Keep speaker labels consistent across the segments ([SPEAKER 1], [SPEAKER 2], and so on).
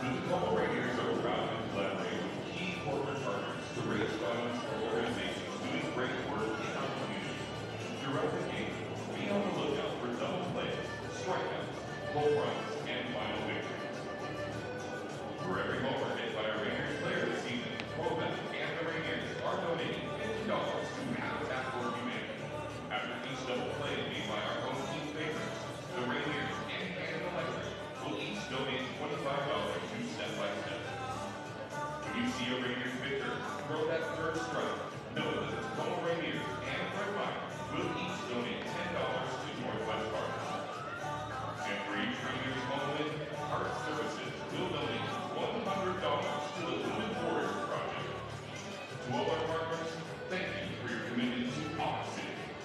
[SPEAKER 1] The Tacoma Rainiers are proud to collaborate with key corporate partners to raise funds for organizations doing great work in our community. Throughout the game, be on the lookout for double plays, strikeouts, home runs, and final victories. For every homer hit by a Rainiers player this season, Quebec and the Rainiers are donating $50 to Habitat for Humanity. After each double play made by our home team favorites, the Rainiers and Canada Electric will each donate $25 to Step by Step. When you see a Rainiers victor throw that third strike, know that the Tacoma Rainiers and Fred Meyer will each donate $10 to Northwest Partners. And for each Rainiers home win, Art Services will donate $100 to the Lumen Warriors Project. To all our partners, thank you for your commitment to our city.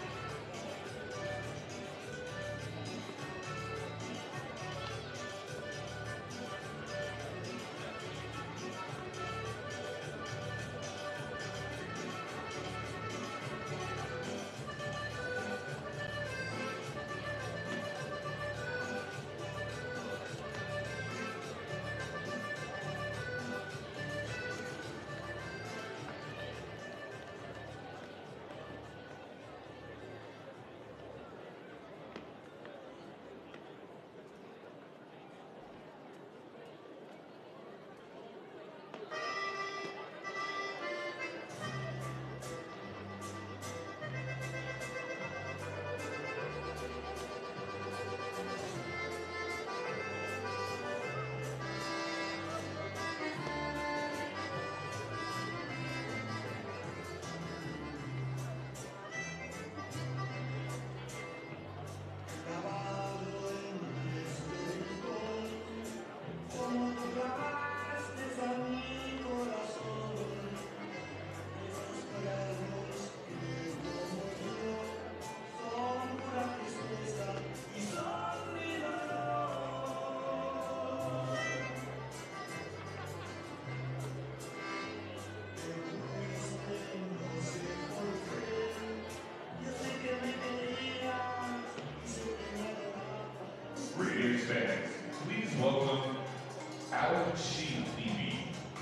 [SPEAKER 1] Rainiers fans, please welcome Alan Sheen TV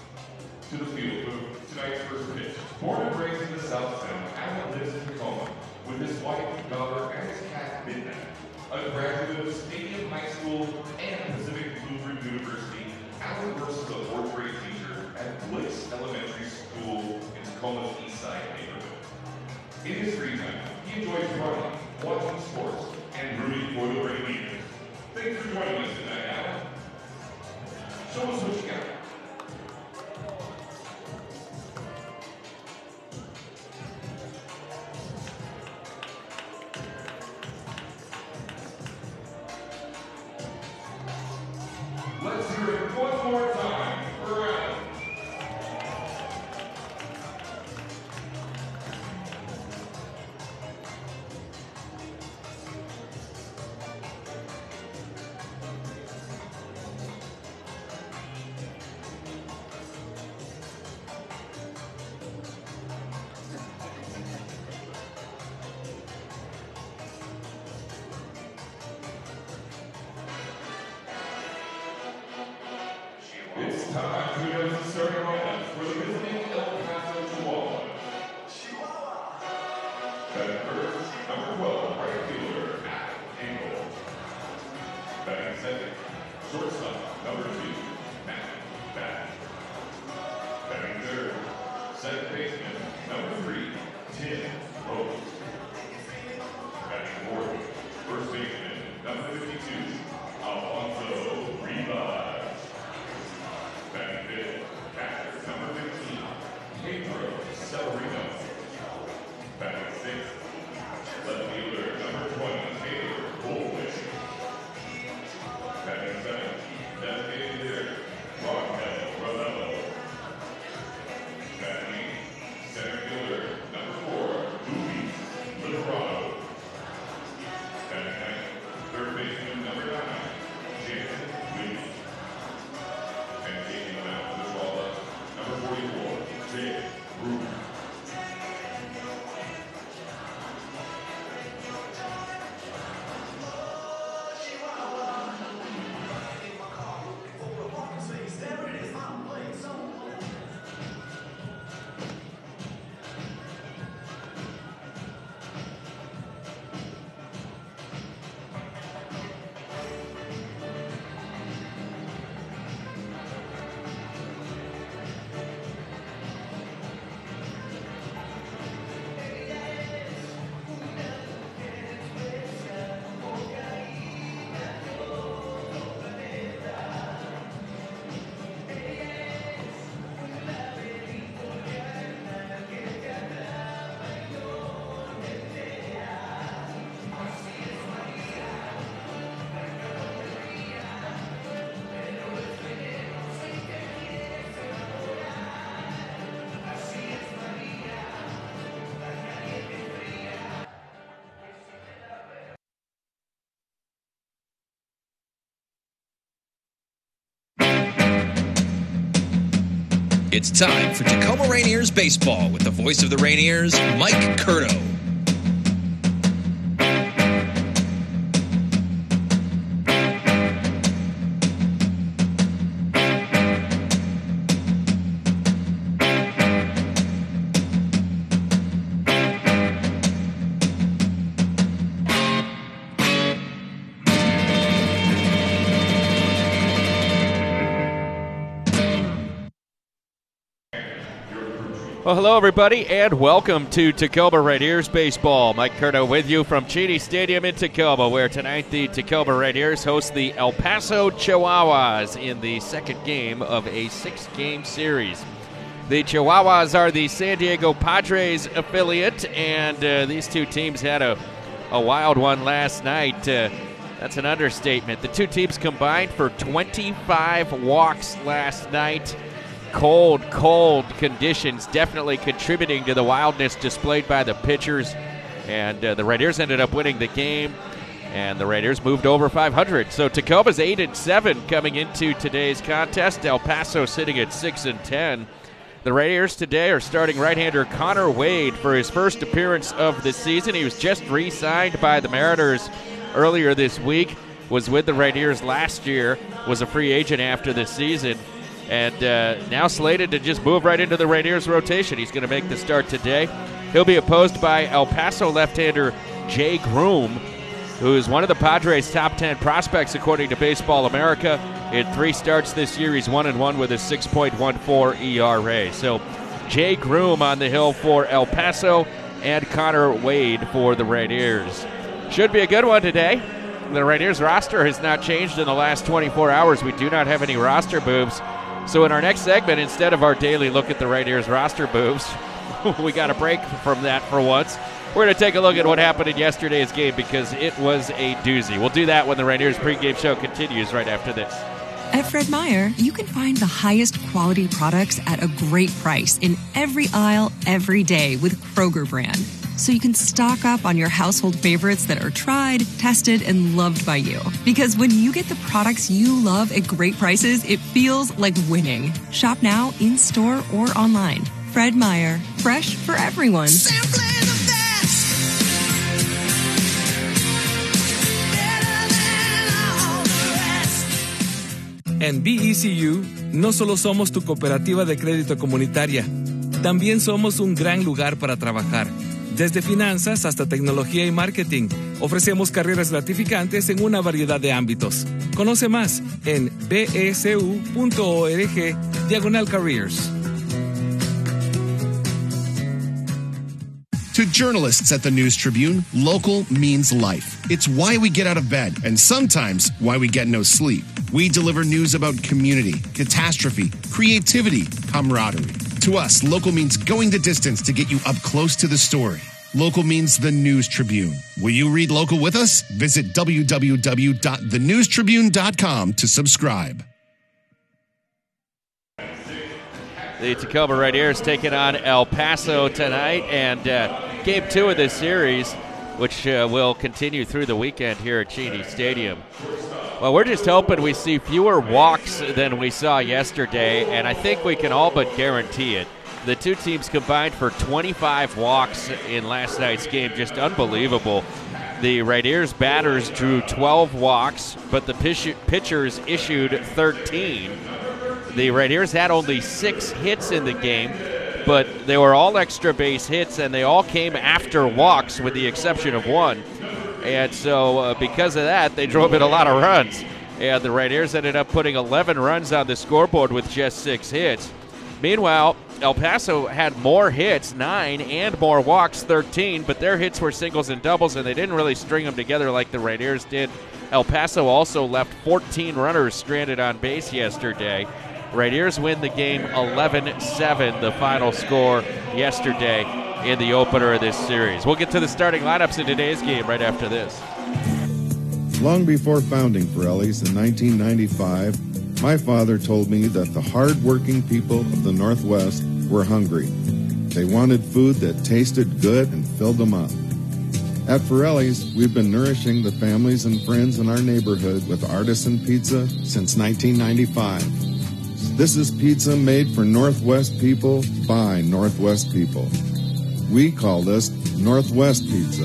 [SPEAKER 1] to the field for tonight's first pitch. Born and raised in the South Sound, Alan lives in Tacoma with his wife, daughter, and his cat, Midnight. A graduate of Stadium High School and Pacific Lutheran University, Alan works as a fourth grade teacher at Bliss Elementary School in Tacoma's East Side neighborhood. In his free time, he enjoys running, watching sports, and rooting for the Rainiers. Thanks for joining us tonight, Alan. Show us what you got. Let's hear it one more time for Alan. It's time to announce the starting lineup for the visiting El Paso Chihuahua. Batting first, number 12, right fielder, Matt Engel. Batting second, shortstop, number 2, Matt Batt. Batting third, second baseman, number 3, Tim Rose. Batting fourth, first baseman, number 52, Alfonso Rivas. Batting fifth, catcher, number 15, Pedro Severino. Batting sixth, left fielder, number 20, Taylor Bullwick. Batting seventh,
[SPEAKER 2] It's time for Tacoma Rainiers baseball with the voice of the Rainiers, Mike Curto.
[SPEAKER 3] Well, hello, everybody, and welcome to Tacoma Rainiers Baseball. Mike Curto with you from Cheney Stadium in Tacoma, where tonight the Tacoma Rainiers host the El Paso Chihuahuas in the second game of a six-game series. The Chihuahuas are the San Diego Padres affiliate, and these two teams had a wild one last night. That's an understatement. The two teams combined for 25 walks last night. Cold conditions definitely contributing to the wildness displayed by the pitchers. And the Rainiers ended up winning the game, and the Rainiers moved over 500. So Tacoma's 8-7 coming into today's contest. El Paso sitting at 6-10. The Rainiers today are starting right-hander Connor Wade for his first appearance of the season. He was just re-signed by the Mariners earlier this week, was with the Rainiers last year, was a free agent after the season, and now slated to just move right into the Rainiers rotation. He's going to make the start today. He'll be opposed by El Paso left-hander Jay Groom, who is one of the Padres' top 10 prospects according to Baseball America. In 3 starts this year, he's 1-1 with a 6.14 ERA. So Jay Groom on the hill for El Paso and Connor Wade for the Rainiers. Should be a good one today. The Rainiers roster has not changed in the last 24 hours. We do not have any roster moves. So in our next segment, instead of our daily look at the Rainiers roster moves, we got a break from that for once. We're going to take a look at what happened in yesterday's game because it was a doozy. We'll do that when the Rainiers pregame show continues right after this.
[SPEAKER 4] At Fred Meyer, you can find the highest quality products at a great price in every aisle, every day with Kroger brand. So you can stock up on your household favorites that are tried, tested, and loved by you. Because when you get the products you love at great prices, it feels like winning. Shop now, in-store, or online. Fred Meyer, fresh for everyone.
[SPEAKER 5] Simply the best. Better than all the rest.
[SPEAKER 6] En BECU, no solo somos tu cooperativa de crédito comunitaria, también somos un gran lugar para trabajar. Desde finanzas hasta tecnología y marketing, ofrecemos carreras gratificantes en una variedad de ámbitos. Conoce más en becu.org/careers.
[SPEAKER 7] To journalists at the News Tribune, local means life. It's why we get out of bed and sometimes why we get no sleep. We deliver news about community, catastrophe, creativity, camaraderie. To us, local means going the distance to get you up close to the story. Local means the News Tribune. Will you read local with us? Visit www.thenewstribune.com to subscribe.
[SPEAKER 3] The Tacoma Rainiers taking on El Paso tonight, and game 2 of this series, which will continue through the weekend here at Cheney Stadium. Well, we're just hoping we see fewer walks than we saw yesterday, and I think we can all but guarantee it. The two teams combined for 25 walks in last night's game, just unbelievable. The Rainiers batters drew 12 walks, but the pitchers issued 13. The Rainiers had only 6 hits in the game, but they were all extra base hits, and they all came after walks with the exception of one. And so because of that, they drove in a lot of runs. And the Rainiers ended up putting 11 runs on the scoreboard with just 6 hits. Meanwhile, El Paso had more hits, 9, and more walks, 13, but their hits were singles and doubles, and they didn't really string them together like the Rainiers did. El Paso also left 14 runners stranded on base yesterday. Rainiers win the game 11-7, the final score yesterday in the opener of this series. We'll get to the starting lineups in today's game right after this.
[SPEAKER 8] Long before founding Pirelli's in 1995, my father told me that the hard-working people of the Northwest were hungry. They wanted food that tasted good and filled them up. At Pirelli's, we've been nourishing the families and friends in our neighborhood with artisan pizza since 1995. This is pizza made for Northwest people by Northwest people. We call this Northwest Pizza.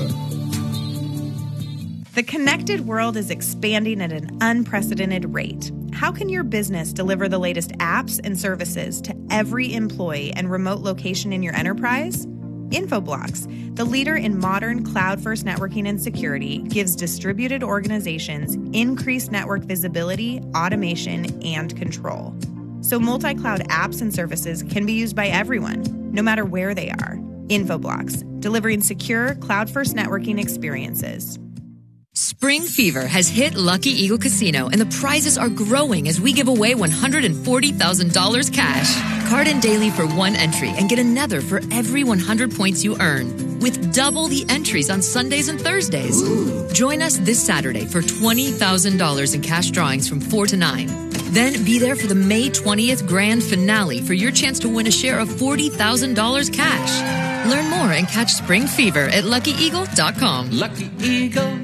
[SPEAKER 9] The connected world is expanding at an unprecedented rate. How can your business deliver the latest apps and services to every employee and remote location in your enterprise? Infoblox, the leader in modern cloud-first networking and security, gives distributed organizations increased network visibility, automation, and control. So multi-cloud apps and services can be used by everyone, no matter where they are. Infoblox, delivering secure cloud-first networking experiences.
[SPEAKER 10] Spring fever has hit Lucky Eagle Casino, and the prizes are growing as we give away $140,000 cash. Card in daily for one entry and get another for every 100 points you earn, with double the entries on Sundays and Thursdays. Ooh. Join us this Saturday for $20,000 in cash drawings from 4 to 9. Then be there for the May 20th grand finale for your chance to win a share of $40,000 cash. Learn more and catch Spring Fever at LuckyEagle.com.
[SPEAKER 6] Lucky Eagle.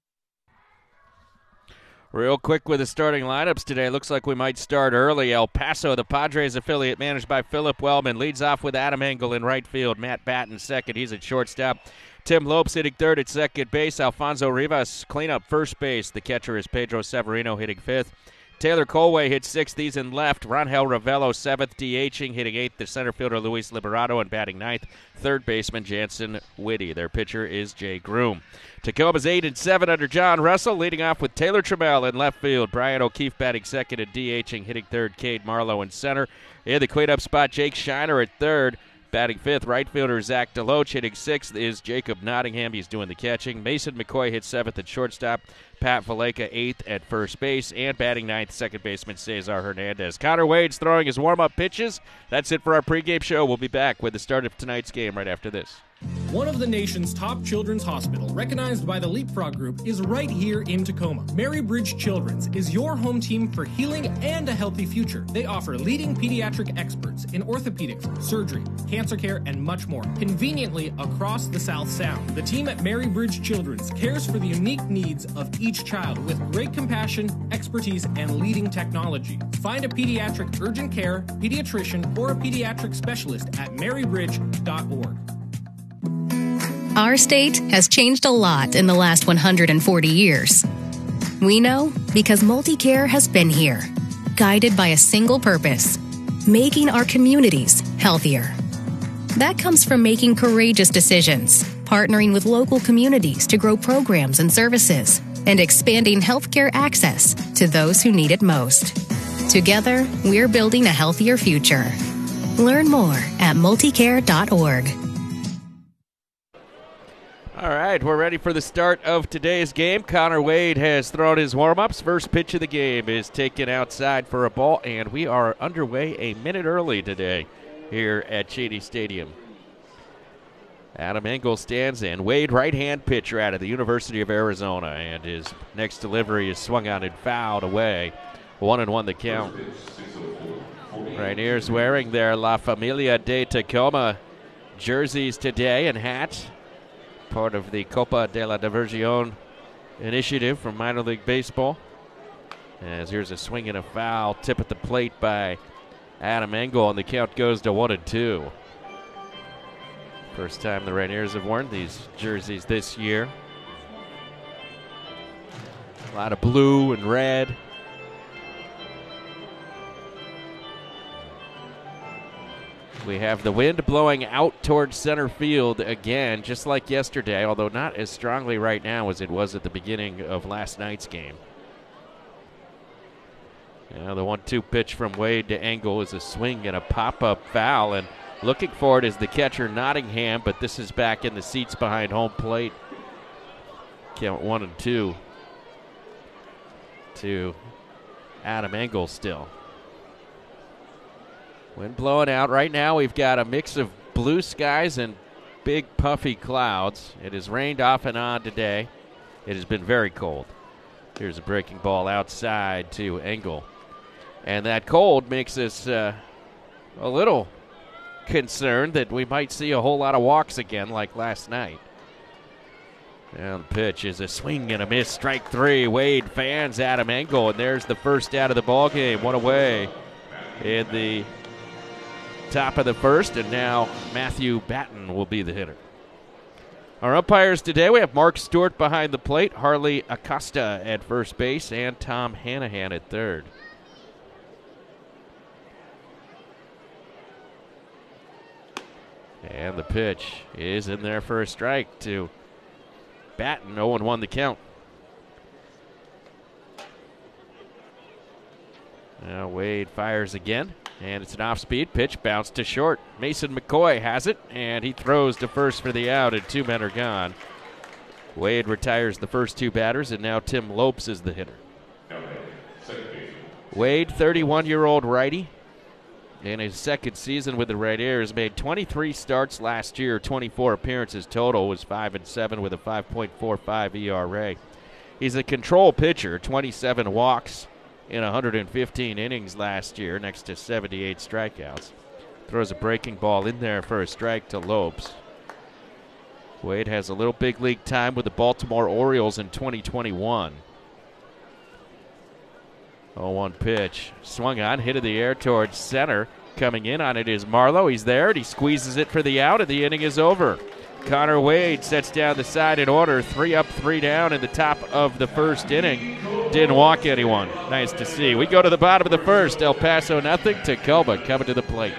[SPEAKER 3] Real quick with the starting lineups today. Looks like we might start early. El Paso, the Padres affiliate managed by Philip Wellman, leads off with Adam Engel in right field. Matt Batten second. He's at shortstop. Tim Lopes hitting third at second base. Alfonso Rivas cleanup first base. The catcher is Pedro Severino hitting fifth. Taylor Colway hits sixth. He's in left. Rangel Ravello seventh, DHing, hitting eighth. The center fielder Luis Liberato and batting ninth. Third baseman Jansen Whitty. Their pitcher is Jay Groom. Tacoma's 8 and 7 under John Russell, leading off with Taylor Trammell in left field. Brian O'Keefe batting second and DHing, hitting third. Cade Marlowe in center. In the cleanup spot, Jake Shiner at third. Batting fifth, right fielder Zach Deloach. Hitting sixth is Jacob Nottingham. He's doing the catching. Mason McCoy hits seventh at shortstop. Pat Valleca eighth at first base. And batting ninth, second baseman Cesar Hernandez. Connor Wade's throwing his warm-up pitches. That's it for our pregame show. We'll be back with the start of tonight's game right after this.
[SPEAKER 11] One of the nation's top children's hospital, recognized by the Leapfrog Group, is right here in Tacoma. Mary Bridge Children's is your home team for healing and a healthy future. They offer leading pediatric experts in orthopedics, surgery, cancer care, and much more, conveniently across the South Sound. The team at Mary Bridge Children's cares for the unique needs of each child with great compassion, expertise, and leading technology. Find a pediatric urgent care, pediatrician, or a pediatric specialist at marybridge.org.
[SPEAKER 12] Our state has changed a lot in the last 140 years. We know because MultiCare has been here, guided by a single purpose, making our communities healthier. That comes from making courageous decisions, partnering with local communities to grow programs and services, and expanding healthcare access to those who need it most. Together, we're building a healthier future. Learn more at multicare.org.
[SPEAKER 3] All right, we're ready for the start of today's game. Connor Wade has thrown his warm-ups. First pitch of the game is taken outside for a ball, and we are underway a minute early today here at Cheney Stadium. Adam Engel stands in. Wade, right-hand pitcher out of the University of Arizona, and his next delivery is swung on and fouled away. 1-1 the count. Rainiers wearing their La Familia de Tacoma jerseys today and hats. Part of the Copa de la Diversión initiative from minor league baseball. As here's a swing and a foul, tip at the plate by Adam Engel, and the count goes to 1-2. First time the Rainiers have worn these jerseys this year. A lot of blue and red. We have the wind blowing out towards center field again, just like yesterday, although not as strongly right now as it was at the beginning of last night's game. Now the 1-2 pitch from Wade to Engel is a swing and a pop-up foul, and looking for it is the catcher Nottingham, but this is back in the seats behind home plate. Count 1-2 to Adam Engel still. Wind blowing out. Right now we've got a mix of blue skies and big puffy clouds. It has rained off and on today. It has been very cold. Here's a breaking ball outside to Engel. And that cold makes us a little concerned that we might see a whole lot of walks again like last night. And the pitch is a swing and a miss. Strike three. Wade fans Adam Engel, and there's the first out of the ball game. One away. in the top of the first, and now Matthew Batten will be the hitter. Our umpires today, we have Mark Stewart behind the plate, Harley Acosta at first base, and Tom Hanahan at third. And the pitch is in there for a strike to Batten. 0-1 the count. Now Wade fires again, and it's an off-speed pitch, bounced to short. Mason McCoy has it, and he throws to first for the out, and 2 men are gone. Wade retires the first 2 batters, and now Tim Lopes is the hitter. Wade, 31-year-old righty. In his second season with the Red Airs, made 23 starts last year, 24 appearances total, was 5-7 with a 5.45 ERA. He's a control pitcher, 27 walks in 115 innings last year, next to 78 strikeouts. Throws a breaking ball in there for a strike to Lopes. Wade has a little big league time with the Baltimore Orioles in 2021. 0-1 pitch. Swung on, hit in the air towards center. Coming in on it is Marlowe. He's there, and he squeezes it for the out, and the inning is over. Connor Wade sets down the side in order. 3 up, 3 down in the top of the first inning. Didn't walk anyone. Nice to see. We go to the bottom of the first. El Paso nothing. Tacoma coming to the plate.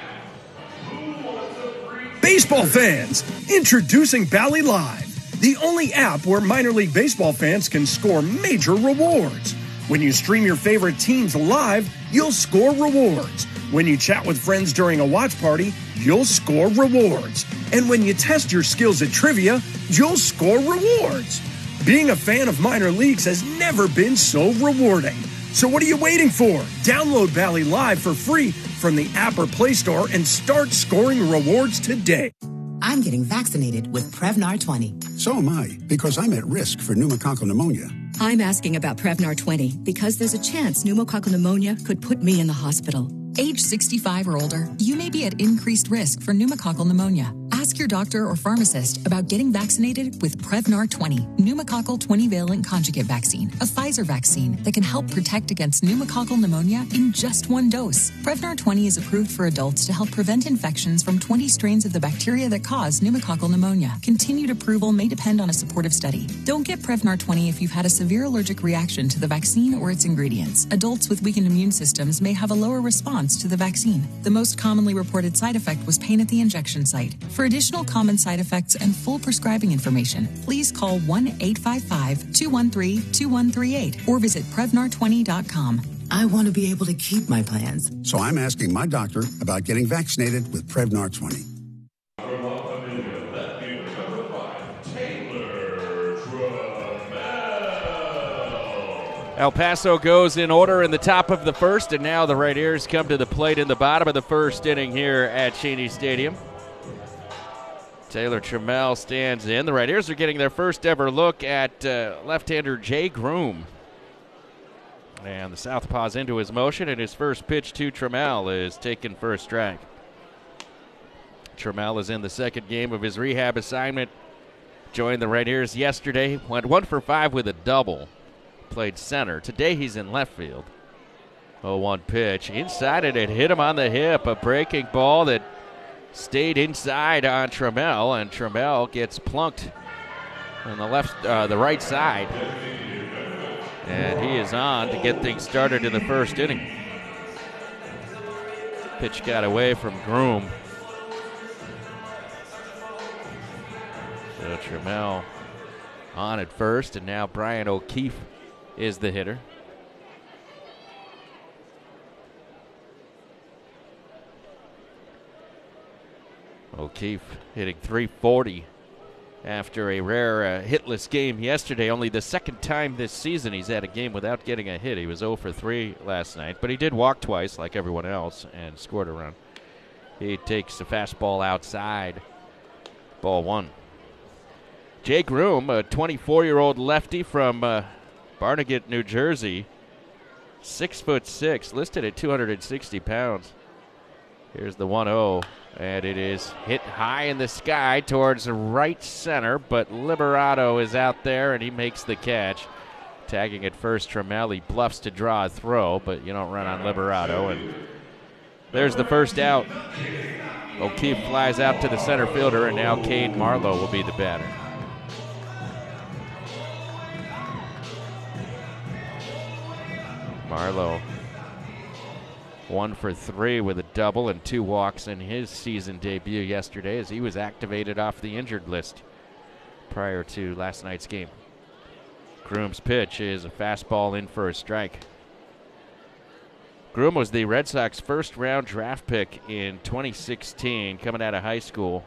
[SPEAKER 13] Baseball fans, introducing Bally Live, the only app where minor league baseball fans can score major rewards. When you stream your favorite teams live, you'll score rewards. When you chat with friends during a watch party, you'll score rewards. And when you test your skills at trivia, you'll score rewards. Being a fan of minor leagues has never been so rewarding. So what are you waiting for? Download Bally Live for free from the app or Play Store and start scoring rewards today.
[SPEAKER 14] I'm getting vaccinated with Prevnar 20.
[SPEAKER 15] So am I, because I'm at risk for pneumococcal pneumonia.
[SPEAKER 16] I'm asking about Prevnar 20 because there's a chance pneumococcal pneumonia could put me in the hospital. Age 65 or older, you may be at increased risk for pneumococcal pneumonia. Ask your doctor or pharmacist about getting vaccinated with Prevnar 20, pneumococcal 20-valent conjugate vaccine, a Pfizer vaccine that can help protect against pneumococcal pneumonia in just 1 dose. Prevnar 20 is approved for adults to help prevent infections from 20 strains of the bacteria that cause pneumococcal pneumonia. Continued approval may depend on a supportive study. Don't get Prevnar 20 if you've had a severe allergic reaction to the vaccine or its ingredients. Adults with weakened immune systems may have a lower response to the vaccine. The most commonly reported side effect was pain at the injection site. For additional common side effects and full prescribing information, please call 1-855-213-2138 or visit Prevnar20.com.
[SPEAKER 14] I want to be able to keep my plans.
[SPEAKER 15] So I'm asking my doctor about getting vaccinated with Prevnar 20.
[SPEAKER 3] El Paso goes in order in the top of the first, and now the Red Airs come to the plate in the bottom of the first inning here at Cheney Stadium. Taylor Trammell stands in. The Red Airs are getting their first ever look at left-hander Jay Groom. And the southpaw's into his motion, and his first pitch to Trammell is taken for a strike. Trammell is in the second game of his rehab assignment. Joined the Red Airs yesterday. Went 1 for 5 with a double. Played center. Today he's in left field. 0-1 pitch. Inside it hit him on the hip. A breaking ball that stayed inside on Trammell, and Trammell gets plunked on the right side. And he is on to get things started in the first inning. Pitch got away from Groom. So Trammell on at first, and now Brian O'Keefe is the hitter. O'Keefe hitting .340 after a rare hitless game yesterday. Only the second time this season he's had a game without getting a hit. He was 0 for 3 last night, but he did walk twice like everyone else and scored a run. He takes the fastball outside. Ball 1. Jay Groom, a 24-year-old lefty from Barnegat, New Jersey, 6'6", listed at 260 pounds. Here's the 1-0, and it is hit high in the sky towards right center, but Liberato is out there, and he makes the catch. Tagging at first, Trammell, he bluffs to draw a throw, but you don't run on Liberato, and There's the first out. O'Keefe flies out to the center fielder, and now Cade Marlowe will be the batter. Marlowe 1 for 3 with a double and 2 walks in his season debut yesterday as he was activated off the injured list prior to last night's game. Groom's pitch is a fastball in for a strike. Groom was the Red Sox first-round draft pick in 2016, coming out of high school.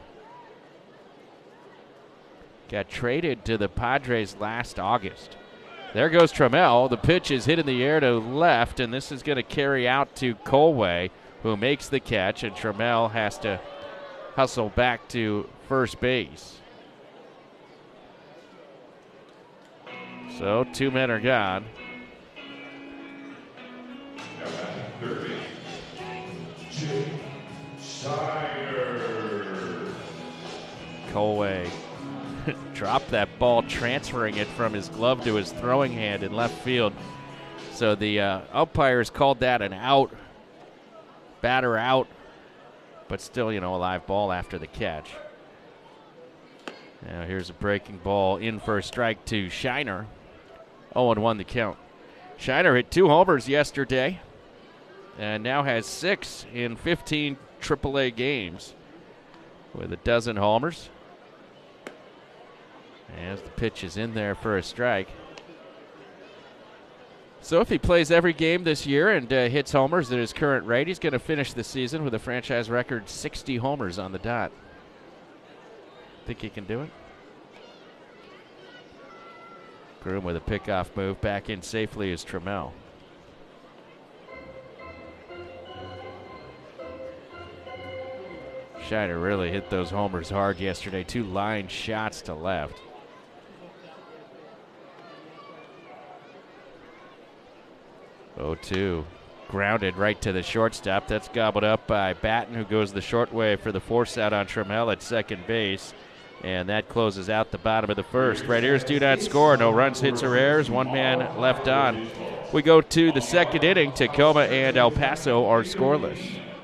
[SPEAKER 3] Got traded to the Padres last August. There goes Trammell. The pitch is hit in the air to left, and this is going to carry out to Colway, who makes the catch, and Trammell has to hustle back to first base. So 2 men are gone. Colway dropped that ball, transferring it from his glove to his throwing hand in left field. So the umpires called that an out, batter out, but still, a live ball after the catch. Now here's a breaking ball in for a strike to Shiner. 0-1 the count. Shiner hit 2 homers yesterday and now has 6 in 15 AAA games with a dozen homers. As the pitch is in there for a strike. So if he plays every game this year and hits homers at his current rate, he's going to finish the season with a franchise record 60 homers on the dot. Think he can do it? Groom with a pickoff move. Back in safely is Trammell. Shiner really hit those homers hard yesterday. 2 line shots to left. Oh, 2. Grounded right to the shortstop. That's gobbled up by Batten, who goes the short way for the force out on Trammell at second base. And that closes out the bottom of the first. Raiders do not score. No runs, hits, or errors. 1 man left on. We go to the second inning. Tacoma and El Paso are scoreless.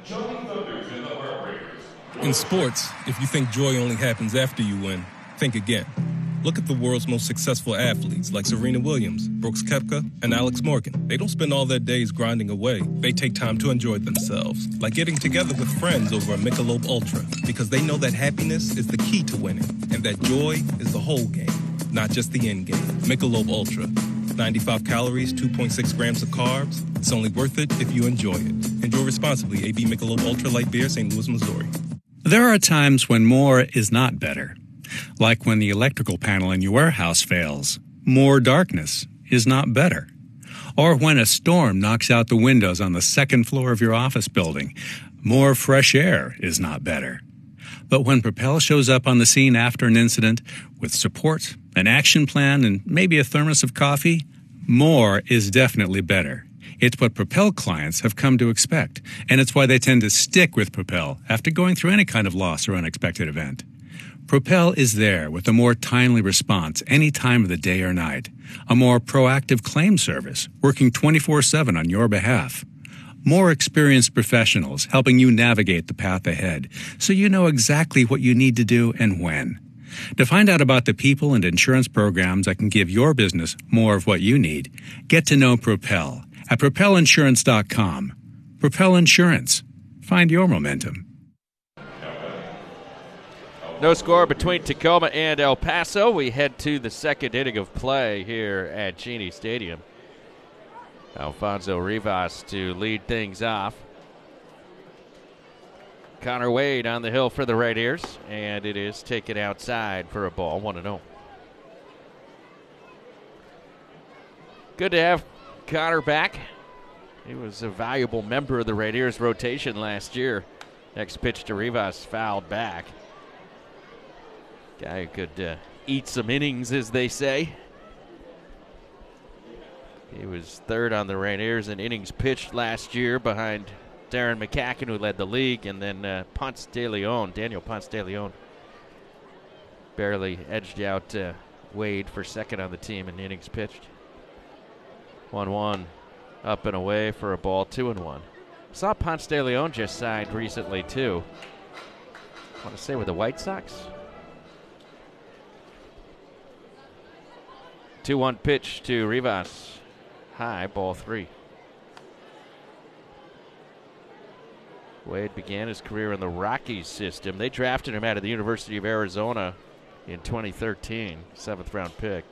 [SPEAKER 17] In sports, if you think joy only happens after you win, think again. Look at the world's most successful athletes like Serena Williams, Brooks Koepka, and Alex Morgan. They don't spend all their days grinding away. They take time to enjoy themselves, like getting together with friends over a Michelob Ultra, because they know that happiness is the key to winning, and that joy is the whole game, not just the end game. Michelob Ultra. 95 calories, 2.6 grams of carbs. It's only worth it if you enjoy it. Enjoy responsibly. AB Michelob Ultra Light Beer, St. Louis, Missouri.
[SPEAKER 18] There are times when more is not better. Like when the electrical panel in your warehouse fails. More darkness is not better. Or when a storm knocks out the windows on the second floor of your office building. More fresh air is not better. But when Propel shows up on the scene after an incident with support, an action plan, and maybe a thermos of coffee, more is definitely better. It's what Propel clients have come to expect, and it's why they tend to stick with Propel after going through any kind of loss or unexpected event. Propel is there with a more timely response any time of the day or night, a more proactive claim service working 24/7 on your behalf, more experienced professionals helping you navigate the path ahead so you know exactly what you need to do and when. To find out about the people and insurance programs that can give your business more of what you need, get to know Propel at propelinsurance.com. Propel Insurance. Find your momentum.
[SPEAKER 3] No score between Tacoma and El Paso. We head to the second inning of play here at Cheney Stadium. Alfonso Rivas to lead things off. Connor Wade on the hill for the Raiders, and it is taken outside for a ball, 1-0. Good to have Connor back. He was a valuable member of the Raiders rotation last year. Next pitch to Rivas, fouled back. Guy who could eat some innings, as they say. He was third on the Rainiers in innings pitched last year behind Darren McCacken, who led the league, and then Ponce de Leon, Daniel Ponce de Leon, barely edged out Wade for second on the team in innings pitched. 1-1, up and away for a ball, 2-1. Saw Ponce de Leon just signed recently, too. I want to say with the White Sox. 2-1 pitch to Rivas. High, ball 3. Wade began his career in the Rockies system. They drafted him out of the University of Arizona in 2013, 7th-round pick.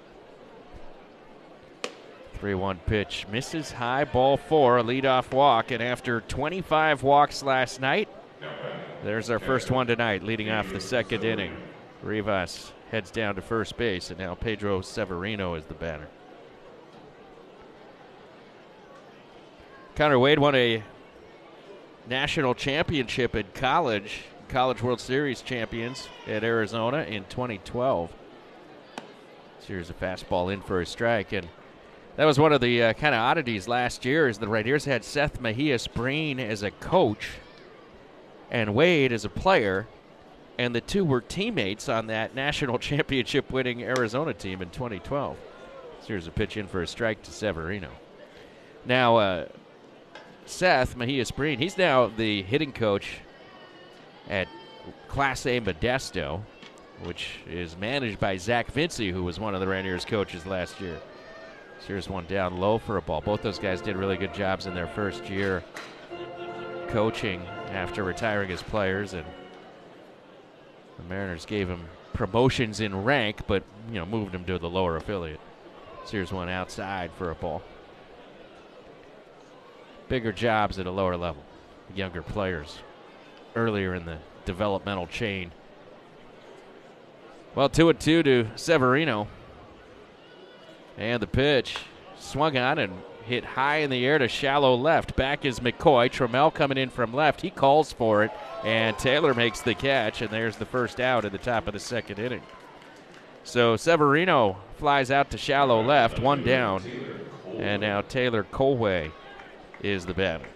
[SPEAKER 3] 3-1 pitch. Misses high, ball 4, a leadoff walk. And after 25 walks last night, there's our first one tonight, leading off the second inning. Rivas heads down to first base, and now Pedro Severino is the batter. Connor Wade won a national championship in College World Series champions at Arizona in 2012. Here's a fastball in for a strike, and that was one of the kind of oddities last year is the Rainiers had Seth Mejia-Spreen as a coach and Wade as a player, and the two were teammates on that national championship-winning Arizona team in 2012. Here's a pitch in for a strike to Severino. Now, Seth Mejia-Spreen, he's now the hitting coach at Class A Modesto, which is managed by Zach Vinci, who was one of the Rainiers coaches last year. Here's one down low for a ball. Both those guys did really good jobs in their first year coaching after retiring as players, and the Mariners gave him promotions in rank, but moved him to the lower affiliate. Here's one outside for a ball. Bigger jobs at a lower level, younger players earlier in the developmental chain. Well, 2-2 to Severino. And the pitch swung on and hit high in the air to shallow left. Back is McCoy. Trammell coming in from left. He calls for it, and Taylor makes the catch, and there's the first out at the top of the second inning. So Severino flies out to shallow left, one down, and now Taylor Colway is the batter.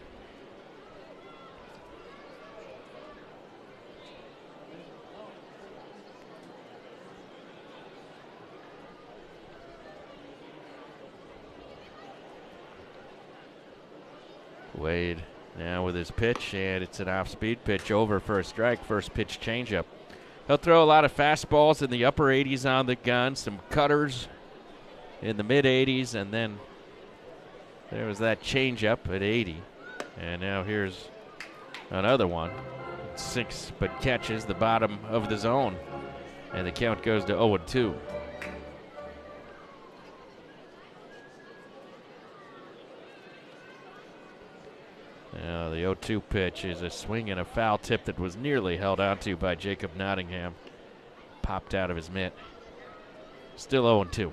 [SPEAKER 3] Wade now with his pitch, and it's an off-speed pitch over for a strike. First pitch changeup. He'll throw a lot of fastballs in the upper 80s on the gun, some cutters in the mid-80s, and then there was that changeup at 80. And now here's another one. 6, but catches the bottom of the zone. And the count goes to 0-2. Now the 0-2 pitch is a swing and a foul tip that was nearly held onto by Jacob Nottingham. Popped out of his mitt. Still 0-2.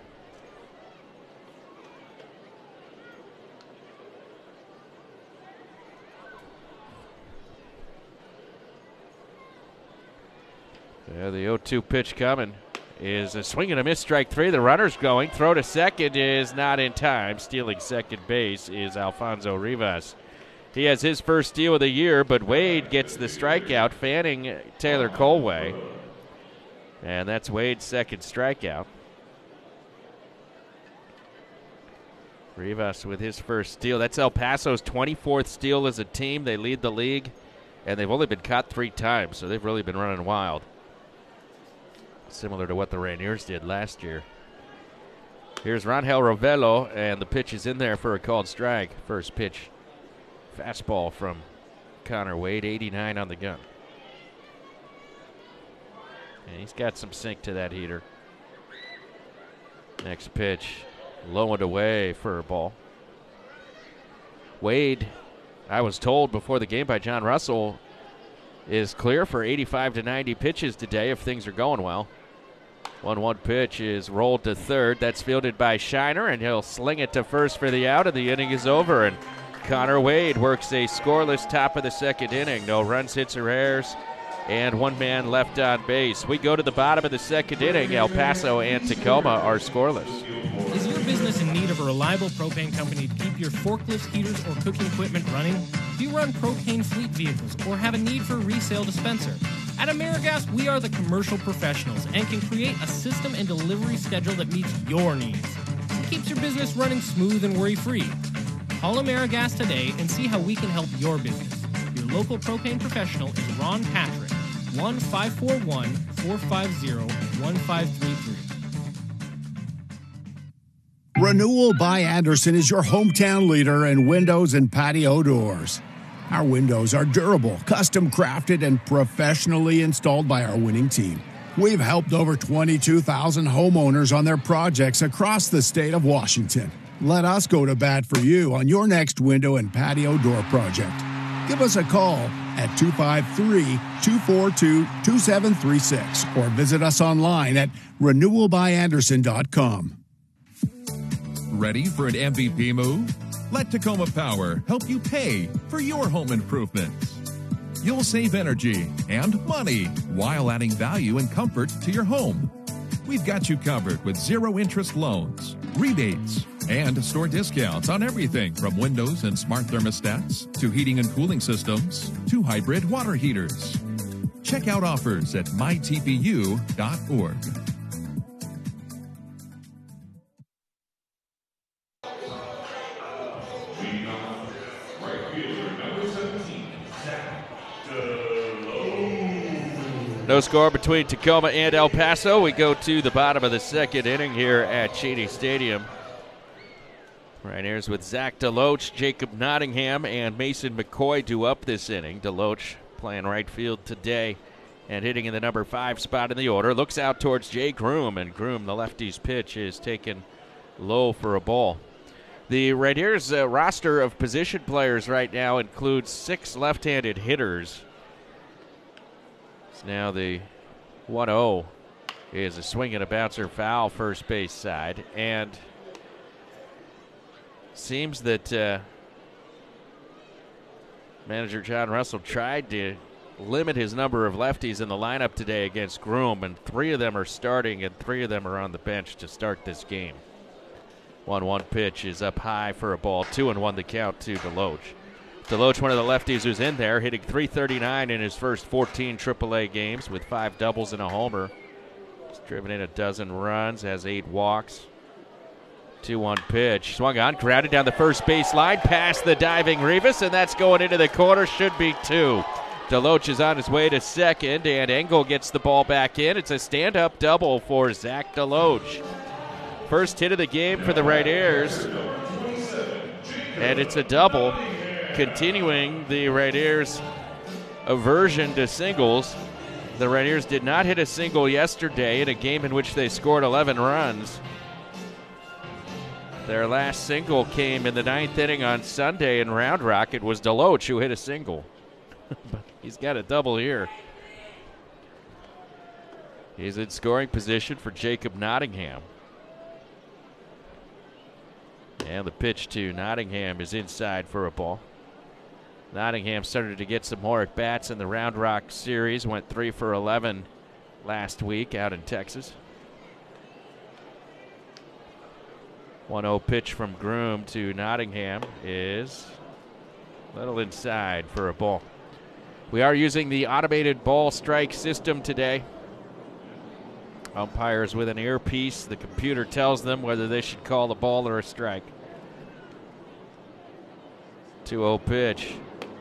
[SPEAKER 3] Yeah, the 0-2 pitch coming is a swing and a miss, strike 3. The runner's going. Throw to second is not in time. Stealing second base is Alfonso Rivas. He has his first steal of the year, but Wade gets the strikeout, fanning Taylor Colway. And that's Wade's second strikeout. Rivas with his first steal. That's El Paso's 24th steal as a team. They lead the league, and they've only been caught 3 times, so they've really been running wild. Similar to what the Rainiers did last year. Here's Rangel Ravelo, and the pitch is in there for a called strike. First pitch, fastball from Connor Wade, 89 on the gun. And he's got some sink to that heater. Next pitch, low and away for a ball. Wade, I was told before the game by John Russell, is clear for 85 to 90 pitches today if things are going well. 1-1 pitch is rolled to third. That's fielded by Shiner, and he'll sling it to first for the out, and the inning is over. And Connor Wade works a scoreless top of the second inning. No runs, hits, or errors, and 1 man left on base. We go to the bottom of the second inning. El Paso and Tacoma are scoreless.
[SPEAKER 11] Is your business in need of a reliable propane company to keep your forklifts, heaters, or cooking equipment running? Do you run propane fleet vehicles or have a need for a resale dispenser? At AmeriGas, we are the commercial professionals and can create a system and delivery schedule that meets your needs. It keeps your business running smooth and worry-free. Call AmeriGas today and see how we can help your business. Your local propane professional is Ron Patrick, 1-541-450-1533.
[SPEAKER 15] Renewal by Anderson is your hometown leader in windows and patio doors. Our windows are durable, custom crafted, and professionally installed by our winning team. We've helped over 22,000 homeowners on their projects across the state of Washington. Let us go to bat for you on your next window and patio door project. Give us a call at 253-242-2736 or visit us online at renewalbyanderson.com.
[SPEAKER 19] Ready for an MVP move? Let Tacoma Power help you pay for your home improvements. You'll save energy and money while adding value and comfort to your home. We've got you covered with zero-interest loans, rebates, and store discounts on everything from windows and smart thermostats to heating and cooling systems to hybrid water heaters. Check out offers at mytpu.org.
[SPEAKER 3] No score between Tacoma and El Paso. We go to the bottom of the second inning here at Cheney Stadium. Rainiers with Zach DeLoach, Jacob Nottingham, and Mason McCoy do up this inning. DeLoach playing right field today and hitting in the number 5 spot in the order. Looks out towards Jay Groom, and Groom, the lefty's pitch, is taken low for a ball. The Rainiers roster of position players right now includes 6 left-handed hitters. Now the 1-0 is a swing and a bouncer foul first base side, and seems that manager John Russell tried to limit his number of lefties in the lineup today against Groom, and 3 of them are starting and 3 of them are on the bench to start this game. 1-1 pitch is up high for a ball, 2-1 the count to DeLoach. DeLoach, one of the lefties who's in there, hitting .339 in his first 14 AAA games with 5 doubles and a homer. He's driven in a dozen runs, has 8 walks. 2-1 pitch. Swung on, grounded down the first base line, past the diving Rivas, and that's going into the corner. Should be 2. DeLoach is on his way to second, and Engel gets the ball back in. It's a stand-up double for Zach DeLoach. First hit of the game for the Rainiers, and it's a double. Continuing the Rainiers' aversion to singles. The Rainiers did not hit a single yesterday in a game in which they scored 11 runs. Their last single came in the 9th inning on Sunday in Round Rock. It was DeLoach who hit a single. But he's got a double here. He's in scoring position for Jacob Nottingham. And the pitch to Nottingham is inside for a ball. Nottingham started to get some more at-bats in the Round Rock series. Went 3 for 11 last week out in Texas. 1-0 pitch from Groom to Nottingham is a little inside for a ball. We are using the automated ball strike system today. Umpires with an earpiece. The computer tells them whether they should call the ball or a strike. 2-0 pitch.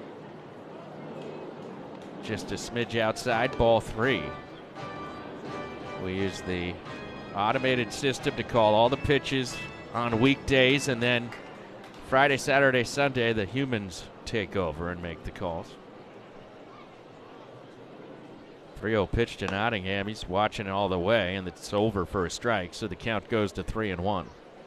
[SPEAKER 3] Just a smidge outside, ball 3. We use the automated system to call all the pitches on weekdays, and then Friday, Saturday, Sunday, the humans take over and make the calls. 3-0 pitch to Nottingham. He's watching it all the way, and it's over for a strike, so the count goes to 3-1.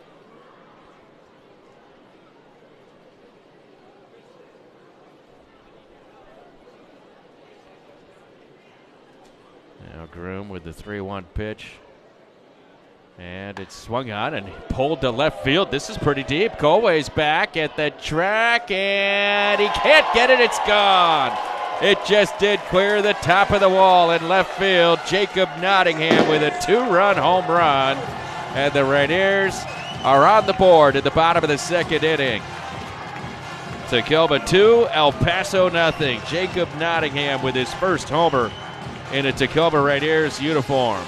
[SPEAKER 3] Now Groom with the 3-1 pitch. And it's swung on and pulled to left field. This is pretty deep. Colway's back at the track, and he can't get it. It's gone. It just did clear the top of the wall in left field. Jacob Nottingham with a 2-run home run. And the Rainiers are on the board at the bottom of the second inning. Tacoma 2, El Paso nothing. Jacob Nottingham with his first homer in a Tacoma Rainiers uniform.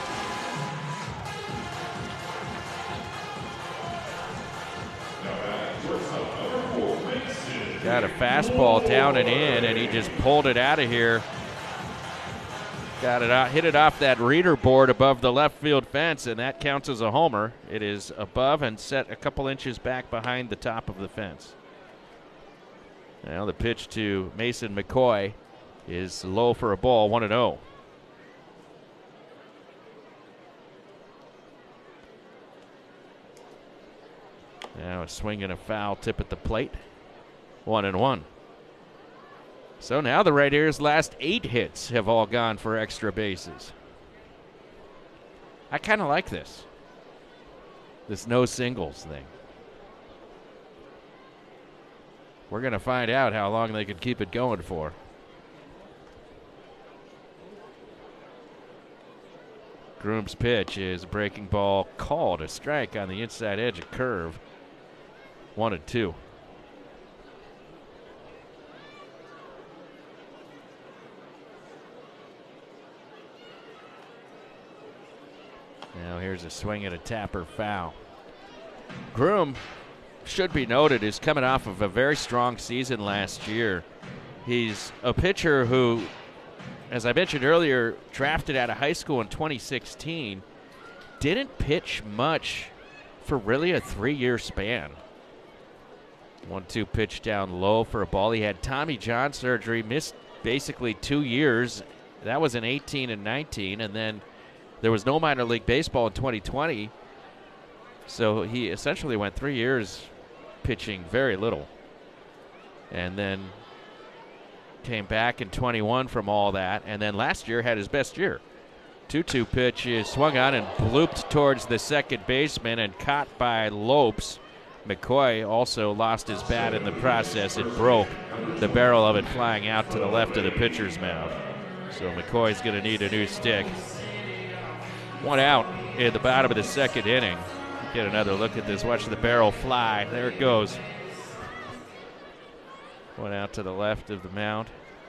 [SPEAKER 3] fastball down and in, and he just pulled it out of here. Got it out, hit it off that reader board above the left field fence, and that counts as a homer. It is above and set a couple inches back behind the top of the fence. Now the pitch to Mason McCoy is low for a ball, 1-0. Now a swing and a foul tip at the plate, 1-1. So now the Red Ears' last 8 hits have all gone for extra bases. I kind of like this no singles thing. We're going to find out how long they can keep it going for. Groom's pitch is a breaking ball called a strike on the inside edge, a curve, 1-2. Now here's a swing and a tapper foul. Groom, should be noted, is coming off of a very strong season last year. He's a pitcher who, as I mentioned earlier, drafted out of high school in 2016, didn't pitch much for really a 3-year span. 1-2 pitch down low for a ball. He had Tommy John surgery, missed basically 2 years. That was in 18 and 19, and then there was no minor league baseball in 2020, so he essentially went 3 years pitching very little. And then came back in 21 from all that, and then last year had his best year. 2-2 pitch is swung on and blooped towards the second baseman and caught by Lopes. McCoy also lost his bat in the process. It broke, the barrel of it flying out to the left of the pitcher's mound. So McCoy's going to need a new stick. 1 out in the bottom of the second inning. Get another look at this. Watch the barrel fly. There it goes. 1 out to the left of the mound.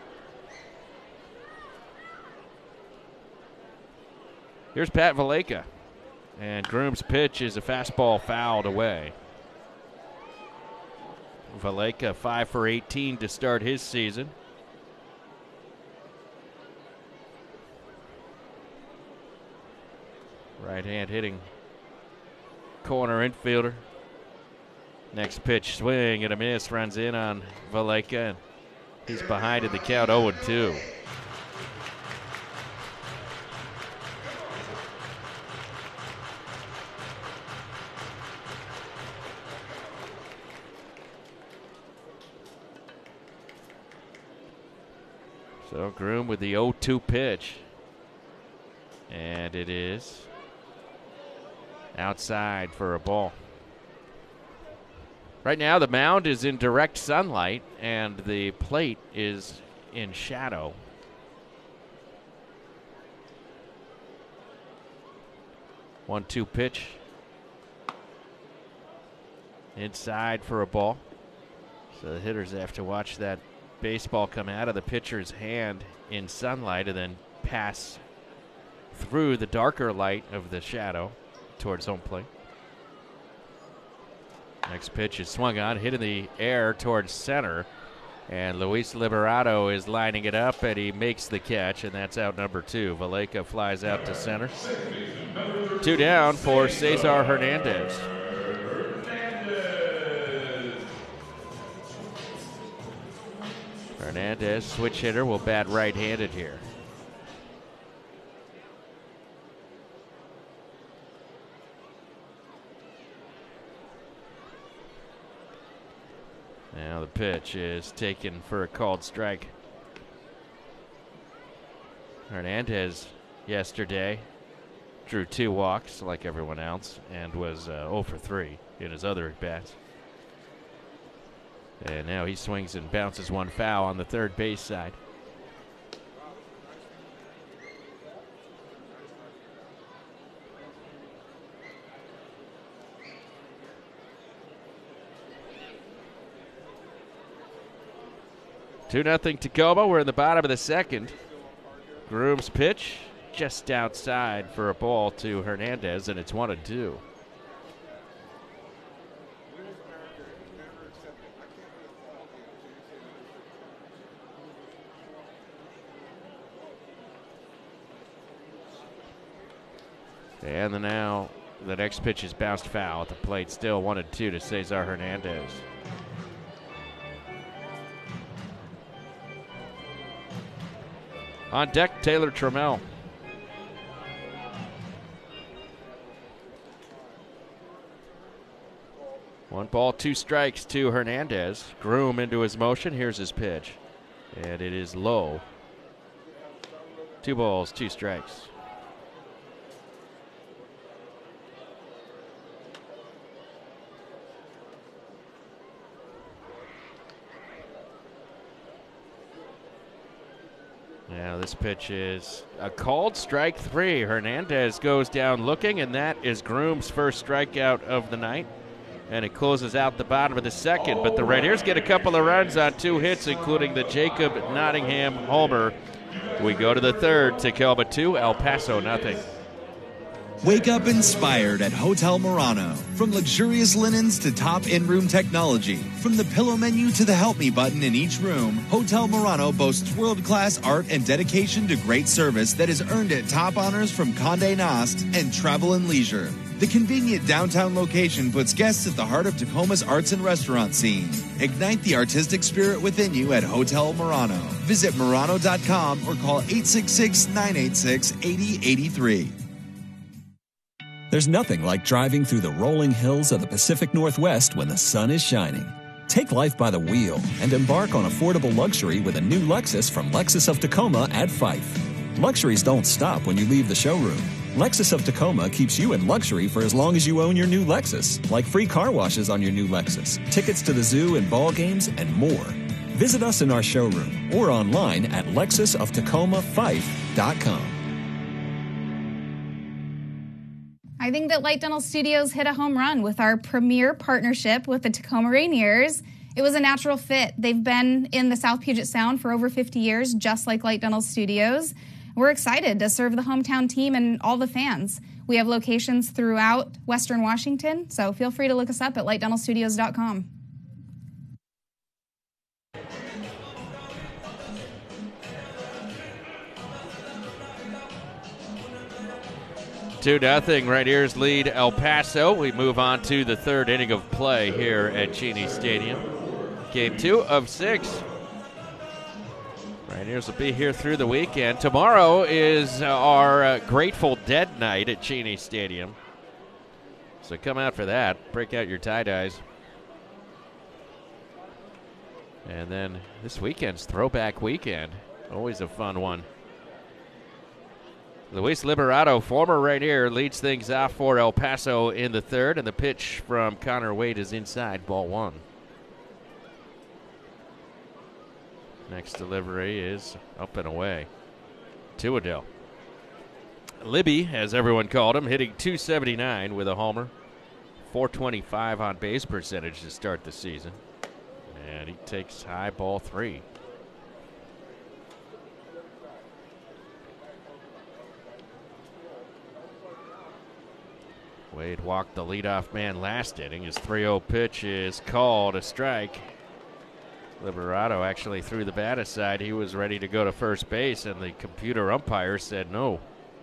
[SPEAKER 3] Here's Pat Valaika. And Groom's pitch is a fastball fouled away. Valaika 5 for 18 to start his season. Right hand hitting corner infielder. Next pitch, swing and a miss, runs in on Valaika, and he's behind in the count, 0-2. So Groom with the 0-2 pitch, and it is outside for a ball. Right now the mound is in direct sunlight and the plate is in shadow. One-two pitch. Inside for a ball. So the hitters have to watch that baseball come out of the pitcher's hand in sunlight and then pass through the darker light of the shadow towards home plate. Next pitch is swung on, hit in the air towards center, and Luis Liberato is lining it up, and he makes the catch, and that's out number 2. Valaika flies out to center. 2 down for Cesar Hernandez. Hernandez, switch hitter, will bat right-handed here. Now the pitch is taken for a called strike. Hernandez yesterday drew 2 walks like everyone else and was 0 for 3 in his other at-bats. And now he swings and bounces 1 foul on the third base side. Two nothing Tacoma. We're in the bottom of the second. Groom's pitch just outside for a ball to Hernandez, and it's 1-2. And now the next pitch is bounced foul at the plate. Still 1-2 to Cesar Hernandez. On deck, Taylor Trammell. One ball, 2 strikes to Hernandez. Groom into his motion. Here's his pitch. And it is low. 2 balls, 2 strikes. Now this pitch is a called strike 3. Hernandez goes down looking, and that is Groom's first strikeout of the night. And it closes out the bottom of the second. But the Rainiers get a couple of runs on 2 hits, including the Jacob Nottingham homer. We go to the third. Tacoma 2, El Paso nothing.
[SPEAKER 20] Wake up inspired at Hotel Murano. From luxurious linens to top in-room technology, from the pillow menu to the help me button in each room, Hotel Murano boasts world-class art and dedication to great service that has earned it top honors from Condé Nast and Travel and Leisure. The convenient downtown location puts guests at the heart of Tacoma's arts and restaurant scene. Ignite the artistic spirit within you at Hotel Murano. Visit Murano.com or call 866-986-8083.
[SPEAKER 21] There's nothing like driving through the rolling hills of the Pacific Northwest when the sun is shining. Take life by the wheel and embark on affordable luxury with a new Lexus from Lexus of Tacoma at Fife. Luxuries don't stop when you leave the showroom. Lexus of Tacoma keeps you in luxury for as long as you own your new Lexus, like free car washes on your new Lexus, tickets to the zoo and ball games, and more. Visit us in our showroom or online at lexusoftacoma5.com.
[SPEAKER 22] I think that Light Dental Studios hit a home run with our premier partnership with the Tacoma Rainiers. It was a natural fit. They've been in the South Puget Sound for over 50 years, just like Light Dental Studios. We're excited to serve the hometown team and all the fans. We have locations throughout Western Washington, so feel free to look us up at lightdentalstudios.com.
[SPEAKER 3] 2-0 Rainiers lead El Paso. We move on to the third inning of play here at Cheney Stadium. Game 2 of 6. Rainiers will be here through the weekend. Tomorrow is our Grateful Dead night at Cheney Stadium. So come out for that. Break out your tie-dyes. And then this weekend's Throwback Weekend. Always a fun one. Luis Liberato, former Rainier, leads things off for El Paso in the third, and the pitch from Connor Wade is inside, ball 1. Next delivery is up and away. Tuadell. Libby, as everyone called him, hitting .279 with a homer. .425 on base percentage to start the season. And he takes high, ball 3. Wade walked the leadoff man last inning. His 3-0 pitch is called a strike. Liberato actually threw the bat aside. He was ready to go to first base, and the computer umpire said no.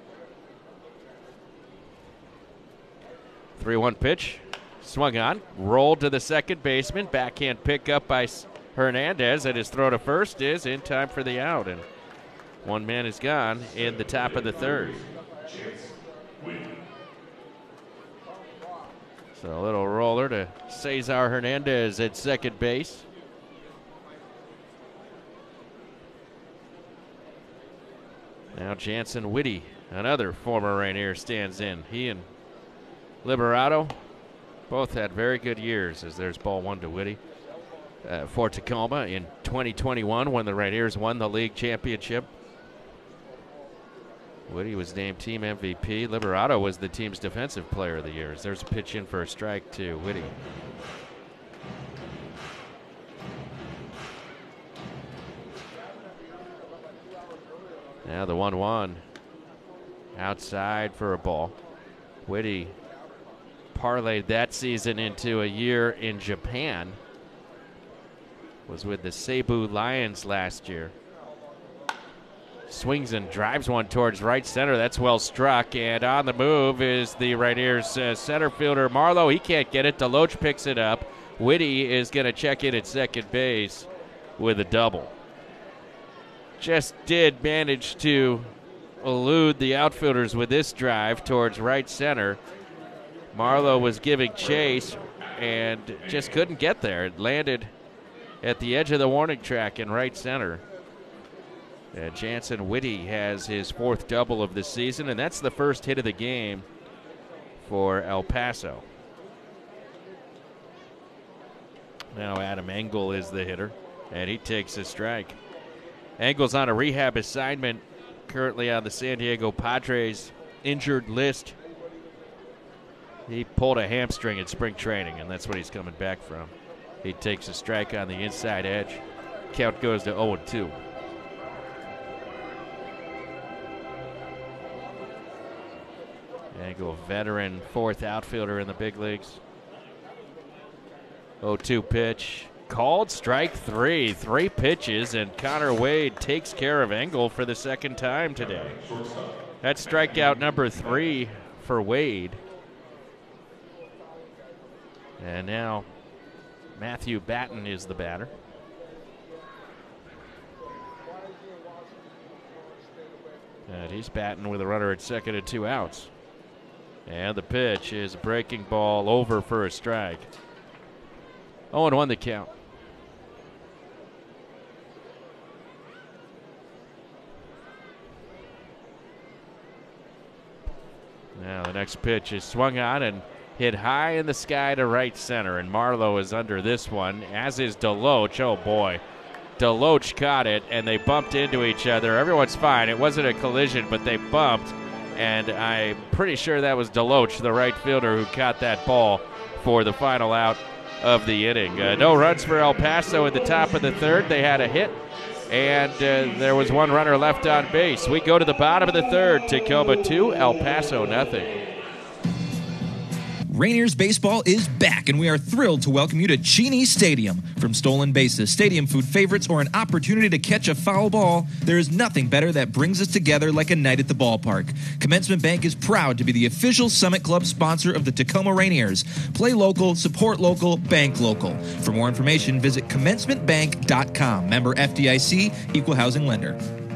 [SPEAKER 3] 3-1 pitch, swung on, rolled to the second baseman. Backhand pickup by Hernandez, and his throw to first is in time for the out. And one man is gone in the top of the third. So a little roller to Cesar Hernandez at second base. Now Jansen Whitty, another former Rainier, stands in. He and Liberato both had very good years, as there's ball 1 to Whitty for Tacoma in 2021 when the Rainiers won the league championship. Whitty was named team MVP. Liberato was the team's defensive player of the year. There's a pitch in for a strike to Whitty. Now the 1-1 outside for a ball. Whitty parlayed that season into a year in Japan. Was with the Seibu Lions last year. Swings and drives one towards right center. That's well struck. And on the move is the Rainiers center fielder Marlowe. He can't get it. Deloach picks it up. Whitty is going to check in at second base with a double. Just did manage to elude the outfielders with this drive towards right center. Marlowe was giving chase and just couldn't get there. It landed at the edge of the warning track in right center. And Jansen Whitty has his 4th double of the season, and that's the first hit of the game for El Paso. Now Adam Engel is the hitter, and he takes a strike. Engel's on a rehab assignment, currently on the San Diego Padres injured list. He pulled a hamstring in spring training, and that's what he's coming back from. He takes a strike on the inside edge. Count goes to 0-2. Engel, veteran 4th outfielder in the big leagues. 0-2 pitch. Called strike 3. 3 pitches, and Connor Wade takes care of Engel for the 2nd time today. That's strikeout number 3 for Wade. And now Matthew Batten is the batter. And he's batting with a runner at second and 2 outs. And the pitch is a breaking ball over for a strike. 0-1 the count. Now the next pitch is swung on and hit high in the sky to right center, and Marlowe is under this one, as is Deloach. Oh boy. Deloach caught it, and they bumped into each other. Everyone's fine. It wasn't a collision, but they bumped, and I'm pretty sure that was Deloach, the right fielder, who caught that ball for the final out of the inning. No runs for El Paso at the top of the 3rd. They had a hit, and there was 1 runner left on base. We go to the bottom of the 3rd. Tacoma 2, El Paso nothing.
[SPEAKER 1] Rainiers baseball is back, and we are thrilled to welcome you to Cheney Stadium. From stolen bases, stadium food favorites, or an opportunity to catch a foul ball, there is nothing better that brings us together like a night at the ballpark. Commencement Bank is proud to be the official Summit Club sponsor of the Tacoma Rainiers. Play local, support local, bank local. For more information, visit commencementbank.com. Member FDIC, equal housing lender.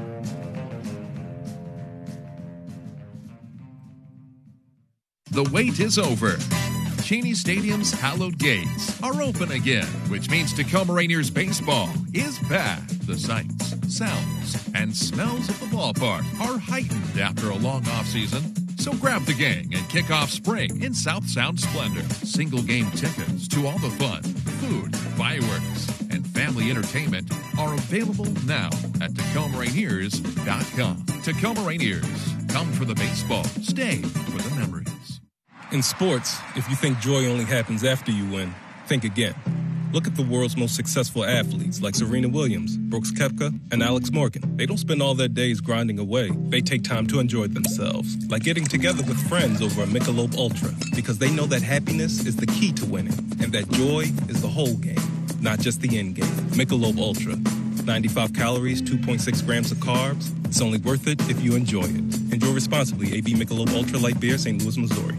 [SPEAKER 19] The wait is over. Cheney Stadium's hallowed gates are open again, which means Tacoma Rainiers baseball is back. The sights, sounds, and smells of the ballpark are heightened after a long offseason. So grab the gang and kick off spring in South Sound splendor. Single game tickets to all the fun, food, fireworks, and family entertainment are available now at TacomaRainiers.com. Tacoma Rainiers, come for the baseball, stay for the memories.
[SPEAKER 17] In sports, if you think joy only happens after you win, think again. Look at the world's most successful athletes like Serena Williams, Brooks Koepka, and Alex Morgan. They don't spend all their days grinding away. They take time to enjoy themselves, like getting together with friends over a Michelob Ultra, because they know that happiness is the key to winning, and that joy is the whole game, not just the end game. Michelob Ultra. 95 calories, 2.6 grams of carbs. It's only worth it if you enjoy it. Enjoy responsibly. AB Michelob Ultra Light Beer, St. Louis, Missouri.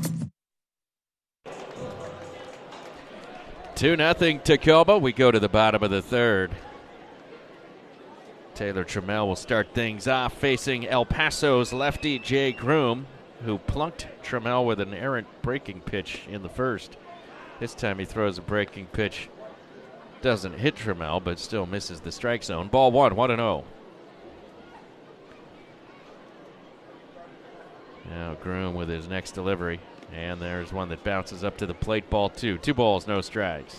[SPEAKER 3] 2-0 Tacoma. We go to the bottom of the 3rd. Taylor Trammell will start things off facing El Paso's lefty Jay Groom, who plunked Trammell with an errant breaking pitch in the 1st. This time he throws a breaking pitch. Doesn't hit Trammell, but still misses the strike zone. Ball 1-0. Now Groom with his next delivery. And there's one that bounces up to the plate. Ball 2. 2 balls, no strikes.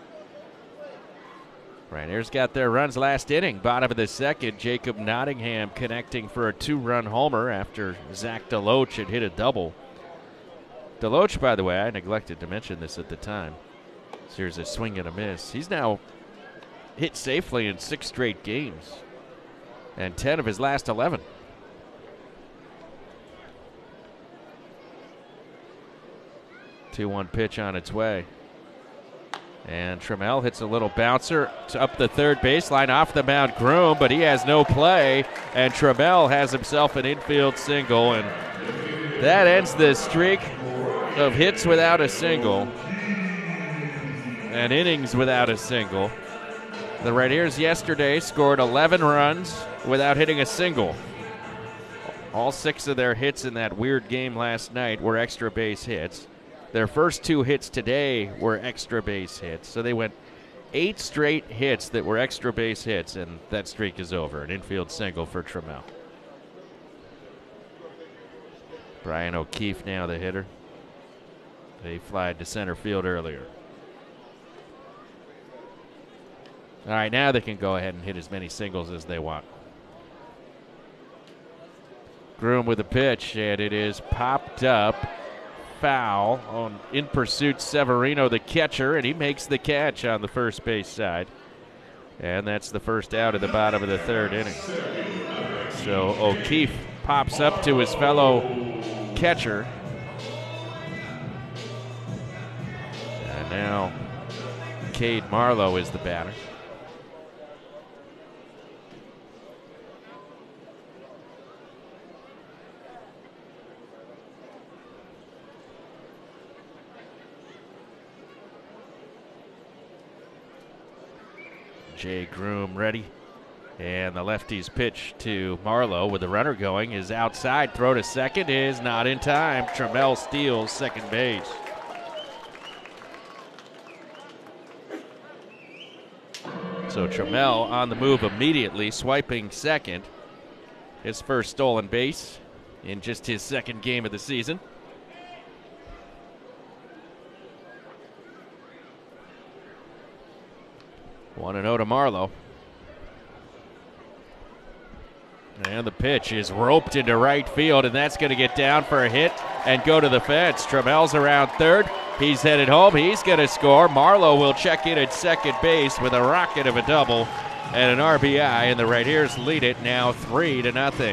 [SPEAKER 3] Rainiers got their runs last inning. Bottom of the 2nd, Jacob Nottingham connecting for a 2-run homer after Zach Deloach had hit a double. Deloach, by the way, I neglected to mention this at the time. So here's a swing and a miss. He's now hit safely in 6 straight games and 10 of his last 11. Two-one pitch on its way. And Trammell hits a little bouncer up the third baseline off the mound Groom, but he has no play, and Trammell has himself an infield single, and that ends the streak of hits without a single and innings without a single. The Rainiers yesterday scored 11 runs without hitting a single. All 6 of their hits in that weird game last night were extra base hits. Their first 2 hits today were extra base hits. So they went 8 straight hits that were extra base hits, and that streak is over. An infield single for Trammell. Brian O'Keefe now the hitter. He flied to center field earlier. All right, now they can go ahead and hit as many singles as they want. Groom with a pitch, and it is popped up. Foul on in pursuit Severino, the catcher, and he makes the catch on the first base side. And that's the first out at the bottom of the third inning. So O'Keefe pops up to his fellow catcher. And now Cade Marlowe is the batter. Jay Groom ready. And the lefty's pitch to Marlowe with the runner going is outside. Throw to second is not in time. Trammell steals second base. So Trammell on the move immediately, swiping second. His first stolen base in just his second game of the season. 1-0 to Marlowe. And the pitch is roped into right field, and that's going to get down for a hit and go to the fence. Trammell's around third. He's headed home. He's going to score. Marlowe will check in at second base with a rocket of a double and an RBI, and the Rainiers lead it now 3-0.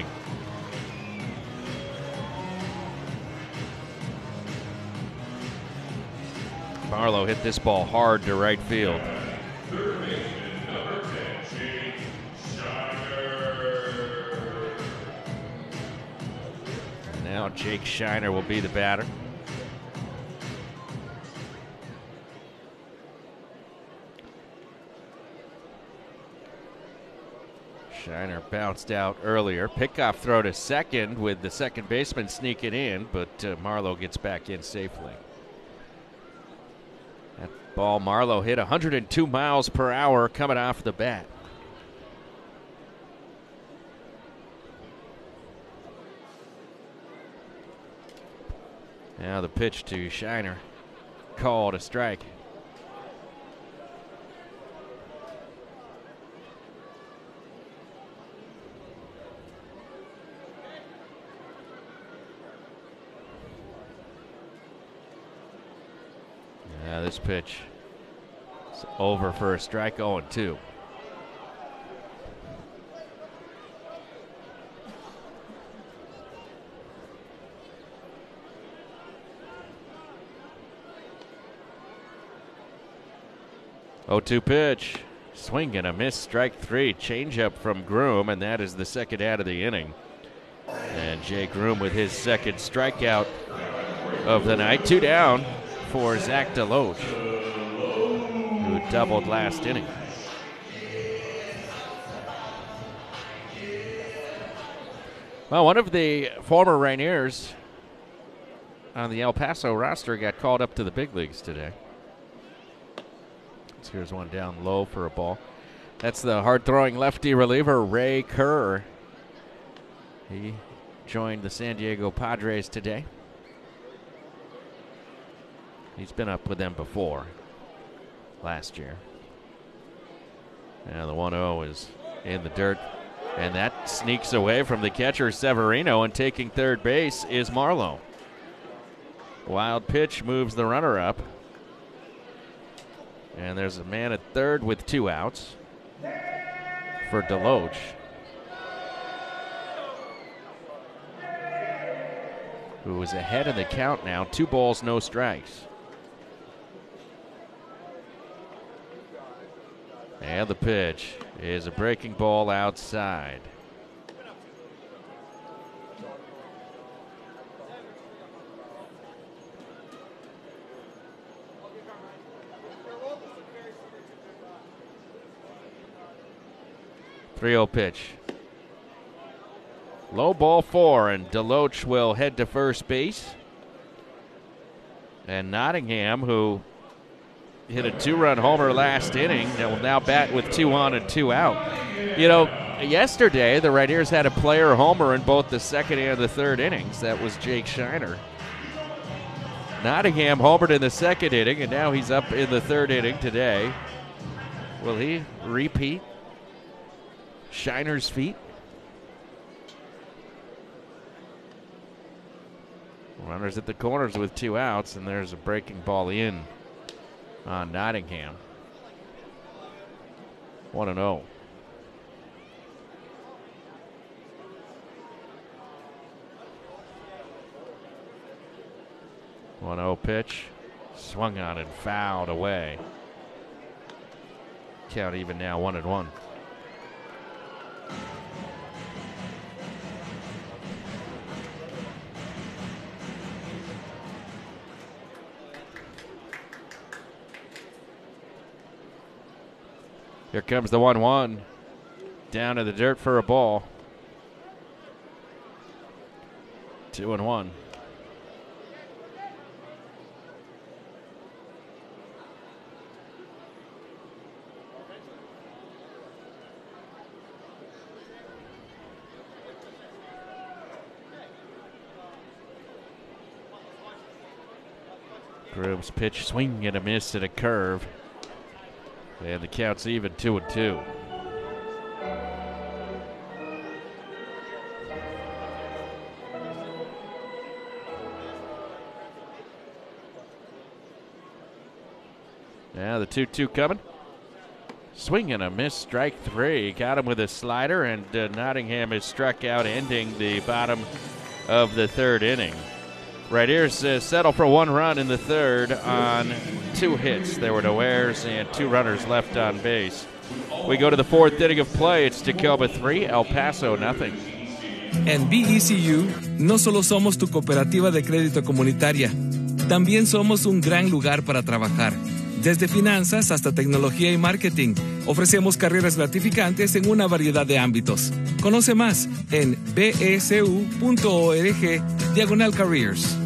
[SPEAKER 3] Marlowe hit this ball hard to right field. Now Jake Shiner will be the batter. Shiner bounced out earlier. Pickoff throw to second with the second baseman sneaking in, but Marlowe gets back in safely. That ball Marlowe hit 102 miles per hour coming off the bat. Now the pitch to Shiner. Called a strike. Now this pitch is over for a strike, 0-2. Oh-2 pitch. Swing and a miss, strike three. Changeup from Groom, and that is the second out of the inning. And Jay Groom with his second strikeout of the night. 2 down for Zach Deloach, who doubled last inning. Well, one of the former Rainiers on the El Paso roster got called up to the big leagues today. Here's one down low for a ball. That's the hard-throwing lefty reliever, Ray Kerr. He joined the San Diego Padres today. He's been up with them before, last year. And the 1-0 is in the dirt. And that sneaks away from the catcher, Severino, and taking third base is Marlowe. Wild pitch moves the runner up. And there's a man at third with 2 outs for Deloach. Who is ahead in the count now. 2 balls, no strikes. And the pitch is a breaking ball outside. Three-0 pitch. Low ball 4, and Deloach will head to first base. And Nottingham, who hit a 2-run homer last inning, will now bat with 2 on and 2 out. You know, yesterday the Rainiers had a player homer in both the second and the third innings. That was Jake Shiner. Nottingham homered in the second inning, and now he's up in the third inning today. Will he repeat Shiner's feat? Runners at the corners with 2 outs, and there's a breaking ball in on Nottingham. 1-0. One-0 pitch, swung on and fouled away. Count even now, 1-1. Here comes the 1-1. Down to the dirt for a ball. 2-1. Grooms pitch, swing and a miss and a curve. And the count's even, 2-2. Now the 2-2 coming. Swing and a miss, strike 3. Got him with a slider, and Nottingham is struck out, ending the bottom of the third inning. Rainiers settle for 1 run in the third on 2 hits. There were no errors and 2 runners left on base. We go to the 4th inning of play. It's Tacoma 3, El Paso nothing.
[SPEAKER 6] En BECU, no solo somos tu cooperativa de crédito comunitaria, también somos un gran lugar para trabajar. Desde finanzas hasta tecnología y marketing, ofrecemos carreras gratificantes en una variedad de ámbitos. Conoce más en becu.org/careers.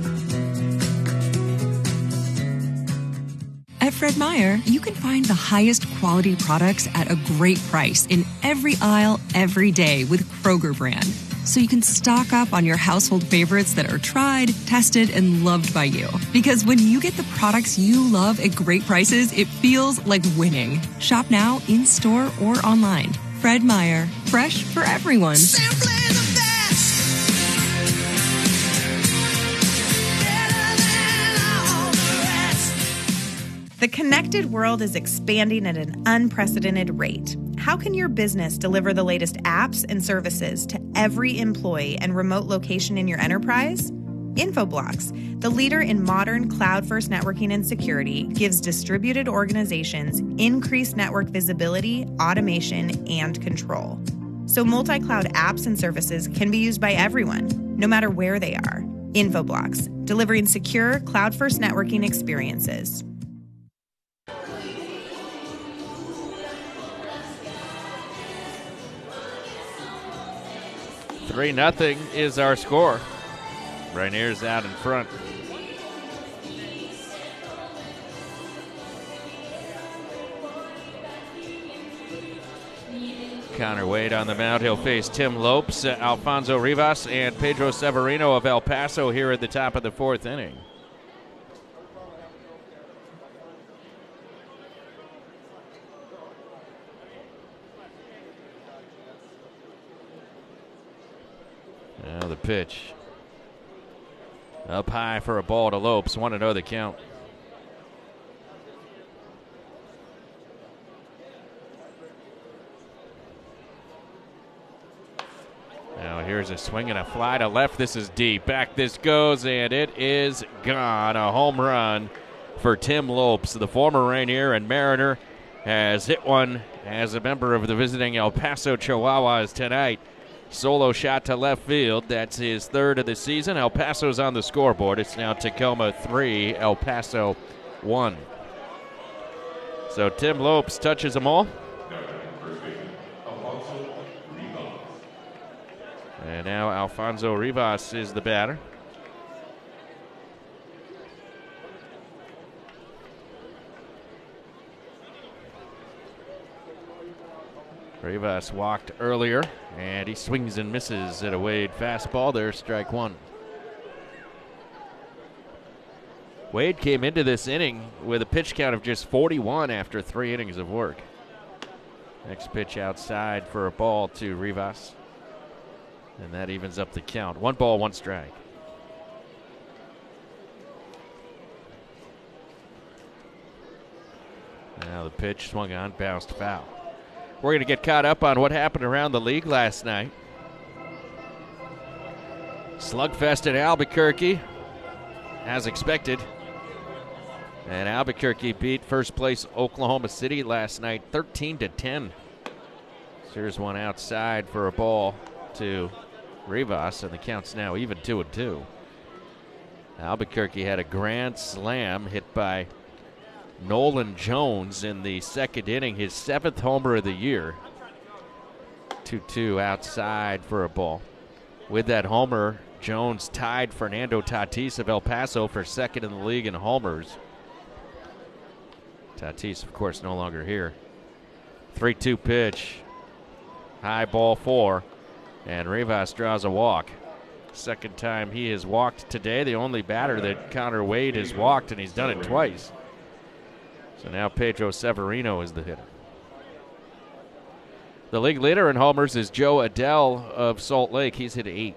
[SPEAKER 16] At Fred Meyer, you can find the highest quality products at a great price in every aisle, every day with Kroger brand. So you can stock up on your household favorites that are tried, tested, and loved by you. Because when you get the products you love at great prices, it feels like winning. Shop now, in-store, or online. Fred Meyer, fresh for everyone.
[SPEAKER 5] Simply the best. Better than all the rest.
[SPEAKER 9] The connected world is expanding at an unprecedented rate. How can your business deliver the latest apps and services to every employee and remote location in your enterprise? Infoblox, the leader in modern cloud-first networking and security, gives distributed organizations increased network visibility, automation, and control. So multi-cloud apps and services can be used by everyone, no matter where they are. Infoblox, delivering secure cloud-first networking experiences.
[SPEAKER 3] 3-0 is our score. Rainiers out in front. Connor Wade on the mound. He'll face Tim Lopes, Alfonso Rivas, and Pedro Severino of El Paso here at the top of the 4th inning. Now the pitch. Up high for a ball to Lopes. 1-0 the count. Now here's a swing and a fly to left. This is deep. Back this goes, and it is gone. A home run for Tim Lopes. The former Rainier and Mariner has hit one as a member of the visiting El Paso Chihuahuas tonight. Solo shot to left field. That's his third of the season. El Paso's on the scoreboard. It's now Tacoma 3, El Paso 1. So Tim Lopes touches them all. And now Alfonso Rivas is the batter. Rivas walked earlier, and he swings and misses at a Wade fastball. There's strike one. Wade came into this inning with a pitch count of just 41 after 3 innings of work. Next pitch outside for a ball to Rivas. And that evens up the count. 1 ball, 1 strike. Now the pitch swung on, bounced foul. We're going to get caught up on what happened around the league last night. Slugfest at Albuquerque, as expected. And Albuquerque beat first place Oklahoma City last night 13-10. Here's one outside for a ball to Rivas, and the count's now even 2-2. Albuquerque had a grand slam hit by Nolan Jones in the second inning, his 7th homer of the year. 2-2 outside for a ball. With that homer, Jones tied Fernando Tatis of El Paso for second in the league in homers. Tatis, of course, no longer here. 3-2 pitch. High ball 4. And Rivas draws a walk. Second time he has walked today. The only batter that Connor Wade has walked, and he's done it twice. So now Pedro Severino is the hitter. The league leader in homers is Joe Adell of Salt Lake. He's hit 8.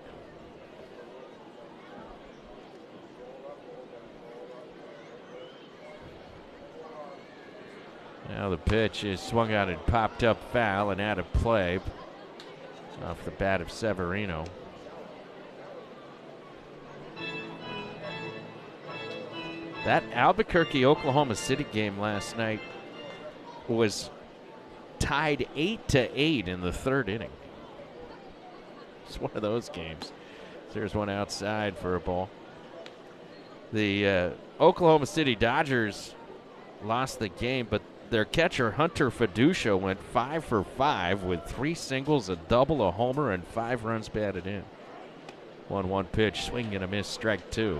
[SPEAKER 3] Now the pitch is swung out and popped up foul and out of play off the bat of Severino. That Albuquerque-Oklahoma City game last night was tied 8-8 in the 3rd inning. It's one of those games. There's one outside for a ball. The Oklahoma City Dodgers lost the game, but their catcher Hunter Fiducia went 5 for 5 with 3 singles, a double, a homer, and 5 runs batted in. 1-1 pitch, swing and a miss, strike 2.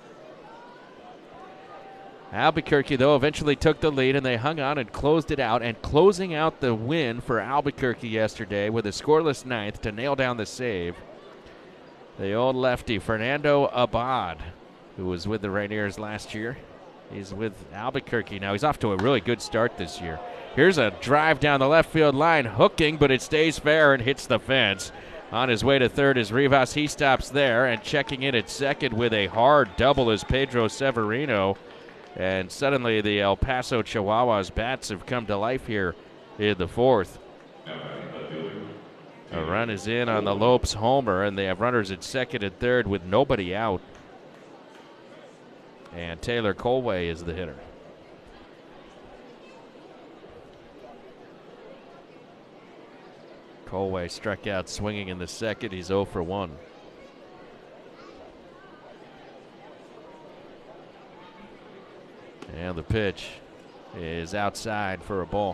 [SPEAKER 3] Albuquerque, though, eventually took the lead, and they hung on and closed it out. And closing out the win for Albuquerque yesterday with a scoreless 9th to nail down the save, the old lefty, Fernando Abad, who was with the Rainiers last year. He's with Albuquerque now. He's off to a really good start this year. Here's a drive down the left field line, hooking, but it stays fair and hits the fence. On his way to third is Rivas. He stops there, and checking in at second with a hard double is Pedro Severino. And suddenly the El Paso Chihuahuas bats have come to life here in the 4th. A run is in on the Lopes homer, and they have runners at second and third with nobody out. And Taylor Colway is the hitter. Colway struck out swinging in the second. He's 0 for 1. And the pitch is outside for a ball.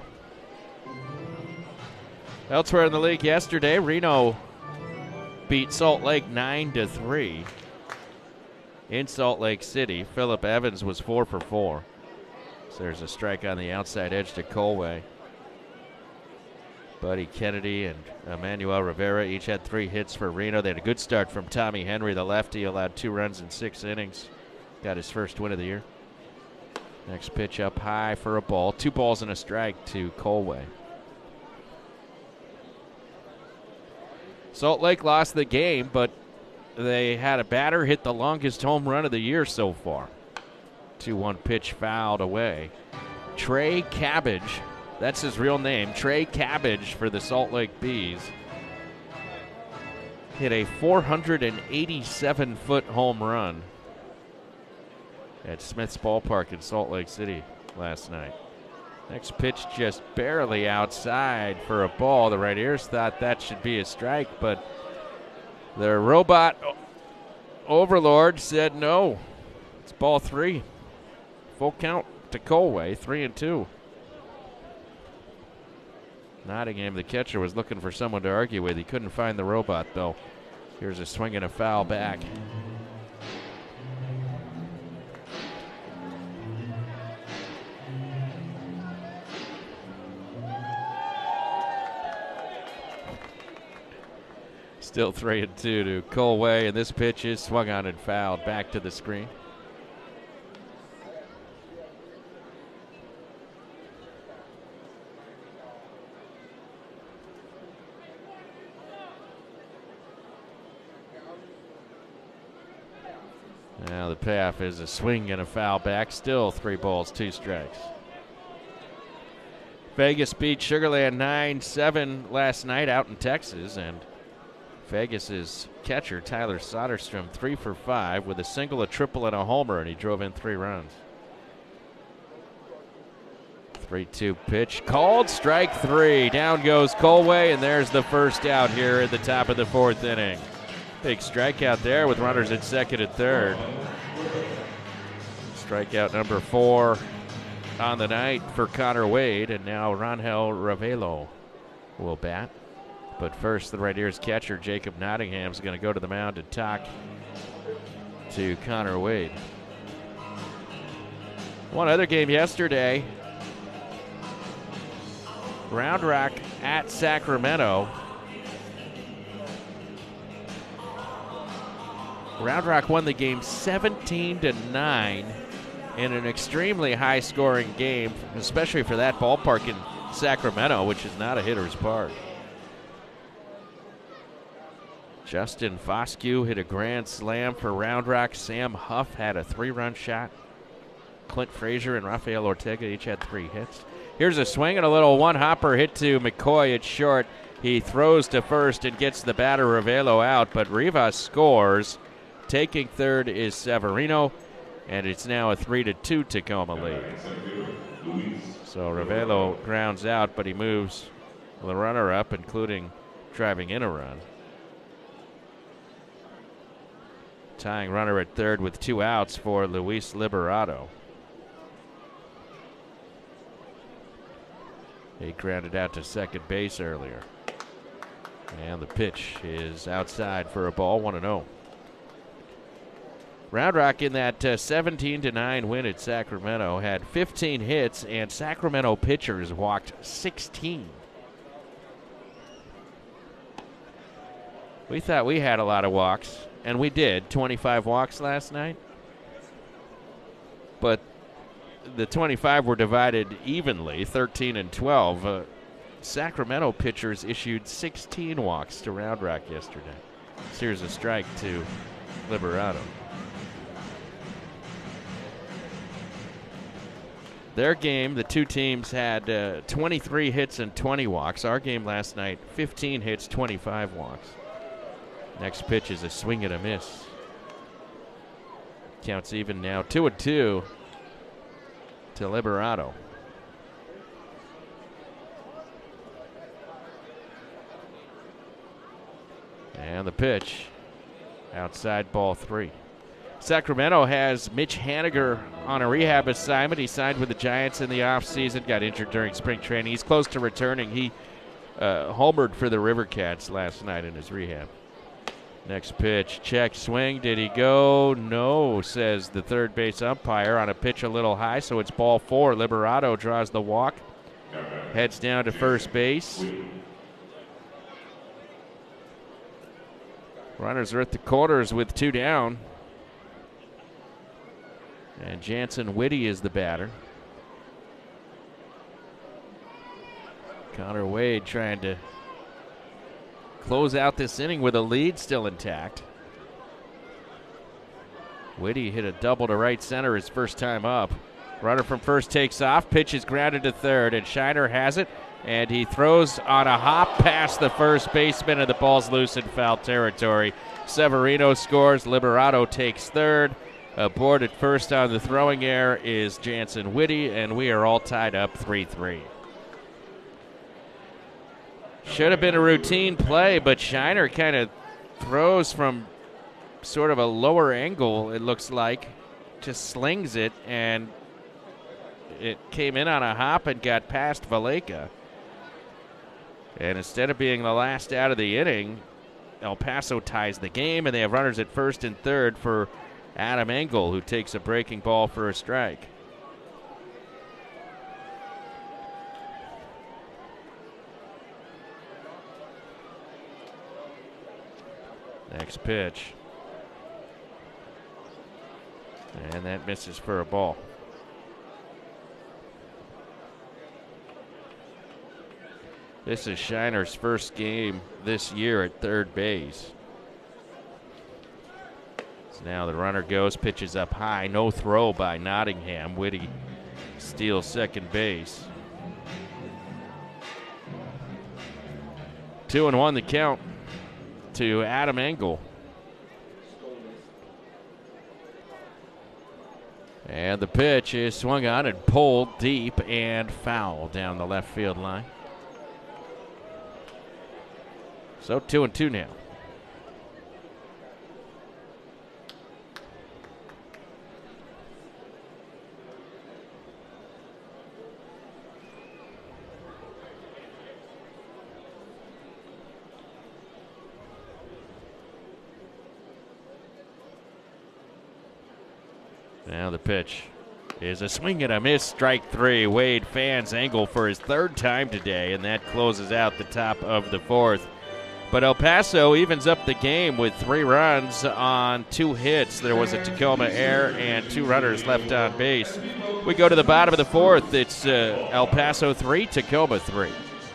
[SPEAKER 3] Elsewhere in the league yesterday, Reno beat Salt Lake 9-3. In Salt Lake City, Phillip Evans was 4 for 4. So there's a strike on the outside edge to Colway. Buddy Kennedy and Emmanuel Rivera each had 3 hits for Reno. They had a good start from Tommy Henry, the lefty, allowed 2 runs in 6 innings. Got his first win of the year. Next pitch up high for a ball. 2 balls and a strike to Colway. Salt Lake lost the game, but they had a batter hit the longest home run of the year so far. 2-1 pitch fouled away. Trey Cabbage, that's his real name, Trey Cabbage for the Salt Lake Bees, hit a 487-foot home run at Smith's Ballpark in Salt Lake City last night. Next pitch just barely outside for a ball. The right ears thought that should be a strike, but the robot overlord said no. It's ball 3. Full count to Colway, 3-2. Nottingham, the catcher, was looking for someone to argue with. He couldn't find the robot, though. Here's a swing and a foul back. Still 3-2 to Colway, and this pitch is swung on and fouled back to the screen. Now the payoff is a swing and a foul back. Still 3 balls, 2 strikes. Vegas beat Sugar Land 9-7 last night out in Texas, and Vegas's catcher, Tyler Soderstrom, 3 for 5 with a single, a triple, and a homer, and he drove in 3 runs. 3-2 pitch called, strike 3. Down goes Colway, and there's the first out here at the top of the 4th inning. Big strikeout there with runners at second and third. Strikeout number 4 on the night for Connor Wade, and now Rangel Ravelo will bat. But first, the right ears catcher, Jacob Nottingham, is going to go to the mound and talk to Connor Wade. One other game yesterday, Round Rock at Sacramento. Round Rock won the game 17-9 in an extremely high-scoring game, especially for that ballpark in Sacramento, which is not a hitter's park. Justin Foscue hit a grand slam for Round Rock. Sam Huff had a 3-run shot. Clint Frazier and Rafael Ortega each had 3 hits. Here's a swing and a little one-hopper hit to McCoy at short. He throws to first and gets the batter Ravelo out, but Rivas scores. Taking third is Severino, and it's now a 3-2 Tacoma lead. So Ravelo grounds out, but he moves the runner up, including driving in a run. Tying runner at third with 2 outs for Luis Liberato. He grounded out to second base earlier. And the pitch is outside for a ball, 1-0. Round Rock in that 17-9 win at Sacramento had 15 hits, and Sacramento pitchers walked 16. We thought we had a lot of walks, and we did, 25 walks last night. But the 25 were divided evenly, 13 and 12. Sacramento pitchers issued 16 walks to Round Rock yesterday. So here's a strike to Liberato. Their game, the two teams had 23 hits and 20 walks. Our game last night, 15 hits, 25 walks. Next pitch is a swing and a miss. Counts even now, 2-2 to Liberato. And the pitch, outside, ball 3. Sacramento has Mitch Haniger on a rehab assignment. He signed with the Giants in the offseason, got injured during spring training. He's close to returning. He homered for the River Cats last night in his rehab. Next pitch, check, swing. Did he go? No, says the third base umpire on a pitch a little high, so it's ball 4. Liberato draws the walk, heads down to first base. Runners are at the quarters with 2 down. And Jansen Whitty is the batter. Connor Wade trying to close out this inning with a lead still intact. Whitty hit a double to right center his first time up. Runner from first takes off, pitch is grounded to third, and Shiner has it, and he throws on a hop past the first baseman, and the ball's loose in foul territory. Severino scores, Liberato takes third, Aboard at first on the throwing error is Jansen Whitty, and we are all tied up 3-3. Should have been a routine play, but Shiner kind of throws from sort of a lower angle, it looks like. Just slings it, and it came in on a hop and got past Valleca. And instead of being the last out of the inning, El Paso ties the game, and they have runners at first and third for Adam Engel, who takes a breaking ball for a strike. Next pitch. And that misses for a ball. This is Shiner's first game this year at third base. So now the runner goes, pitches up high. No throw by Nottingham. Whitty steals second base. 2-1 the count to Adam Engel. And the pitch is swung on and pulled deep and foul down the left field line. So 2-2 now. Now the pitch is a swing and a miss, strike three. Wade fans Engel for his third time today, and that closes out the top of the fourth. But El Paso evens up the game with 3 runs on 2 hits. There was a Tacoma error and 2 runners left on base. We go to the bottom of the fourth. It's El Paso 3, Tacoma 3.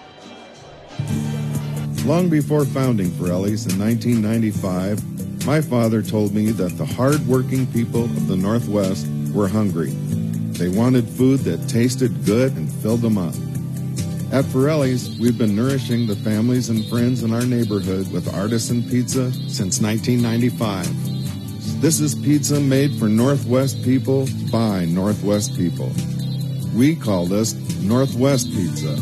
[SPEAKER 8] Long before founding Pirelli's in 1995, my father told me that the hard-working people of the Northwest were hungry. They wanted food that tasted good and filled them up. At Pirelli's, we've been nourishing the families and friends in our neighborhood with artisan pizza since 1995. This is pizza made for Northwest people by Northwest people. We call this Northwest Pizza.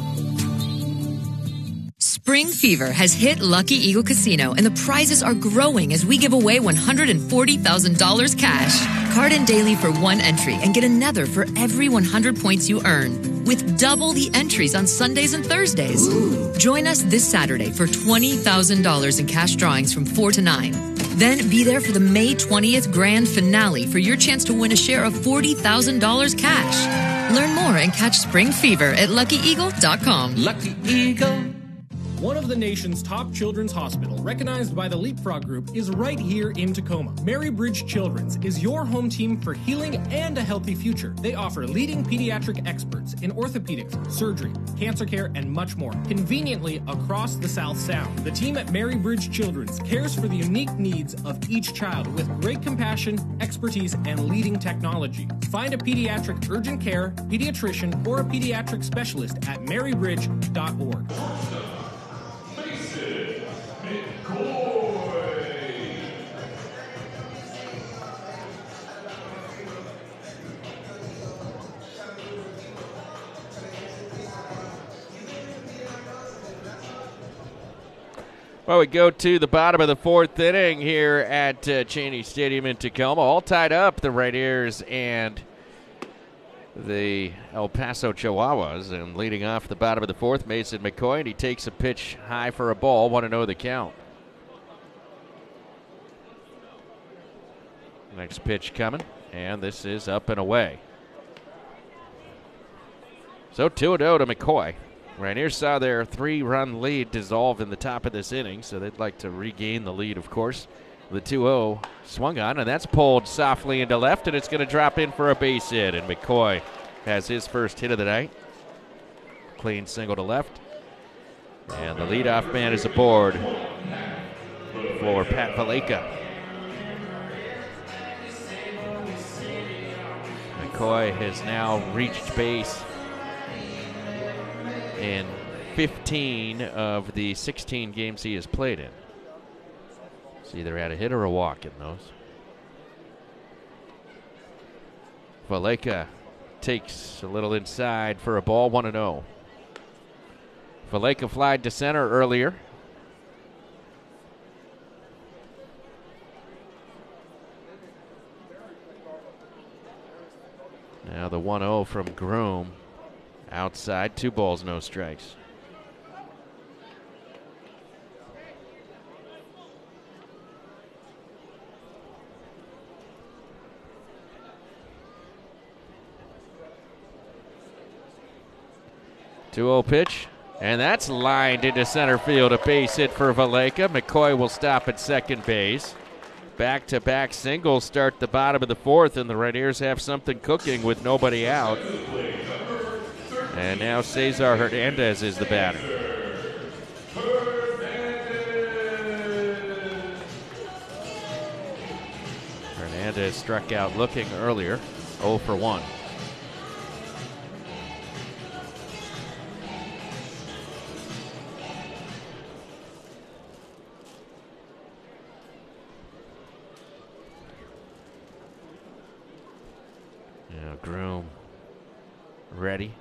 [SPEAKER 10] Spring fever has hit Lucky Eagle Casino, and the prizes are growing as we give away $140,000 cash. Card in daily for 1 entry and get another for every 100 points you earn, with double the entries on Sundays and Thursdays. Ooh. Join us this Saturday for $20,000 in cash drawings from 4 to 9. Then be there for the May 20th grand finale for your chance to win a share of $40,000 cash. Learn more and catch Spring Fever at LuckyEagle.com.
[SPEAKER 11] Lucky Eagle. One of the nation's top children's hospital, recognized by the Leapfrog Group, is right here in Tacoma. Mary Bridge Children's is your home team for healing and a healthy future. They offer leading pediatric experts in orthopedics, surgery, cancer care, and much more, conveniently across the South Sound. The team at Mary Bridge Children's cares for the unique needs of each child with great compassion, expertise, and leading technology. Find a pediatric urgent care, pediatrician, or a pediatric specialist at marybridge.org.
[SPEAKER 3] Well, we go to the bottom of the fourth inning here at Cheney Stadium in Tacoma. All tied up, the Rainiers and the El Paso Chihuahuas. And leading off the bottom of the fourth, Mason McCoy, and he takes a pitch high for a ball. 1-0 the count. Next pitch coming, and this is up and away. So 2-0 to McCoy. Rainiers saw their 3-run lead dissolve in the top of this inning, so they'd like to regain the lead, of course. The 2-0 swung on, and that's pulled softly into left, and it's going to drop in for a base hit. And McCoy has his first hit of the night. Clean single to left. And the leadoff man is aboard for Pat Valleca. McCoy has now reached base in 15 of the 16 games he has played in. He's either had a hit or a walk in those. Valleca takes a little inside for a ball, 1-0. Valleca flied to center earlier. Now the 1-0 from Groom. Outside, 2 balls, no strikes. Two-0 pitch, and that's lined into center field. A base hit for Valleca. McCoy will stop at second base. Back-to-back singles start the bottom of the 4th, and the Rainiers have something cooking with nobody out. And now Cesar Hernandez is the batter. Hernandez struck out looking earlier, 0 for 1. Now Groom ready.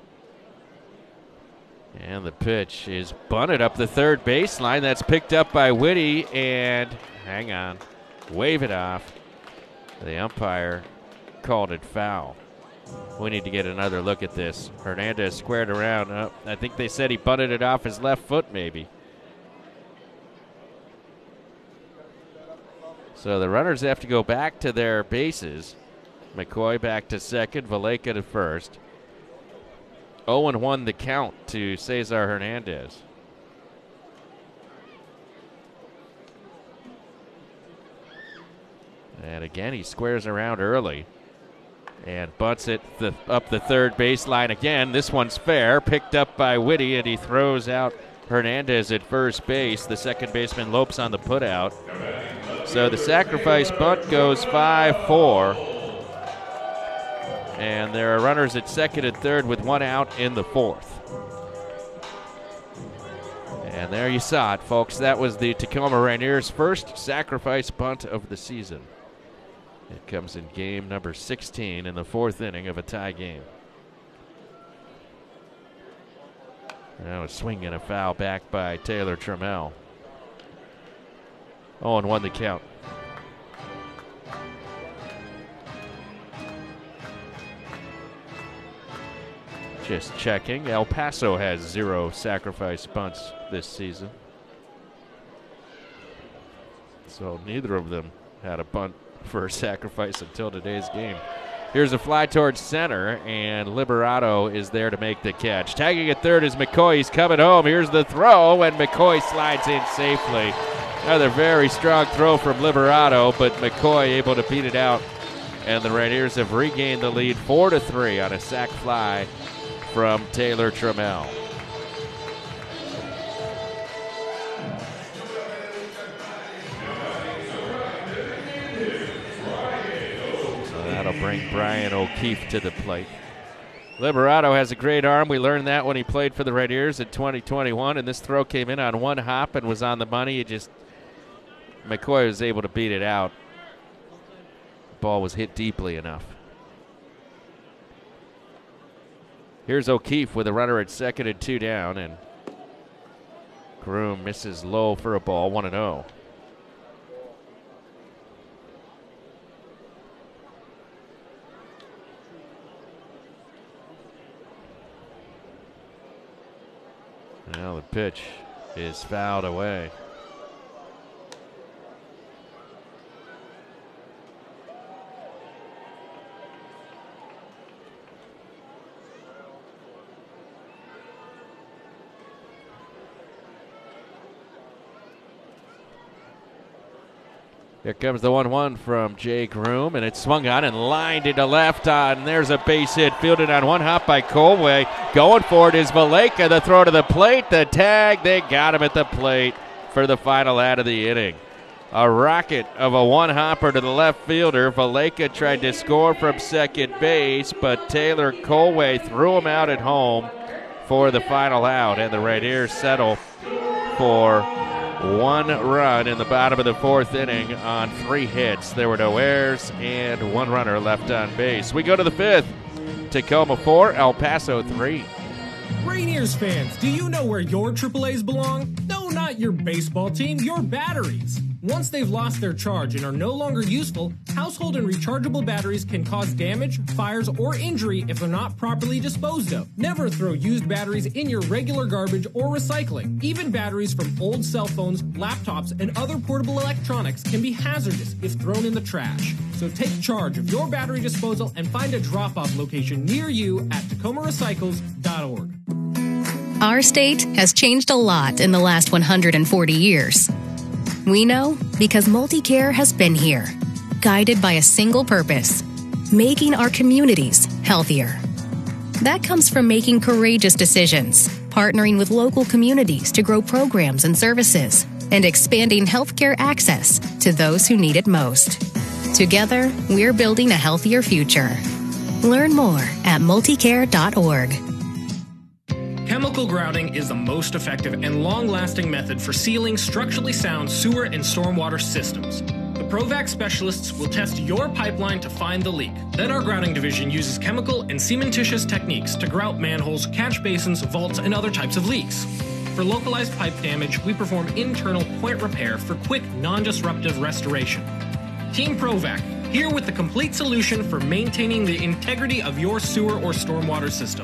[SPEAKER 3] And the pitch is bunted up the third baseline. That's picked up by Whitty, and hang on, wave it off. The umpire called it foul. We need to get another look at this. Hernandez squared around. I think they said he bunted it off his left foot, maybe. So the runners have to go back to their bases. McCoy back to second, Valleca to first. 0-1 the count to Cesar Hernandez. And again, he squares around early and butts it up the third baseline again. This one's fair, picked up by Whitty, and he throws out Hernandez at first base. The second baseman Lopes on the putout. So the sacrifice bunt goes 5-4. And there are runners at second and third with 1 out in the 4th. And there you saw it, folks. That was the Tacoma Rainiers' first sacrifice bunt of the season. It comes in game number 16 in the 4th inning of a tie game. Now a swing and a foul back by Taylor Trammell. 0-1 the count. Just checking. El Paso has 0 sacrifice bunts this season. So neither of them had a bunt for a sacrifice until today's game. Here's a fly towards center, and Liberato is there to make the catch. Tagging at third is McCoy. He's coming home. Here's the throw, and McCoy slides in safely. Another very strong throw from Liberato, but McCoy able to beat it out. And the Rainiers have regained the lead 4-3 on a sac fly from Taylor Trammell. So that'll bring Brian O'Keefe to the plate. Liberato has a great arm. We learned that when he played for the Rainiers in 2021, and this throw came in on one hop and was on the money. McCoy was able to beat it out. Ball was hit deeply enough. Here's O'Keefe with a runner at second and 2 down, and Groom misses low for a ball, 1-0. Now the pitch is fouled away. Here comes the 1-1 from Jay Groom, and it's swung on and lined into left on. There's a base hit fielded on one hop by Colway. Going for it is Valleca. The throw to the plate, the tag. They got him at the plate for the final out of the inning. A rocket of a one-hopper to the left fielder. Valleca tried to score from second base, but Taylor Colway threw him out at home for the final out, and the Rainiers settle for 1 run in the bottom of the 4th inning on 3 hits. There were no errors and 1 runner left on base. We go to the 5th. Tacoma 4, El Paso 3.
[SPEAKER 11] Rainiers fans, do you know where your AAAs belong? No, not your baseball team, your batteries. Once they've lost their charge and are no longer useful, household and rechargeable batteries can cause damage, fires, or injury if they're not properly disposed of. Never throw used batteries in your regular garbage or recycling. Even batteries from old cell phones, laptops, and other portable electronics can be hazardous if thrown in the trash. So take charge of your battery disposal and find a drop-off location near you at tacomarecycles.org.
[SPEAKER 12] Our state has changed a lot in the last 140 years. We know because MultiCare has been here, guided by a single purpose, making our communities healthier. That comes from making courageous decisions, partnering with local communities to grow programs and services, and expanding healthcare access to those who need it most. Together, we're building a healthier future. Learn more at multicare.org.
[SPEAKER 11] Chemical grouting is the most effective and long-lasting method for sealing structurally sound sewer and stormwater systems. The Provac specialists will test your pipeline to find the leak. Then our grouting division uses chemical and cementitious techniques to grout manholes, catch basins, vaults, and other types of leaks. For localized pipe damage, we perform internal point repair for quick, non-disruptive restoration. Team Provac, here with the complete solution for maintaining the integrity of your sewer or stormwater system.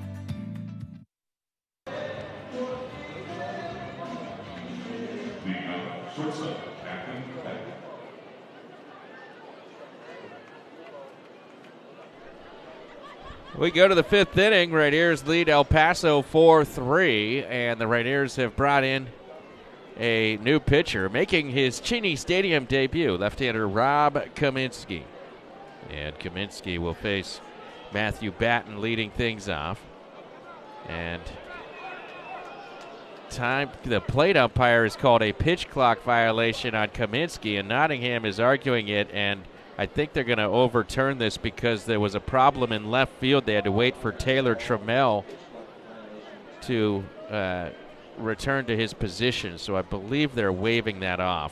[SPEAKER 3] We go to the 5th inning. Rainiers lead El Paso 4-3, and the Rainiers have brought in a new pitcher, making his Cheney Stadium debut, left-hander Rob Kaminsky. And Kaminsky will face Matthew Batten leading things off. And the plate umpire has called a pitch clock violation on Kaminsky, and Nottingham is arguing it, and I think they're going to overturn this because there was a problem in left field. They had to wait for Taylor Trammell to return to his position, so I believe they're waving that off.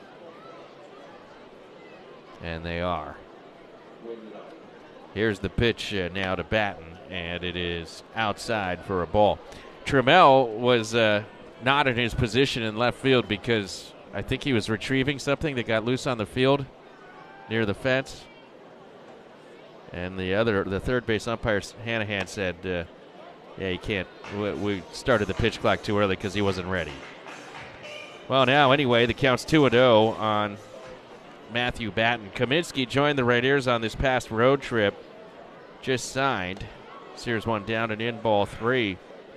[SPEAKER 3] And they are. Here's the pitch now to Batten, and it is outside for a ball. Trammell was not in his position in left field because I think he was retrieving something that got loose on the field near the fence. And the third base umpire, Hanahan, said, yeah, he can't. We started the pitch clock too early because he wasn't ready. Well, now, anyway, the count's 2-0 on Matthew Batten. Kaminsky joined the Rainiers on this past road trip. Just signed. Here's one down and in, ball 3.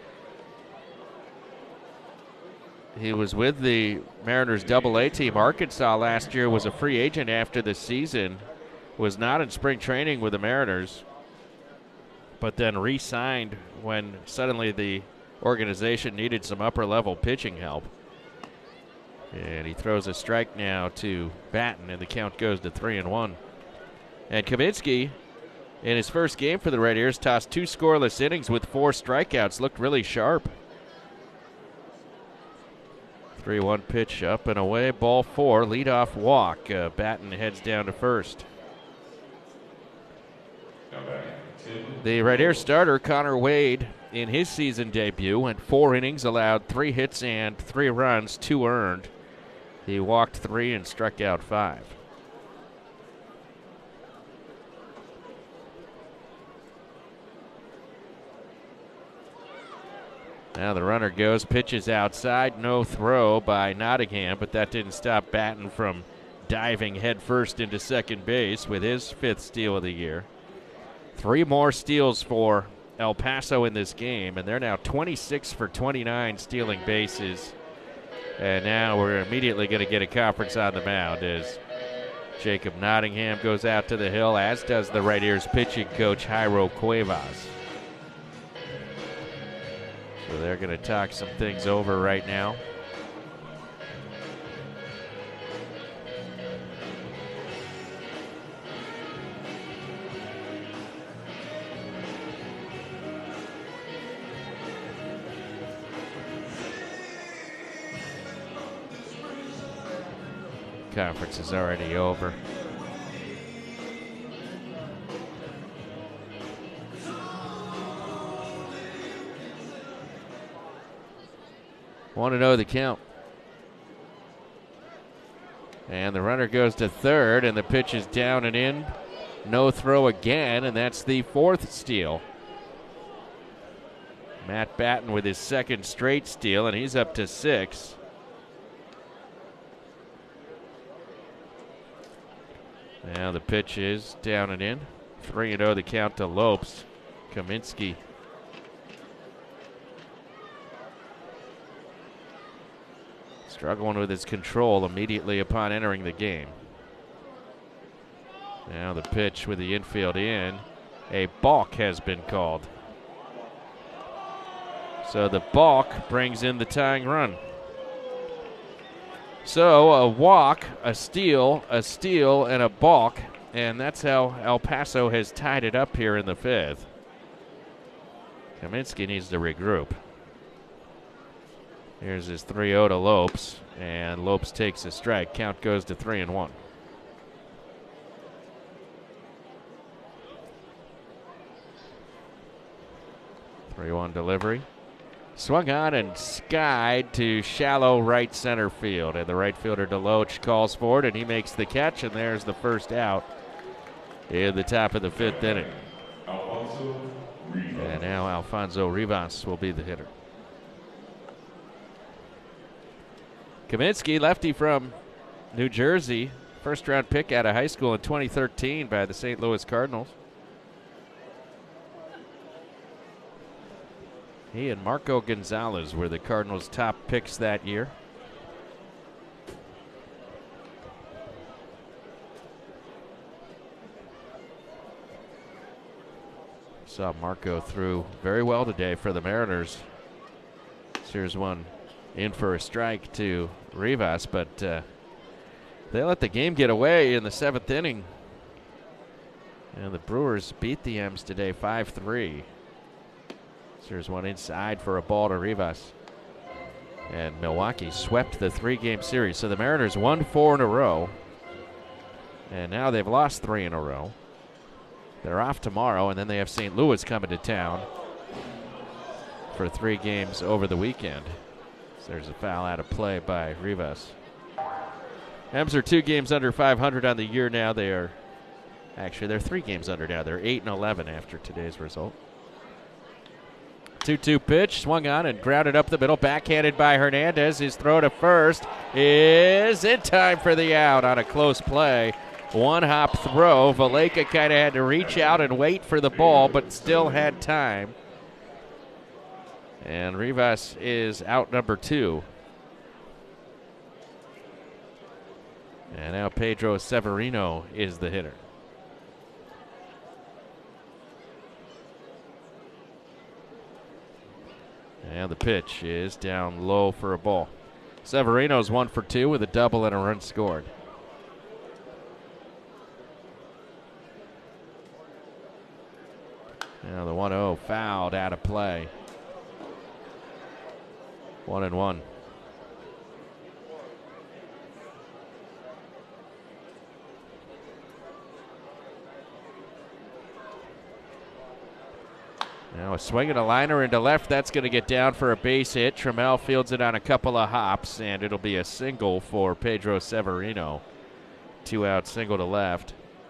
[SPEAKER 3] He was with the Mariners AA team. Arkansas last year, was a free agent after the season. Was not in spring training with the Mariners, but then re-signed when suddenly the organization needed some upper-level pitching help. And he throws a strike now to Batten, and the count goes to 3-1. And Kaminsky, in his first game for the Rainiers, tossed 2 scoreless innings with 4 strikeouts. Looked really sharp. 3-1 pitch up and away. Ball 4, leadoff walk. Batten heads down to first. The Rainiers starter, Connor Wade, in his season debut, went 4 innings, allowed 3 hits and 3 runs, 2 earned. He walked 3 and struck out 5. Now the runner goes, pitches outside, no throw by Nottingham, but that didn't stop Batten from diving headfirst into second base with his 5th steal of the year. 3 more steals for El Paso in this game, and they're now 26 for 29 stealing bases. And now we're immediately going to get a conference on the mound as Jacob Nottingham goes out to the hill, as does the Rainiers pitching coach Jairo Cuevas. So they're going to talk some things over right now. conference is already over. Want to know the count. And the runner goes to third, and the pitch is down and in. No throw again, and that's the fourth steal. Matt Batten with his second straight steal, and he's up to 6. Now the pitch is down and in. 3-0 the count to Lopes. Kaminsky struggling with his control immediately upon entering the game. Now the pitch with the infield in. A balk has been called. So the balk brings in the tying run. So a walk, a steal, and a balk, and that's how El Paso has tied it up here in the 5th. Kaminsky needs to regroup. Here's his 3-0 to Lopes, and Lopes takes a strike. Count goes to 3-1. Three-one delivery. Swung on and skied to shallow right center field. And the right fielder Deloach calls for it, and he makes the catch, and there's the first out in the top of the 5th inning. And now Alfonso Rivas will be the hitter. Kaminsky, lefty from New Jersey, first-round pick out of high school in 2013 by the St. Louis Cardinals. He and Marco Gonzalez were the Cardinals' top picks that year. Saw Marco threw very well today for the Mariners. Here's one in for a strike to Rivas, but they let the game get away in the 7th inning. And the Brewers beat the M's today 5-3. Here's one inside for a ball to Rivas. And Milwaukee swept the 3-game series. So the Mariners won 4 in a row. And now they've lost 3 in a row. They're off tomorrow, and then they have St. Louis coming to town for 3 games over the weekend. So there's a foul out of play by Rivas. M's are 2 games under 500 on the year now. They're 3 games under now. They're 8-11 after today's result. 2-2 pitch, swung on and grounded up the middle, backhanded by Hernandez. His throw to first is in time for the out on a close play. One-hop throw. Valleca kind of had to reach out and wait for the ball, but still had time. And Rivas is out number 2. And now Pedro Severino is the hitter. And the pitch is down low for a ball. Severino's 1 for 2 with a double and a run scored. Now the 1-0 fouled out of play. 1-1. Now a swing and a liner into left. That's going to get down for a base hit. Trammell fields it on a couple of hops, and it'll be a single for Pedro Severino. 2-out single to left.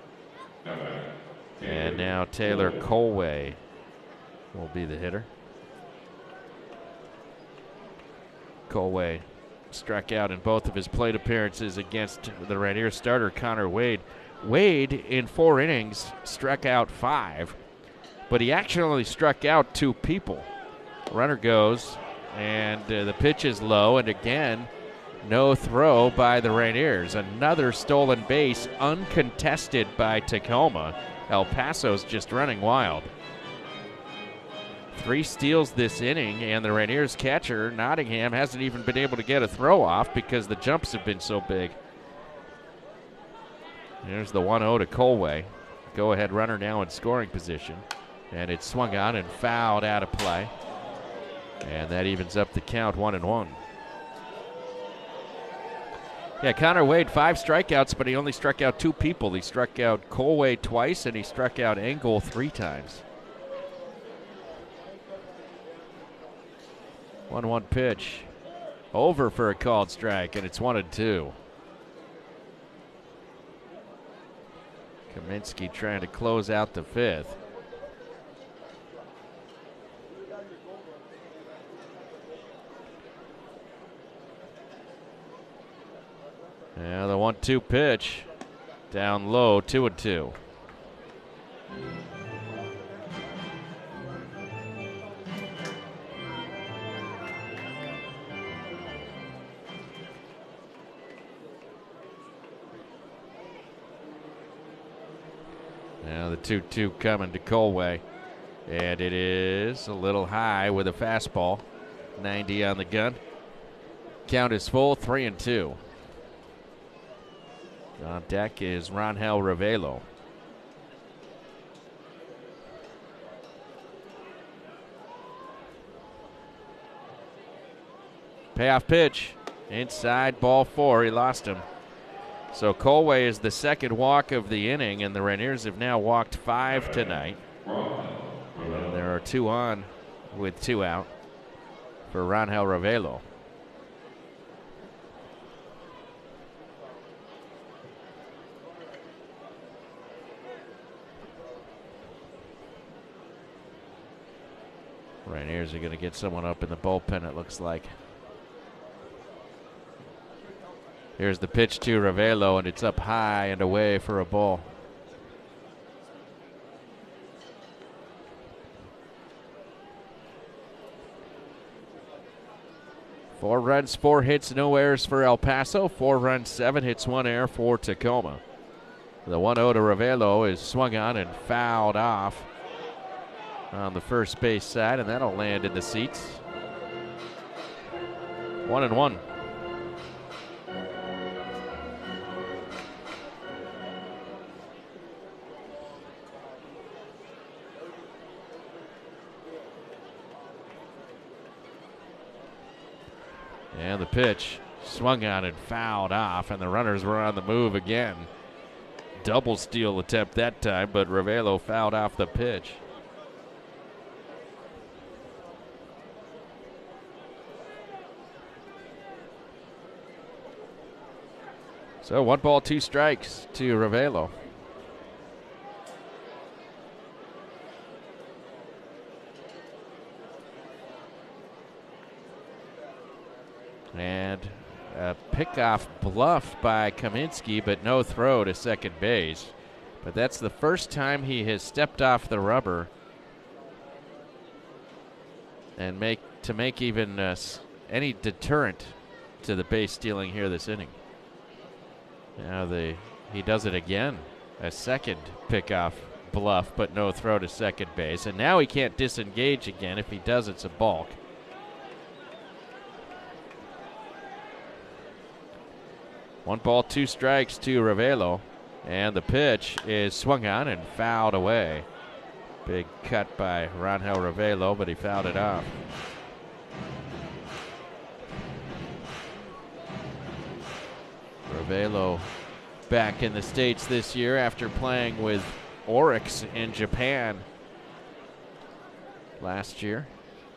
[SPEAKER 3] And now Taylor Colway will be the hitter. Colway struck out in both of his plate appearances against the Rainier starter Connor Wade. Wade, in 4 innings, struck out 5. But he actually struck out 2 people. Runner goes, and the pitch is low, and again, no throw by the Rainiers. Another stolen base, uncontested by Tacoma. El Paso's just running wild. 3 steals this inning, and the Rainiers catcher, Nottingham, hasn't even been able to get a throw off because the jumps have been so big. There's the 1-0 to Colway. Go-ahead runner now in scoring position. And it's swung on and fouled out of play. And that evens up the count 1-1. Yeah, Connor Wade, 5 strikeouts, but he only struck out 2 people. He struck out Colway twice, and he struck out Engel 3 times. 1-1 pitch. Over for a called strike, and it's 1-2. Kaminsky trying to close out the 5th. Yeah, the 1-2 pitch. Down low, 2-2. Now the 2-2 coming to Colway. And it is a little high with a fastball. 90 on the gun. Count is full, 3-2. On deck is Rangel Ravelo. Payoff pitch. Inside, ball 4. He lost him. So Colway is the second walk of the inning, and the Rainiers have now walked 5 tonight. And there are 2 on with 2 out for Rangel Ravelo. Rainiers are going to get someone up in the bullpen, it looks like. Here's the pitch to Ravelo, and it's up high and away for a ball. Four runs, 4 hits, no errors for El Paso. 4 runs, 7 hits, 1 error for Tacoma. The 1-0 to Ravelo is swung on and fouled off on the first base side, and that'll land in the seats. 1-1. And the pitch swung on and fouled off, and the runners were on the move again. Double steal attempt that time, but Ravelo fouled off the pitch. So 1 ball, 2 strikes to Ravelo. And a pickoff bluff by Kaminsky, but no throw to second base. But that's the first time he has stepped off the rubber and make even any deterrent to the base stealing here this inning. Now he does it again. A second pickoff bluff, but no throw to second base. And now he can't disengage again. If he does, it's a balk. One ball, 2 strikes to Ravelo. And the pitch is swung on and fouled away. Big cut by Rangel Ravelo, but he fouled it off. Ravelo back in the States this year after playing with Oryx in Japan last year.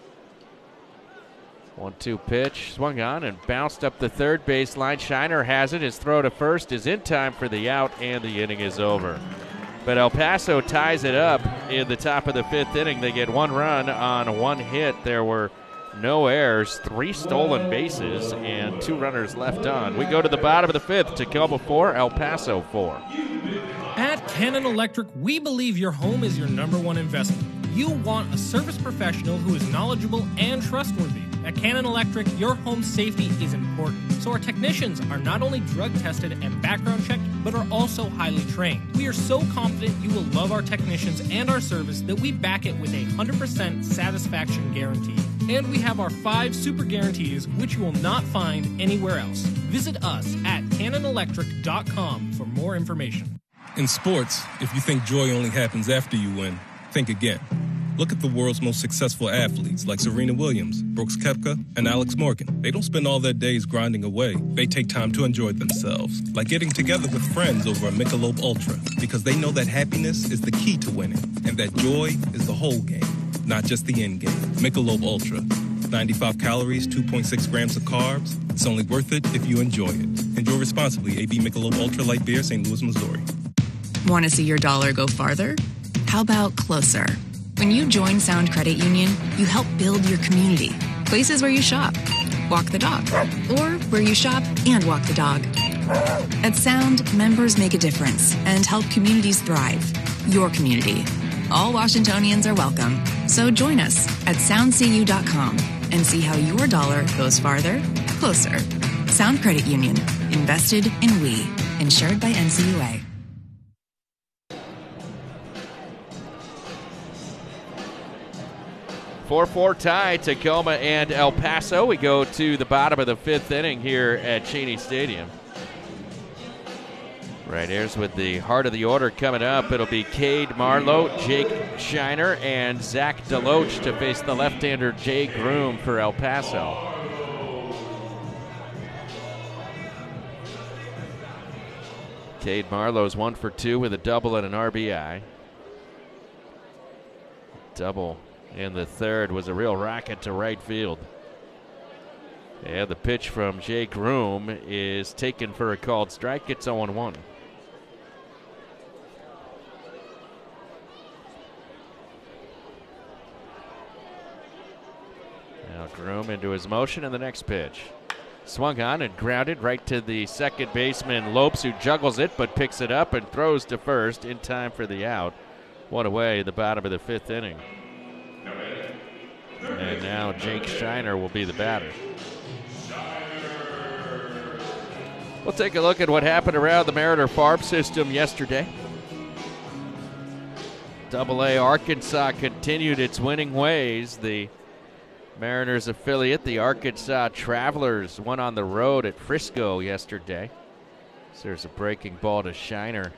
[SPEAKER 3] 1-2 pitch, swung on and bounced up the third baseline. Shiner has it. His throw to first is in time for the out, and the inning is over. But El Paso ties it up in the top of the 5th inning. They get 1 run on 1 hit. There were no errors, 3 stolen bases, and 2 runners left on. We go to the bottom of the 5th. Tacoma 4, El Paso 4.
[SPEAKER 11] At Cannon Electric, we believe your home is your #1 investment. You want a service professional who is knowledgeable and trustworthy. At Cannon Electric, your home safety is important, so our technicians are not only drug tested and background checked, but are also highly trained. We are so confident you will love our technicians and our service that we back it with a 100% satisfaction guarantee. And we have our 5 super guarantees, which you will not find anywhere else. Visit us at cannonelectric.com for more information.
[SPEAKER 17] In sports, if you think joy only happens after you win, think again. Look at the world's most successful athletes like Serena Williams, Brooks Koepka, and Alex Morgan. They don't spend all their days grinding away. They take time to enjoy themselves, like getting together with friends over a Michelob Ultra, because they know that happiness is the key to winning, and that joy is the whole game, not just the end game. Michelob Ultra. 95 calories, 2.6 grams of carbs. It's only worth it if you enjoy it. Enjoy responsibly. AB Michelob Ultra Light Beer, St. Louis, Missouri.
[SPEAKER 2] Want to see your dollar go farther? How about closer? When you join Sound Credit Union, you help build your community. Places where you shop, walk the dog, or where you shop and walk the dog. At Sound, members make a difference and help communities thrive. Your community. All Washingtonians are welcome. So join us at soundcu.com and see how your dollar goes farther, closer. Sound Credit Union. Invested in we. Insured by NCUA.
[SPEAKER 3] 4-4 tie, Tacoma and El Paso. We go to the bottom of the fifth inning here at Cheney Stadium. Right here's with the heart of the order coming up. It'll be Cade Marlowe, Jake Shiner, and Zach DeLoach to face the left-hander Jay Groom for El Paso. Cade Marlowe's 1 for 2 with a double and an RBI. Double in the third was a real rocket to right field. And the pitch from Jay Groom is taken for a called strike. It's 0-1. Now Groom into his motion and the next pitch. Swung on and grounded right to the second baseman Lopes, who juggles it but picks it up and throws to first in time for the out. One away at the bottom of the fifth inning. And now Jake Shiner will be the batter. We'll take a look at what happened around the Mariner farm system yesterday. Double-A Arkansas continued its winning ways. The Mariners affiliate, the Arkansas Travelers, won on the road at Frisco yesterday. So there's a breaking ball to Shiner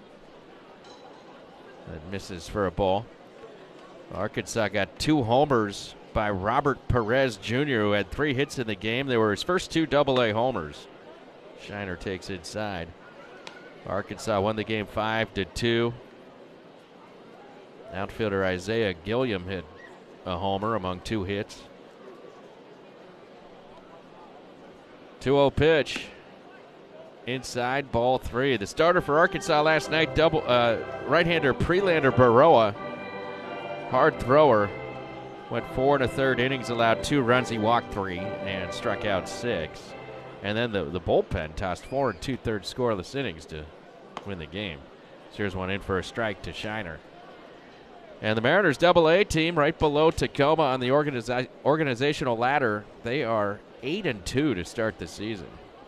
[SPEAKER 3] that misses for a ball. Arkansas got 2 homers by Robert Perez Jr., who had 3 hits in the game. They were his first 2 Double-A homers. Shiner takes inside. Arkansas won the game 5-2. Outfielder Isaiah Gilliam hit a homer among 2 hits. 2-0 pitch. Inside, ball 3. The starter for Arkansas last night, right-hander Prelander Baroa. Hard thrower. Went 4 1/3 innings, allowed 2 runs. He walked 3 and struck out 6. And then the bullpen tossed 4 2/3 scoreless innings to win the game. So here's one in for a strike to Shiner. And the Mariners Double-A team right below Tacoma on the organizational ladder. They are 8-2 to start the season.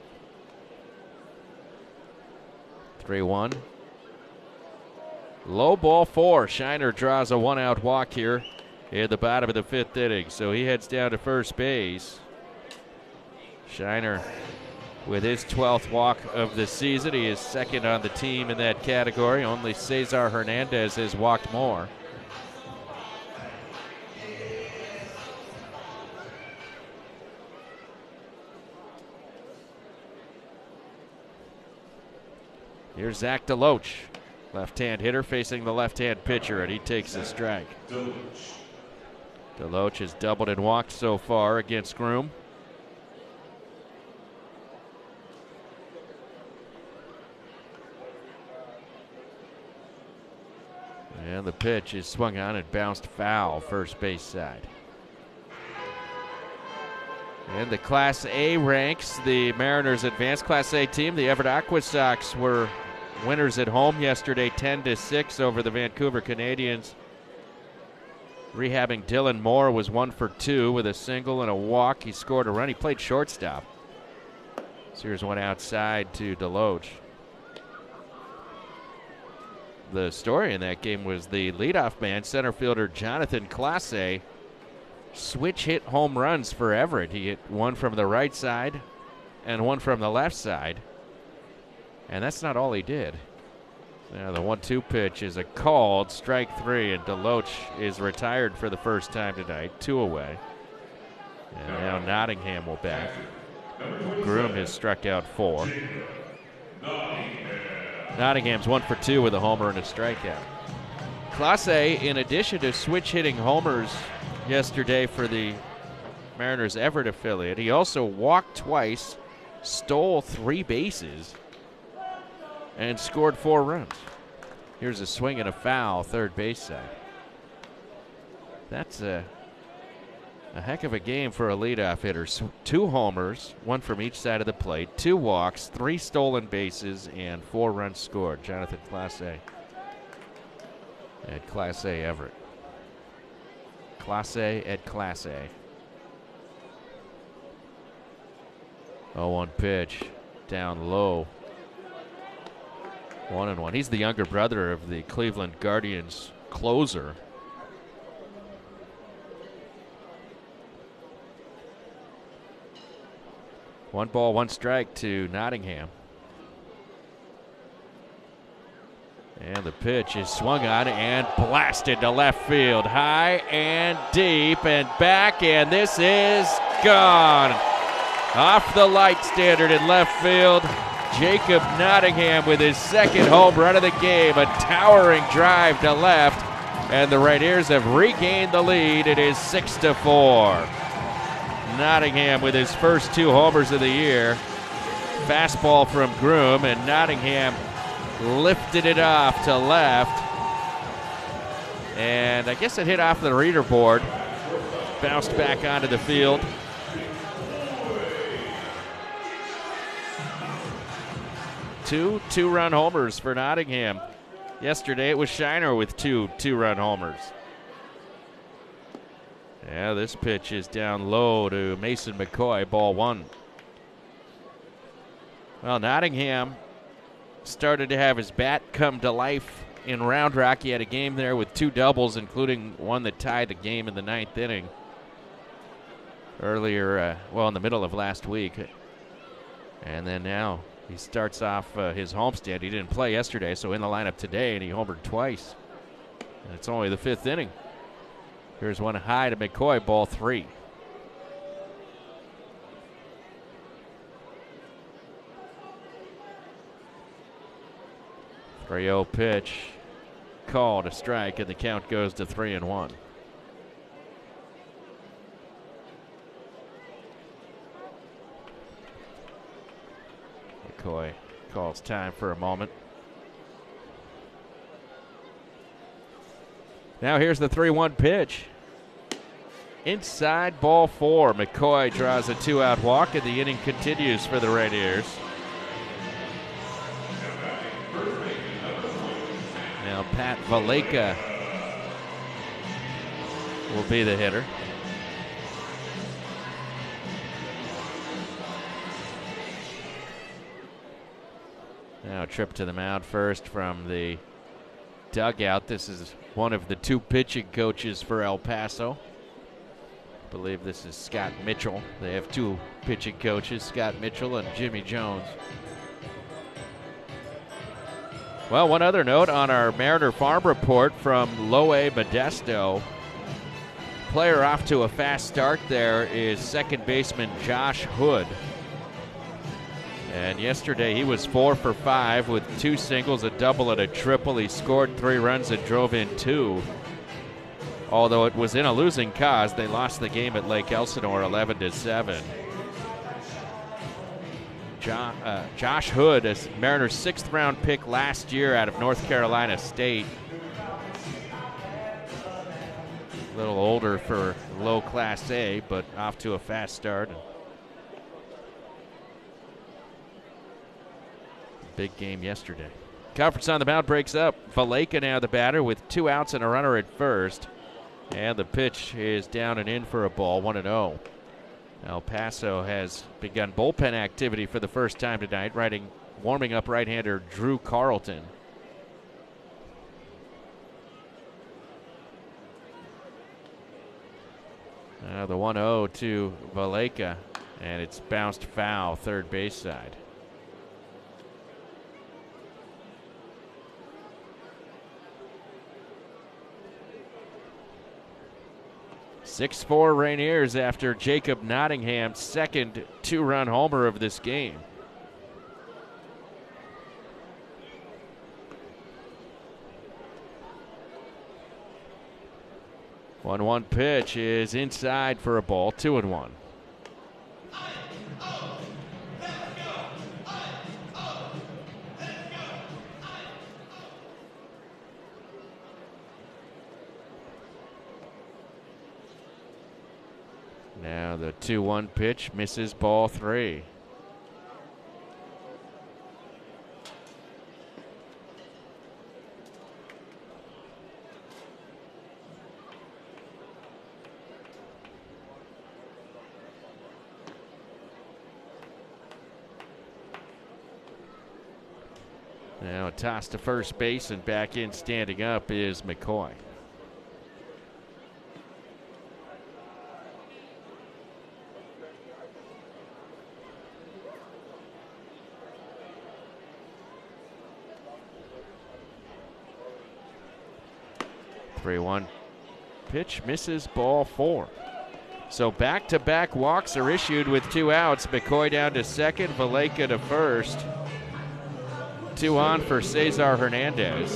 [SPEAKER 3] 3-1. Low ball 4. Shiner draws a 1-out walk here in the bottom of the fifth inning. So he heads down to first base. Shiner with his 12th walk of the season. He is second on the team in that category. Only Cesar Hernandez has walked more. Here's Zach DeLoach, left-hand hitter facing the left-hand pitcher, and he takes a strike. DeLoach has doubled and walked so far against Groom. And the pitch is swung on and bounced foul, first base side. In the Class A ranks, the Mariners advanced Class A team. The Everett Aqua Sox were winners at home yesterday, 10-6 over the Vancouver Canadians. Rehabbing Dylan Moore was 1 for 2 with a single and a walk. He scored a run. He played shortstop. So here's one outside to DeLoach. The story in that game was the leadoff man, center fielder Jonathan Clase, switch hit home runs for Everett. He hit one from the right side and one from the left side. And that's not all he did. Now the 1-2 pitch is a called strike 3, and Deloach is retired for the first time tonight, 2 away. And now Nottingham will bat. Groom has struck out 4. Nottingham's 1 for 2 with a homer and a strikeout. Clase, in addition to switch hitting homers yesterday for the Mariners Everett affiliate, he also walked twice, stole 3 bases, and scored 4 runs. Here's a swing and a foul, third base side. That's a heck of a game for a leadoff hitter. 2 homers, 1 from each side of the plate, 2 walks, 3 stolen bases, and 4 runs scored. Jonathan Clase at Clase Everett. Clase at Clase. 0-1 pitch, down low. 1-1. He's the younger brother of the Cleveland Guardians closer. One ball, 1 strike to Nottingham. And the pitch is swung on and blasted to left field. High and deep and back, and this is gone. Off the light standard in left field. Jacob Nottingham with his 2nd home run of the game. A towering drive to left, and the Rainiers have regained the lead. It is 6-4. Nottingham with his first 2 homers of the year. Fastball from Groom, and Nottingham lifted it off to left. And I guess it hit off the reader board. Bounced back onto the field. Two 2-run homers for Nottingham. Yesterday it was Shiner with 2 2-run homers. Yeah, this pitch is down low to Mason McCoy, ball 1. Well, Nottingham started to have his bat come to life in Round Rock. He had a game there with 2 doubles, including one that tied the game in the 9th inning earlier, in the middle of last week. And then now he starts off his homestand. He didn't play yesterday, so in the lineup today, and he homered twice. And it's only the 5th inning. Here's one high to McCoy, ball 3. Three-0 pitch, called a strike, and the count goes to 3-1. McCoy calls time for a moment. Now here's the 3-1 pitch. Inside, ball 4. McCoy draws a 2-out walk, and the inning continues for the Rainiers. Now Pat Valleca will be the hitter. Now a trip to the mound first from the dugout. This is one of the 2 pitching coaches for El Paso. I believe this is Scott Mitchell. They have 2 pitching coaches, Scott Mitchell and Jimmy Jones. Well, one other note on our Mariner Farm report from Loe Modesto. Player off to a fast start there is second baseman Josh Hood. And yesterday he was 4 for 5 with 2 singles, a double, and a triple. He scored 3 runs and drove in 2. Although it was in a losing cause, they lost the game at Lake Elsinore 11-7. Josh Hood, a Mariners 6th round pick last year out of North Carolina State. A little older for low Class A, but off to a fast start. Big game yesterday. Conference on the mound breaks up. Valleca now the batter with 2 outs and a runner at first. And the pitch is down and in for a ball, 1-0. El Paso has begun bullpen activity for the first time tonight, warming up right-hander Drew Carlton. The 1-0 to Valleca, and it's bounced foul, third base side. 6-4 Rainiers after Jacob Nottingham's second 2-run homer of this game. One pitch is inside for a ball, 2-1. Now the 2-1 pitch misses, ball 3. Now a toss to first base, and back in standing up is McCoy. One pitch misses, ball 4. So back-to-back walks are issued with 2 outs. McCoy down to second, Valleca to first. 2 on for Cesar Hernandez.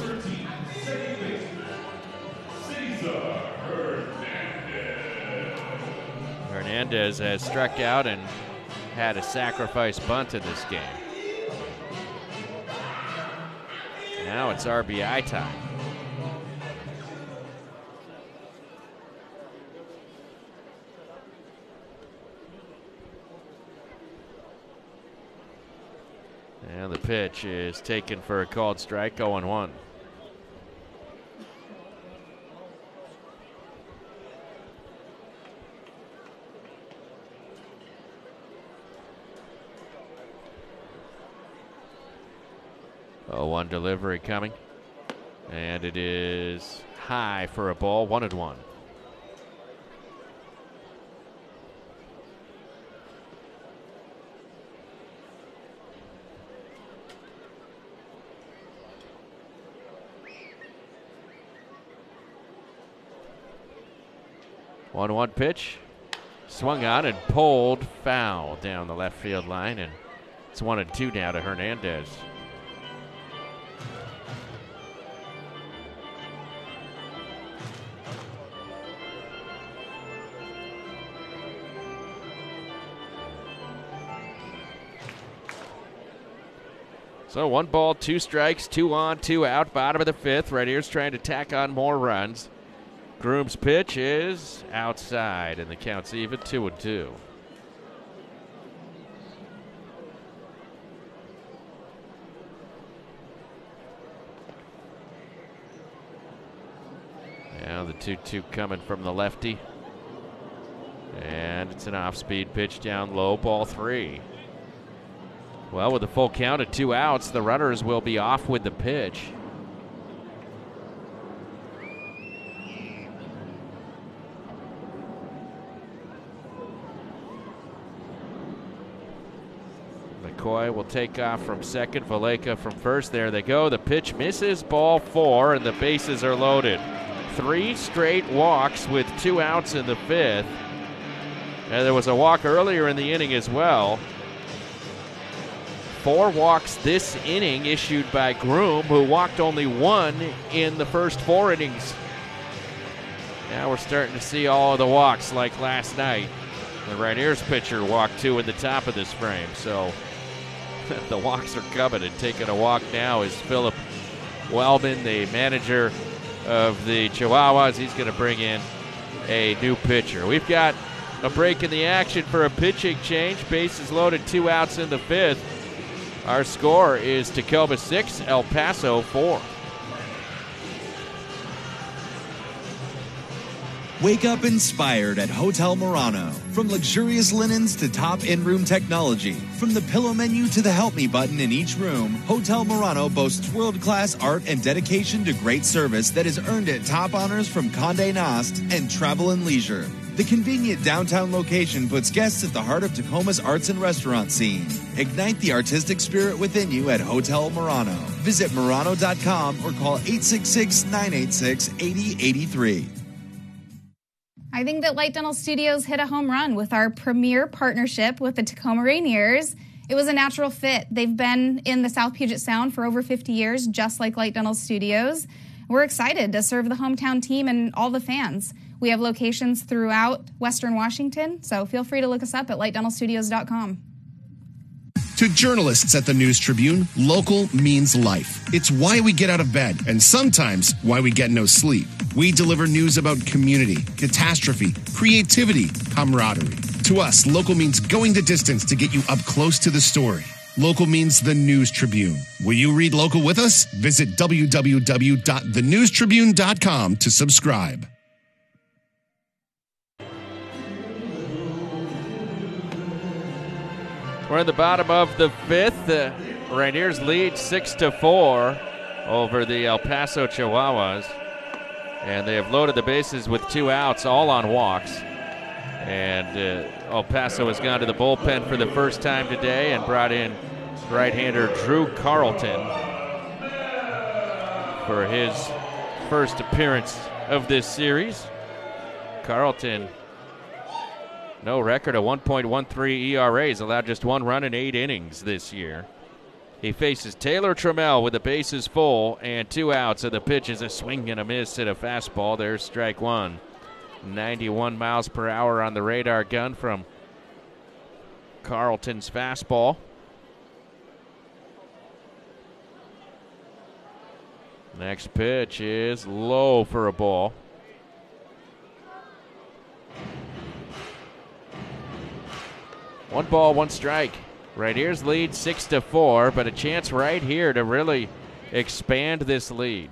[SPEAKER 3] Hernandez has struck out and had a sacrifice bunt in this game. Now it's RBI time. And the pitch is taken for a called strike, 0-1. One delivery coming, and it is high for a ball, 1-1. One pitch, swung on and pulled foul down the left field line, and it's 1-2 now to Hernandez. So 1 ball, 2 strikes, 2 on, 2 out, bottom of the 5th. Rainiers trying to tack on more runs. Groom's pitch is outside, and the count's even, 2-2. Now the 2-2 coming from the lefty. And it's an off-speed pitch down low, ball 3. Well, with a full count at 2 outs, the runners will be off with the pitch. McCoy will take off from second, Valleca from first. There they go. The pitch misses, ball 4, and the bases are loaded. 3 straight walks with 2 outs in the 5th. And there was a walk earlier in the inning as well. 4 walks this inning issued by Groom, who walked only 1 in the first 4 innings. Now we're starting to see all of the walks like last night. The Rainiers pitcher walked 2 in the top of this frame, so the walks are coming, and taking a walk now is Philip Wellman, the manager of the Chihuahuas. He's going to bring in a new pitcher. We've got a break in the action for a pitching change. Bases loaded, 2 outs in the 5th. Our score is Tacoma 6, El Paso 4.
[SPEAKER 20] Wake up inspired at Hotel Murano. From luxurious linens to top in-room technology, from the pillow menu to the help me button in each room, Hotel Murano boasts world-class art and dedication to great service that has earned it top honors from Condé Nast and Travel and Leisure. The convenient downtown location puts guests at the heart of Tacoma's arts and restaurant scene. Ignite the artistic spirit within you at Hotel Murano. Visit Murano.com or call 866-986-8083.
[SPEAKER 22] I think that Light Dental Studios hit a home run with our premier partnership with the Tacoma Rainiers. It was a natural fit. They've been in the South Puget Sound for over 50 years, just like Light Dental Studios. We're excited to serve the hometown team and all the fans. We have locations throughout Western Washington, so feel free to look us up at lightdentalstudios.com.
[SPEAKER 4] To journalists at the News Tribune, local means life. It's why we get out of bed, and sometimes why we get no sleep. We deliver news about community, catastrophe, creativity, camaraderie. To us, local means going the distance to get you up close to the story. Local means the News Tribune. Will you read local with us? Visit www.thenewstribune.com to subscribe.
[SPEAKER 3] We're in the bottom of the fifth. The Rainiers lead 6-4 over the El Paso Chihuahuas. And they have loaded the bases with 2 outs, all on walks. And El Paso has gone to the bullpen for the first time today and brought in right-hander Drew Carlton for his first appearance of this series. Carlton, no record of 1.13 ERA. He's allowed just 1 run in 8 innings this year. He faces Taylor Trammell with the bases full and 2 outs. So the pitch is a swing and a miss at a fastball. There's strike 1. 91 miles per hour on the radar gun from Carlton's fastball. Next pitch is low for a ball. One ball, 1 strike. Rainiers lead 6-4, but a chance right here to really expand this lead.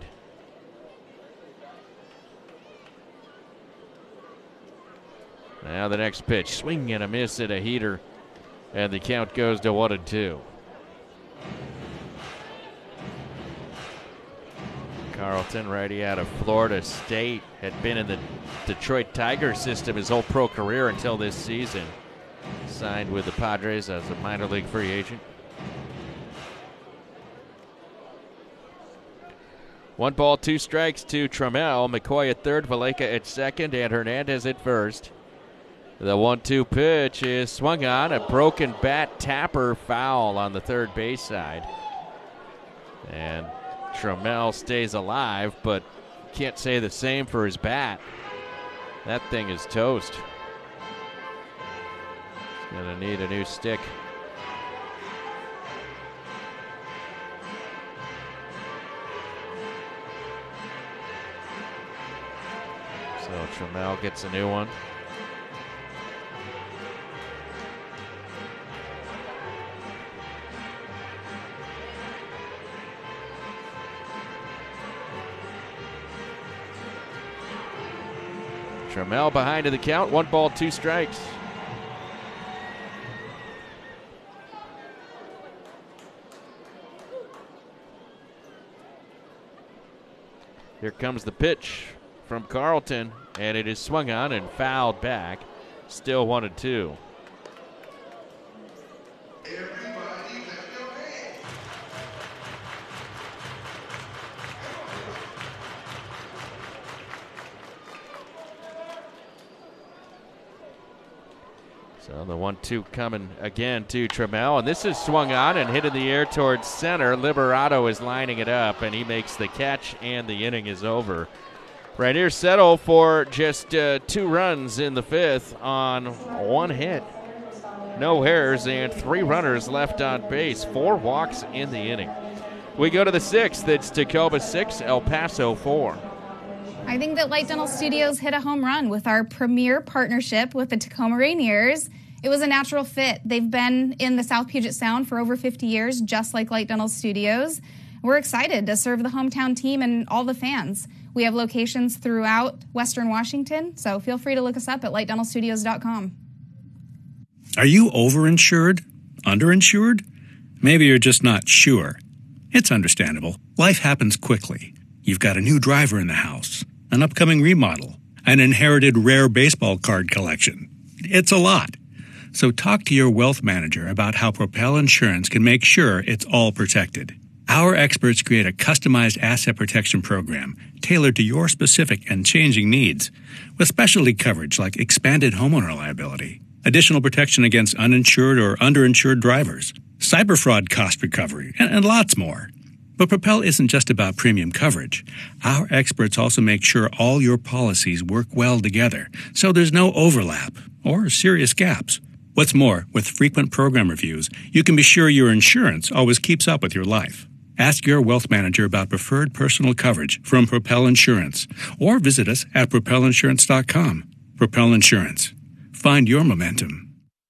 [SPEAKER 3] Now the next pitch, swing and a miss at a heater, and the count goes to 1-2. Carlton, righty out of Florida State, had been in the Detroit Tigers system his whole pro career until this season. Signed with the Padres as a minor league free agent. 1 ball, 2 strikes to Trammell. McCoy at third, Valleca at second, and Hernandez at first. The 1-2 pitch is swung on. A broken bat tapper foul on the third base side. And Trammell stays alive, but can't say the same for his bat. That thing is toast. He's going to need a new stick. So Trammell gets a new one. Trammell behind to the count. 1 ball, 2 strikes. Here comes the pitch from Carlton, and it is swung on and fouled back. Still 1-2. So the 1-2 coming again to Trammell, and this is swung on and hit in the air towards center. Liberato is lining it up, and he makes the catch, and the inning is over. Rainiers settle for just 2 runs in the 5th on 1 hit. No errors and 3 runners left on base. 4 walks in the inning. We go to the 6th. It's Tacoma 6, El Paso 4.
[SPEAKER 22] I think that Light Dental Studios hit a home run with our premier partnership with the Tacoma Rainiers. It was a natural fit. They've been in the South Puget Sound for over 50 years, just like Light Dental Studios. We're excited to serve the hometown team and all the fans. We have locations throughout Western Washington, so feel free to look us up at lightdentalstudios.com.
[SPEAKER 18] Are you overinsured? Underinsured? Maybe you're just not sure. It's understandable. Life happens quickly. You've got a new driver in the house, an upcoming remodel, an inherited rare baseball card collection. It's a lot. So talk to your wealth manager about how Propel Insurance can make sure it's all protected. Our experts create a customized asset protection program tailored to your specific and changing needs, with specialty coverage like expanded homeowner liability, additional protection against uninsured or underinsured drivers, cyber fraud cost recovery, and lots more. But Propel isn't just about premium coverage. Our experts also make sure all your policies work well together, so there's no overlap or serious gaps. What's more, with frequent program reviews, you can be sure your insurance always keeps up with your life. Ask your wealth manager about preferred personal coverage from Propel Insurance, or visit us at propelinsurance.com. Propel Insurance. Find your momentum.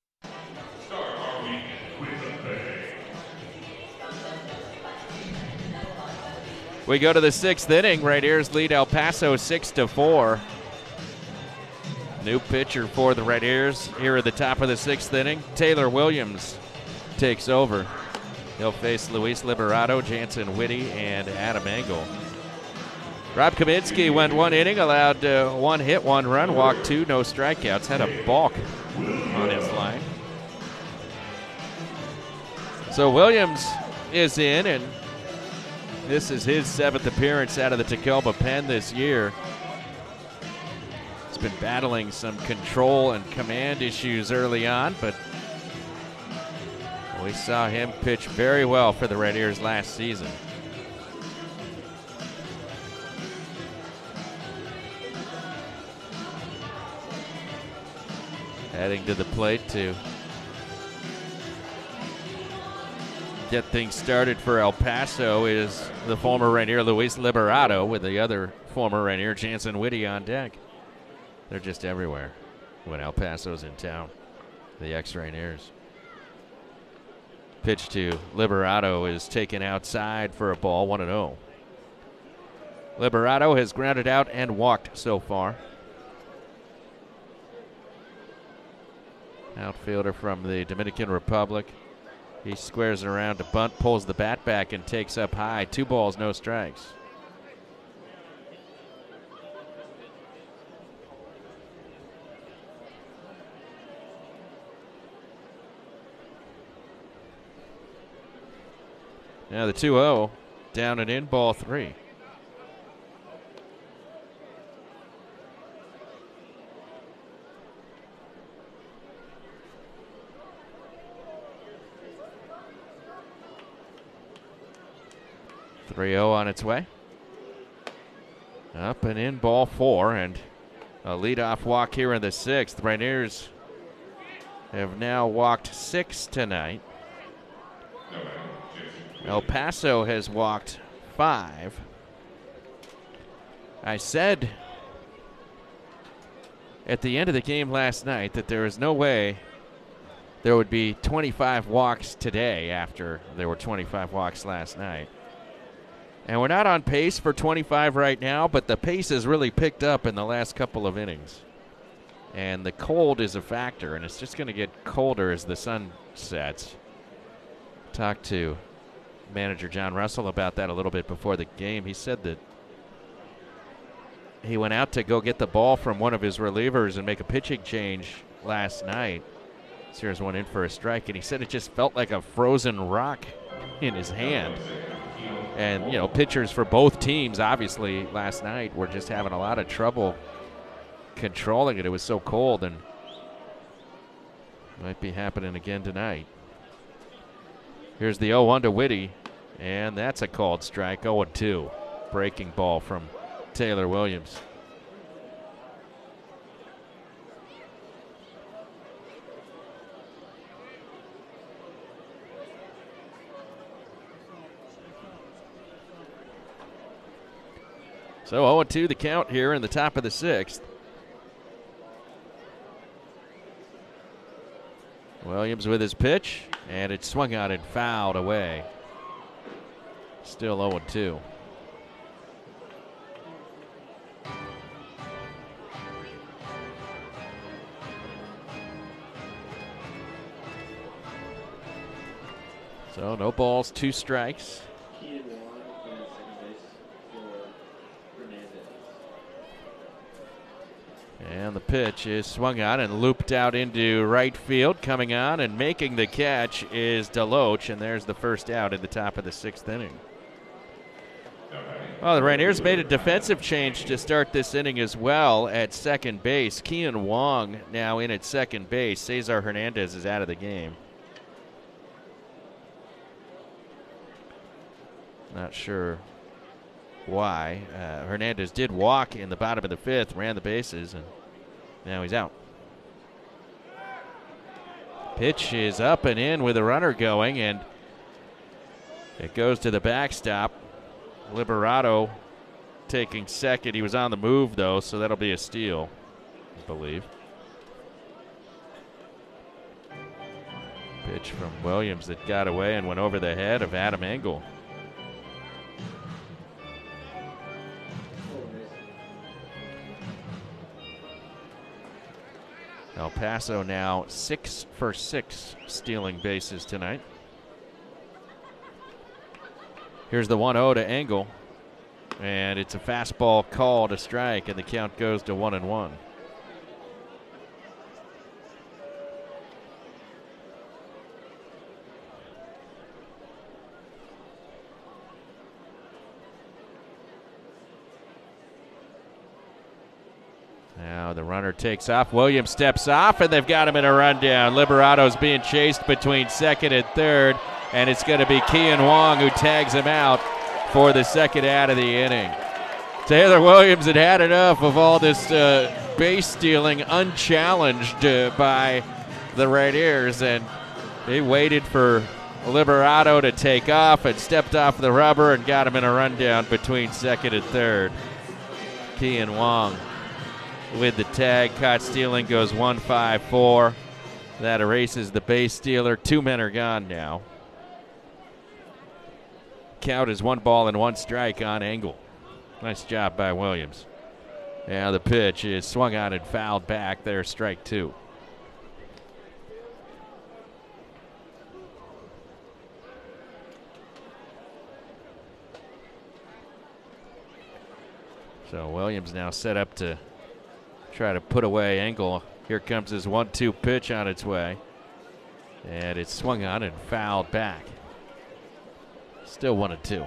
[SPEAKER 3] We go to the 6th inning. Rainiers lead El Paso 6-4. New pitcher for the Rainiers here at the top of the 6th inning. Taylor Williams takes over. He'll face Luis Liberato, Jansen Whitty, and Adam Engel. Rob Kaminsky went 1 inning, allowed 1 hit, 1 run, walked 2, no strikeouts, had a balk on his line. So Williams is in, and this is his 7th appearance out of the Tacoma pen this year. He's been battling some control and command issues early on, but we saw him pitch very well for the Rainiers last season. Heading to the plate to get things started for El Paso is the former Rainier Luis Liberato, with the other former Rainier Jansen Whitty on deck. They're just everywhere when El Paso's in town, the ex-Rainiers. Pitch to Liberato is taken outside for a ball, 1-0. Liberato has grounded out and walked so far. Outfielder from the Dominican Republic. He squares it around to bunt, pulls the bat back, and takes up high. 2 balls, no strikes. Now the 2-0, down and in, ball 3. On its way. Up and in, ball 4, and a leadoff walk here in the 6th. Rainiers have now walked 6 tonight. El Paso has walked 5. I said at the end of the game last night that there is no way there would be 25 walks today after there were 25 walks last night. And we're not on pace for 25 right now, but the pace has really picked up in the last couple of innings. And the cold is a factor, and it's just going to get colder as the sun sets. Talked to manager John Russell about that a little bit before the game. He said that he went out to go get the ball from one of his relievers and make a pitching change last night. Here's one in for a strike, and he said it just felt like a frozen rock in his hand. And, you know, pitchers for both teams, obviously, last night were just having a lot of trouble controlling it. It was so cold, and might be happening again tonight. Here's the 0-1 to Whitty, and that's a called strike, 0-2. Breaking ball from Taylor Williams. So 0-2 the count here in the top of the 6th. Williams with his pitch, and it's swung out and fouled away. Still 0-2. So no balls, 2 strikes. And the pitch is swung on and looped out into right field. Coming on and making the catch is Deloach, and there's the first out at the top of the 6th inning. Well, the Rainiers made a defensive change to start this inning as well at second base. Kian Wong now in at second base. Cesar Hernandez is out of the game. Not sure why. Hernandez did walk in the bottom of the fifth, ran the bases, and now he's out. Pitch is up and in with a runner going, and it goes to the backstop. Liberato taking second. He was on the move, though, so that'll be a steal, I believe. Pitch from Williams that got away and went over the head of Adam Engel. El Paso now 6 for 6 stealing bases tonight. Here's the 1-0 to Engel, and it's a fastball call to strike, and the count goes to 1-1. Now the runner takes off. Williams steps off, and they've got him in a rundown. Liberato's being chased between second and third, and it's going to be Kian Wong who tags him out for the second out of the inning. Taylor Williams had had enough of all this base stealing unchallenged by the Rainiers, and he waited for Liberato to take off and stepped off the rubber and got him in a rundown between second and third. Kian Wong with the tag, caught stealing, goes 1-5-4. That erases the base stealer. 2 men are gone now. Count is 1 ball and 1 strike on Engel. Nice job by Williams. Now the pitch is swung on and fouled back. There's strike 2. So Williams now set up to try to put away Engel. Here comes his 1-2 pitch on its way. And it's swung on and fouled back. Still 1-2.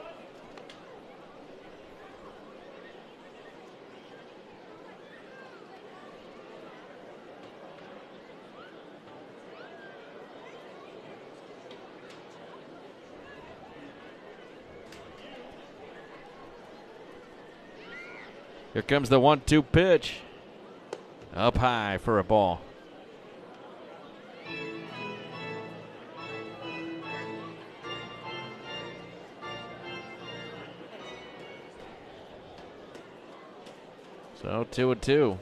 [SPEAKER 3] Here comes the 1-2 pitch. Up high for a ball. So 2-2.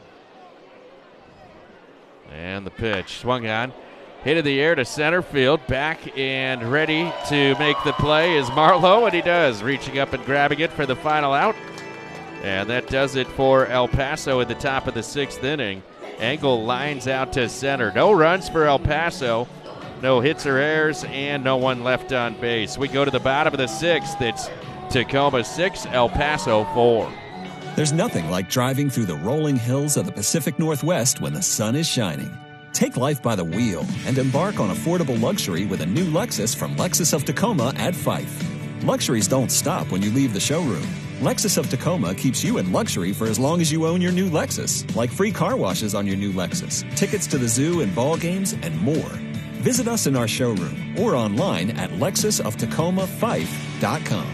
[SPEAKER 3] And the pitch swung on. Hit in the air to center field. Back and ready to make the play is Marlowe, and he does. Reaching up and grabbing it for the final out. And that does it for El Paso at the top of the 6th inning. Engel lines out to center. No runs for El Paso. No hits or errors, and no one left on base. We go to the bottom of the 6th. It's Tacoma 6, El Paso 4.
[SPEAKER 21] There's nothing like driving through the rolling hills of the Pacific Northwest when the sun is shining. Take life by the wheel and embark on affordable luxury with a new Lexus from Lexus of Tacoma at Fife. Luxuries don't stop when you leave the showroom. Lexus of Tacoma keeps you in luxury for as long as you own your new Lexus, like free car washes on your new Lexus, tickets to the zoo and ball games, and more. Visit us in our showroom or online at lexusoftacoma5.com.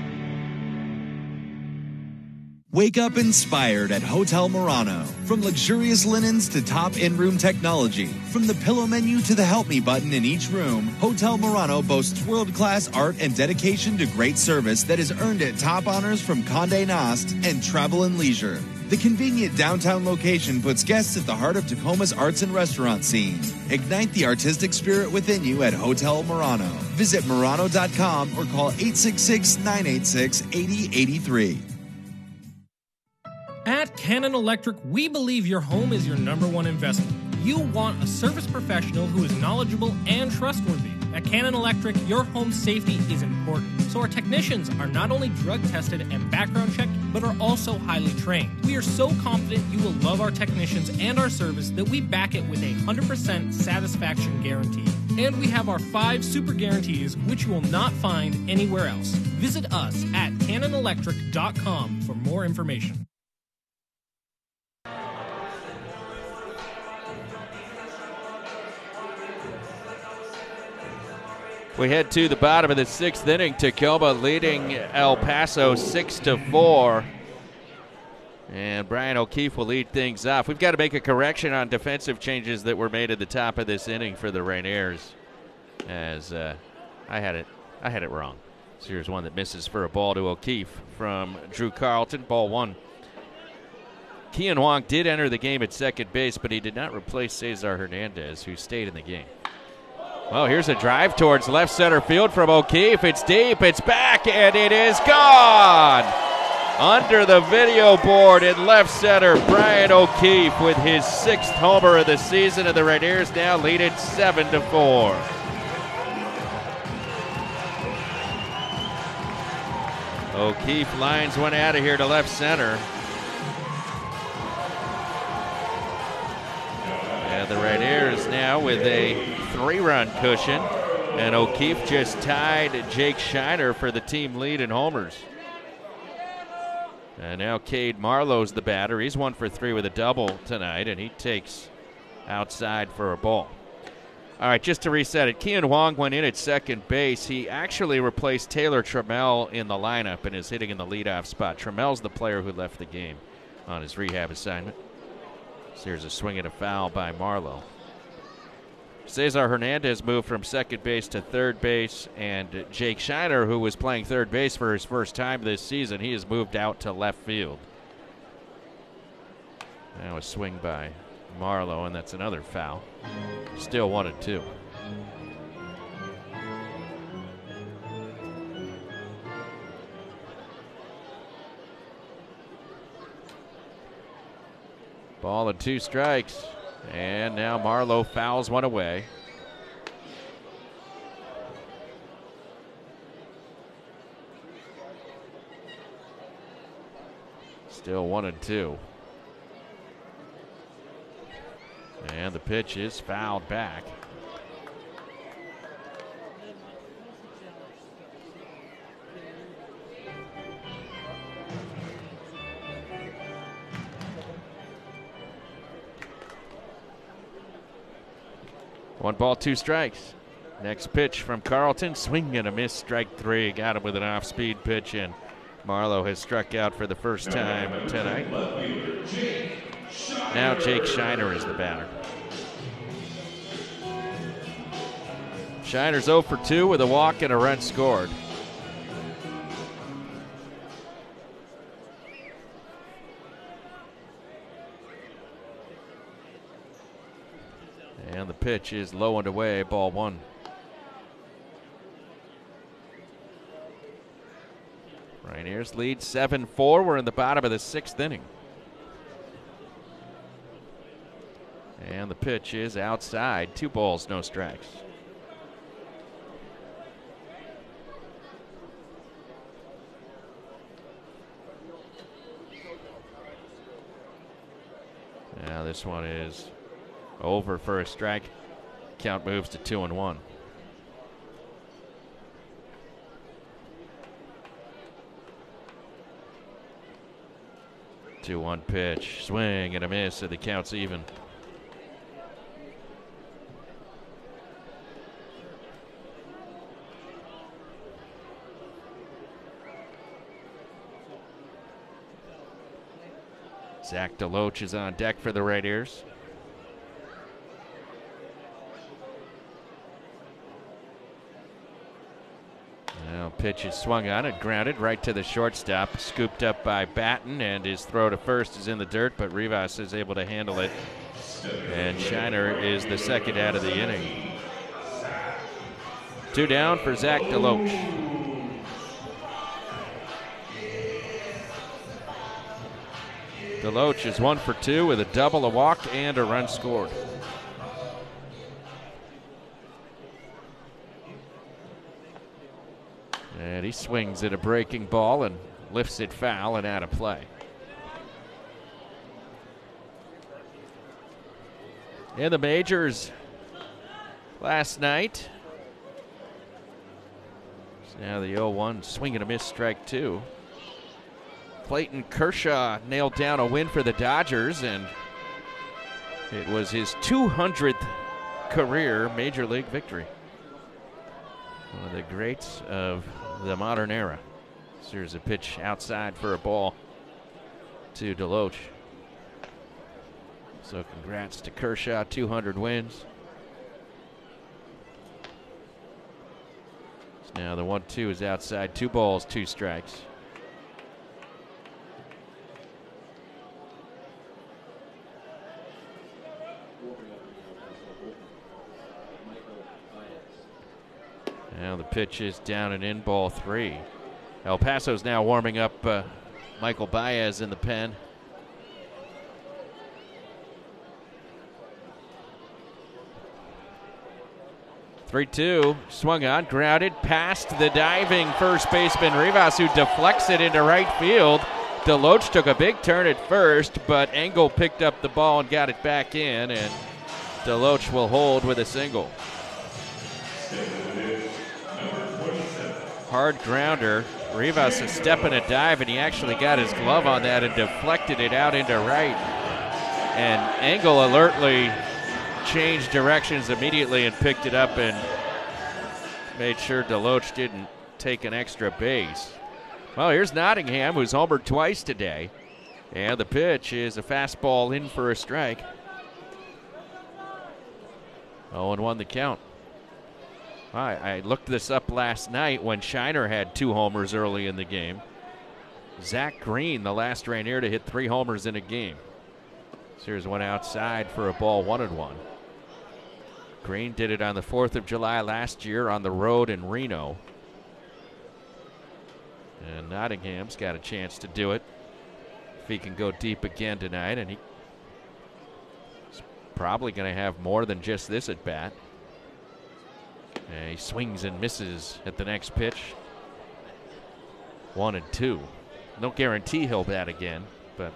[SPEAKER 20] Wake up inspired at Hotel Murano. From luxurious linens to top in-room technology, from the pillow menu to the help me button in each room, Hotel Murano boasts world-class art and dedication to great service that has earned it top honors from Condé Nast and Travel + Leisure. The convenient downtown location puts guests at the heart of Tacoma's arts and restaurant scene. Ignite the artistic spirit within you at Hotel Murano. Visit Murano.com or call 866-986-8083.
[SPEAKER 11] At Cannon Electric, we believe your home is your #1 investment. You want a service professional who is knowledgeable and trustworthy. At Cannon Electric, your home safety is important, so our technicians are not only drug tested and background checked, but are also highly trained. We are so confident you will love our technicians and our service that we back it with a 100% satisfaction guarantee. And we have our 5 super guarantees, which you will not find anywhere else. Visit us at CannonElectric.com for more information.
[SPEAKER 3] We head to the bottom of the 6th inning. Tacoma leading El Paso 6-4. And Brian O'Keefe will lead things off. We've got to make a correction on defensive changes that were made at the top of this inning for the Rainiers. As I had it wrong. So here's one that misses for a ball to O'Keefe from Drew Carlton. Ball 1. Kian Wong did enter the game at second base, but he did not replace Cesar Hernandez, who stayed in the game. Well, here's a drive towards left center field from O'Keefe. It's deep, it's back, and it is gone! Under the video board in left center, Brian O'Keefe with his 6th homer of the season, and the Rainiers now lead it 7-4. O'Keefe lines one out of here to left center. And the Rainiers now with a 3-run cushion, and O'Keefe just tied Jake Shiner for the team lead in homers. And now Cade Marlowe's the batter. He's 1 for 3 with a double tonight, and he takes outside for a ball. All right, just to reset it, Kian Wong went in at second base. He actually replaced Taylor Trammell in the lineup and is hitting in the leadoff spot. Trammell's the player who left the game on his rehab assignment. So here's a swing and a foul by Marlowe. Cesar Hernandez moved from second base to third base, and Jake Shiner, who was playing third base for his first time this season, he has moved out to left field. Now a swing by Marlowe, and that's another foul. Still 1-2. Ball and 2 strikes. And now Marlowe fouls one away. Still 1-2. And the pitch is fouled back. One ball, 2 strikes. Next pitch from Carlton. Swing and a miss. Strike 3. Got him with an off-speed pitch, and Marlowe has struck out for the first time tonight. Now Jake Shiner is the batter. Shiner's 0 for 2 with a walk and a run scored. And the pitch is low and away, ball 1. Rainiers lead 7-4. We're in the bottom of the 6th inning. And the pitch is outside. 2 balls, no strikes. Now this one is over for a strike. Count moves to 2-1. Two-one pitch, swing and a miss, so the count's even. Zach DeLoach is on deck for the Rainiers. Now pitch is swung on and grounded right to the shortstop. Scooped up by Batten, and his throw to first is in the dirt, but Rivas is able to handle it. And Shiner is the second out of the inning. 2 down for Zach DeLoach. DeLoach is 1 for 2 with a double, a walk, and a run scored. And he swings at a breaking ball and lifts it foul and out of play. In the majors, last night. So now the 0-1 swing and a miss, strike two. Clayton Kershaw nailed down a win for the Dodgers, and it was his 200th career Major League victory. One of the greats of the modern era. So here's a pitch outside for a ball to DeLoach. So congrats to Kershaw, 200 wins. So now the 1-2 is outside, 2 balls, 2 strikes. Now the pitch is down and in, ball 3. El Paso's now warming up Michael Baez in the pen. (3-2), swung on, grounded, past the diving first baseman Rivas, who deflects it into right field. DeLoach took a big turn at first, but Engel picked up the ball and got it back in, and DeLoach will hold with a single. Hard grounder. Rivas a step and a dive, and he actually got his glove on that and deflected it out into right. And Engel alertly changed directions immediately and picked it up and made sure DeLoach didn't take an extra base. Well, here's Nottingham, who's homered twice today. And the pitch is a fastball in for a strike. 0-1 the count. I looked this up last night when Shiner had 2 homers early in the game. Zach Green, the last Rainier to hit 3 homers in a game. So here's one outside for a ball, 1-1. Green did it on the 4th of July last year on the road in Reno. And Nottingham's got a chance to do it if he can go deep again tonight, and he's probably going to have more than just this at bat. He swings and misses at the next pitch. 1-2. No guarantee he'll bat again, but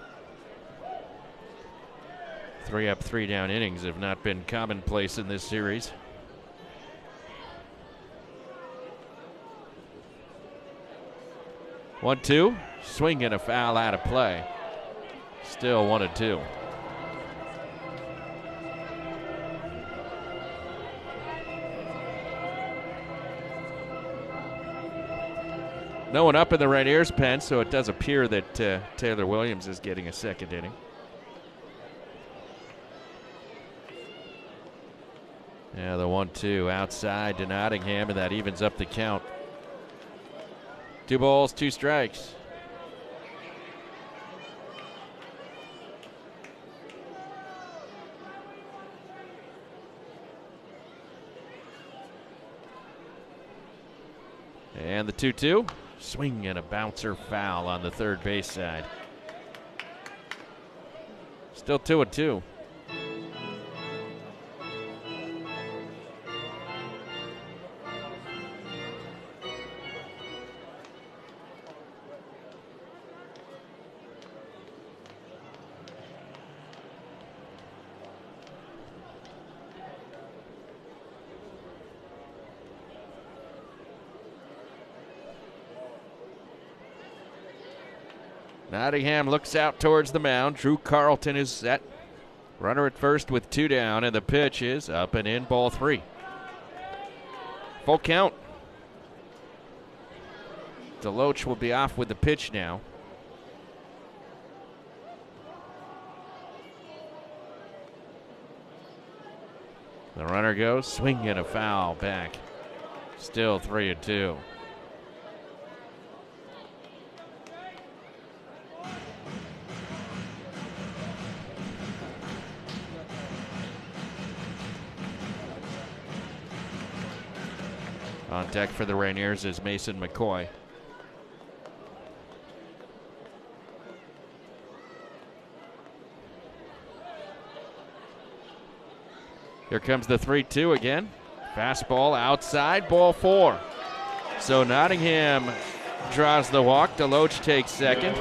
[SPEAKER 3] 3 up, 3 down innings have not been commonplace in this series. (1-2), swing and a foul out of play. Still 1-2. No one up in the Rainiers pen, so it does appear that Taylor Williams is getting a second inning. Yeah, the 1-2 outside to Nottingham, and that evens up the count. 2 balls, 2 strikes. And the 2-2. Swing and a bouncer foul on the third base side. Still 2-2. Nottingham looks out towards the mound. Drew Carlton is set. Runner at first with 2 down, and the pitch is up and in, ball 3. Full count. DeLoach will be off with the pitch now. The runner goes, swing and a foul back. Still 3-2. On deck for the Rainiers is Mason McCoy. Here comes the 3-2 again. Fastball outside, ball 4. So Nottingham draws the walk. DeLoach takes second.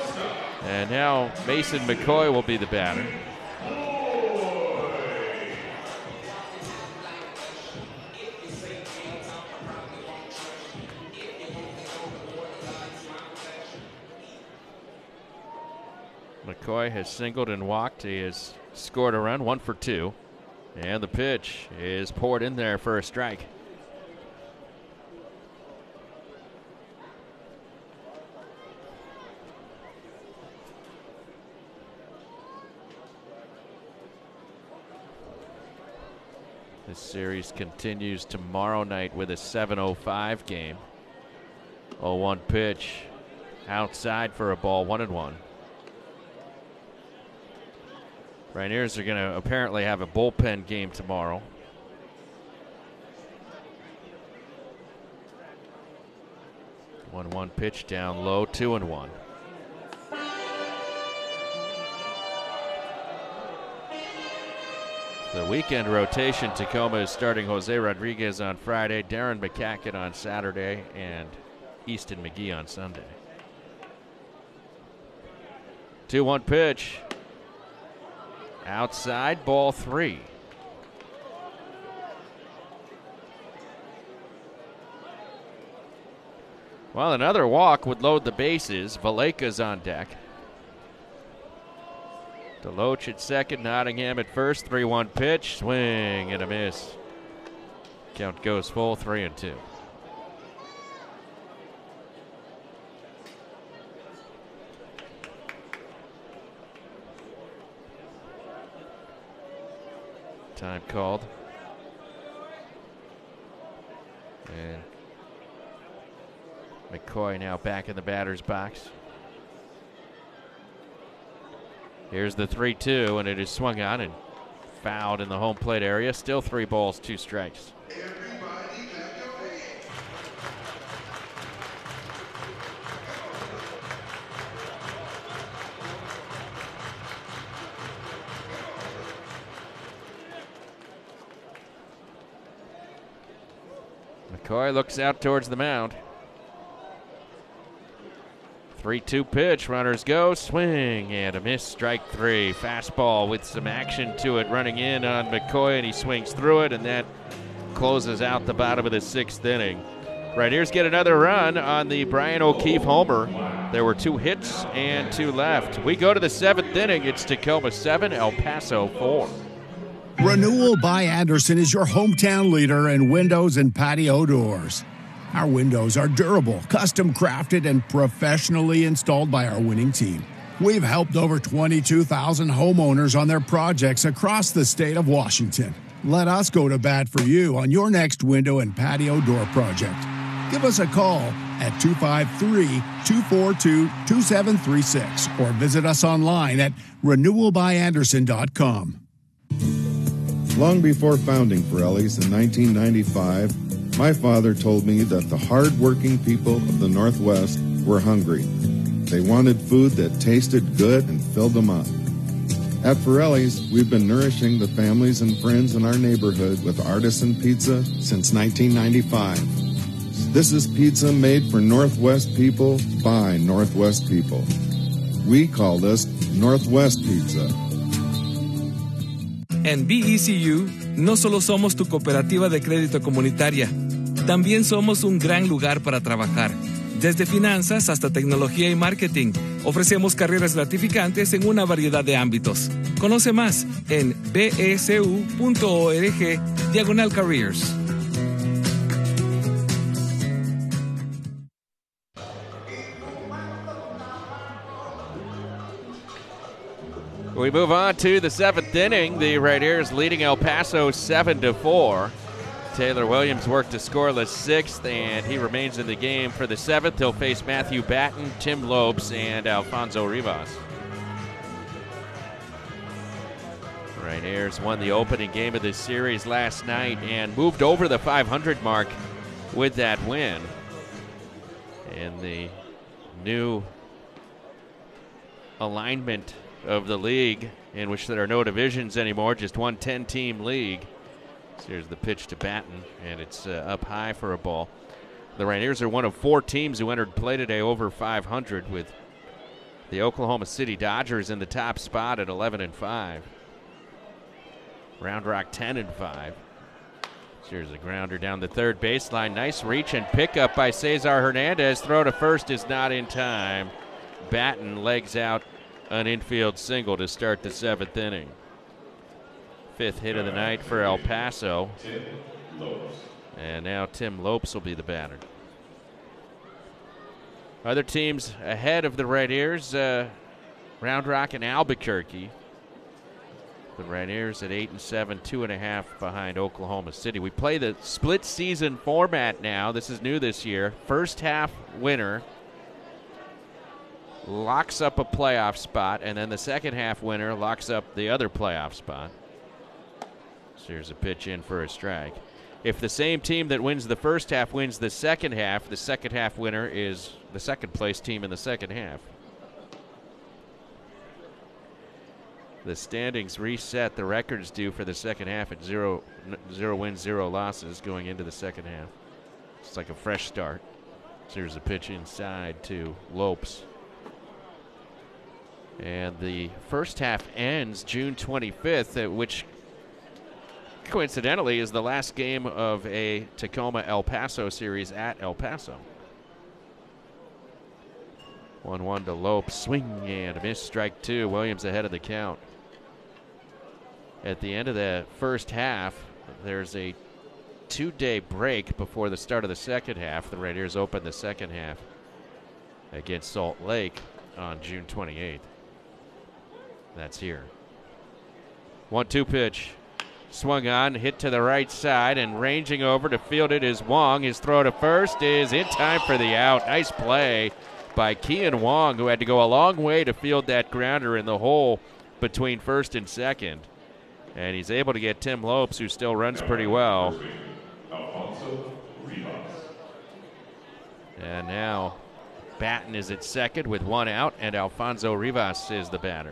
[SPEAKER 3] And now Mason McCoy will be the batter. McCoy has singled and walked. He has scored a run, 1 for 2. And the pitch is poured in there for a strike. This series continues tomorrow night with a 7:05 game. 0-1 pitch outside for a ball, 1-1. Rainiers are going to apparently have a bullpen game tomorrow. One pitch down low, 2-1. The weekend rotation, Tacoma is starting Jose Rodriguez on Friday, Darren McCacken on Saturday, and Easton McGee on Sunday. 2-1 pitch. Outside, ball 3. Well, another walk would load the bases. Valleca's on deck. Deloach at second, Nottingham at first. 3-1 pitch, swing and a miss. Count goes full, 3-2. Time called. And McCoy now back in the batter's box. Here's the 3-2, and it is swung on and fouled in the home plate area. Still 3 balls, 2 strikes. McCoy looks out towards the mound. 3-2 pitch, runners go, swing, and a miss, strike 3. Fastball with some action to it, running in on McCoy, and he swings through it, and that closes out the bottom of the 6th inning. Rainiers get another run on the Brian O'Keefe homer. There were 2 hits and 2 left. We go to the 7th inning. It's Tacoma 7, El Paso 4.
[SPEAKER 15] Renewal by Anderson is your hometown leader in windows and patio doors. Our windows are durable, custom crafted, and professionally installed by our winning team. We've helped over 22,000 homeowners on their projects across the state of Washington. Let us go to bat for you on your next window and patio door project. Give us a call at 253-242-2736 or visit us online at renewalbyanderson.com.
[SPEAKER 8] Long before founding Pirelli's in 1995, my father told me that the hard-working people of the Northwest were hungry. They wanted food that tasted good and filled them up. At Pirelli's, we've been nourishing the families and friends in our neighborhood with artisan pizza since 1995. This is pizza made for Northwest people by Northwest people. We call this Northwest Pizza.
[SPEAKER 6] En BECU, no solo somos tu cooperativa de crédito comunitaria, también somos un gran lugar para trabajar. Desde finanzas hasta tecnología y marketing, ofrecemos carreras gratificantes en una variedad de ámbitos. Conoce más en becu.org/careers.
[SPEAKER 3] We move on to the 7th inning. The Rainiers leading El Paso 7-4. Taylor Williams worked a scoreless 6th, and he remains in the game for the 7th. He'll face Matthew Batten, Tim Lopes, and Alfonso Rivas. Rainiers won the opening game of this series last night and moved over the 500 mark with that win. And the new alignment of the league, in which there are no divisions anymore, just one 10-team league. So here's the pitch to Batten, and it's up high for a ball. The Rainiers are one of 4 teams who entered play today over 500, with the Oklahoma City Dodgers in the top spot at 11-5. Round Rock 10-5. Here's a grounder down the third baseline. Nice reach and pickup by Cesar Hernandez. Throw to first is not in time. Batten legs out an infield single to start the 7th inning. 5th hit of the night for El Paso. And now Tim Lopes will be the batter. Other teams ahead of the Red Ears, Round Rock and Albuquerque. The Red Ears at 8-7, 2.5 behind Oklahoma City. We play the split season format now. This is new this year. First half winner locks up a playoff spot, and then the second half winner locks up the other playoff spot. So here's a pitch in for a strike. If the same team that wins the first half wins the second half winner is the second place team in the second half. The standings reset. The records due for the second half at 0 wins, 0 losses going into the second half. It's like a fresh start. So here's a pitch inside to Lopes. And the first half ends June 25th, which coincidentally is the last game of a Tacoma-El Paso series at El Paso. 1-1 to Lopes. Swing and a miss, strike 2. Williams ahead of the count. At the end of the first half, there's a 2-day break before the start of the second half. The Red Ears open the second half against Salt Lake on June 28th. That's here. 1-2 pitch. Swung on, hit to the right side, and ranging over to field it is Wong. His throw to first is in time for the out. Nice play by Kian Wong, who had to go a long way to field that grounder in the hole between first and second. And he's able to get Tim Lopes, who still runs pretty well. And now Batten is at second with 1 out, and Alfonso Rivas is the batter.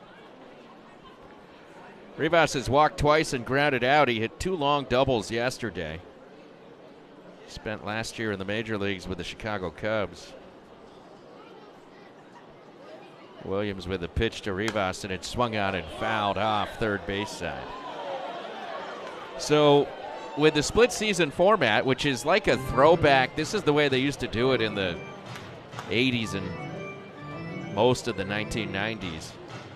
[SPEAKER 3] Rivas has walked twice and grounded out. He hit 2 long doubles yesterday. Spent last year in the major leagues with the Chicago Cubs. Williams with a pitch to Rivas, and it swung out and fouled off third base side. So with the split season format, which is like a throwback, this is the way they used to do it in the 80s and most of the 1990s.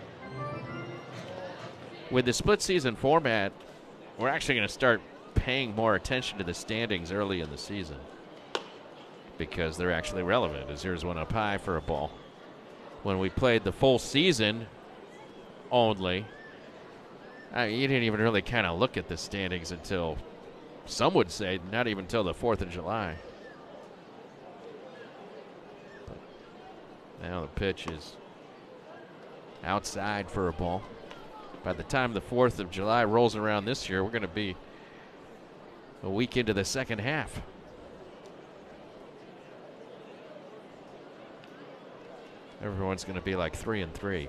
[SPEAKER 3] With the split season format, we're actually going to start paying more attention to the standings early in the season because they're actually relevant, as here's one up high for a ball. When we played the full season only, you didn't even really kind of look at the standings until, some would say, not even until the 4th of July. But now the pitch is outside for a ball. By the time the 4th of July rolls around this year, we're going to be a week into the second half. Everyone's going to be like 3-3.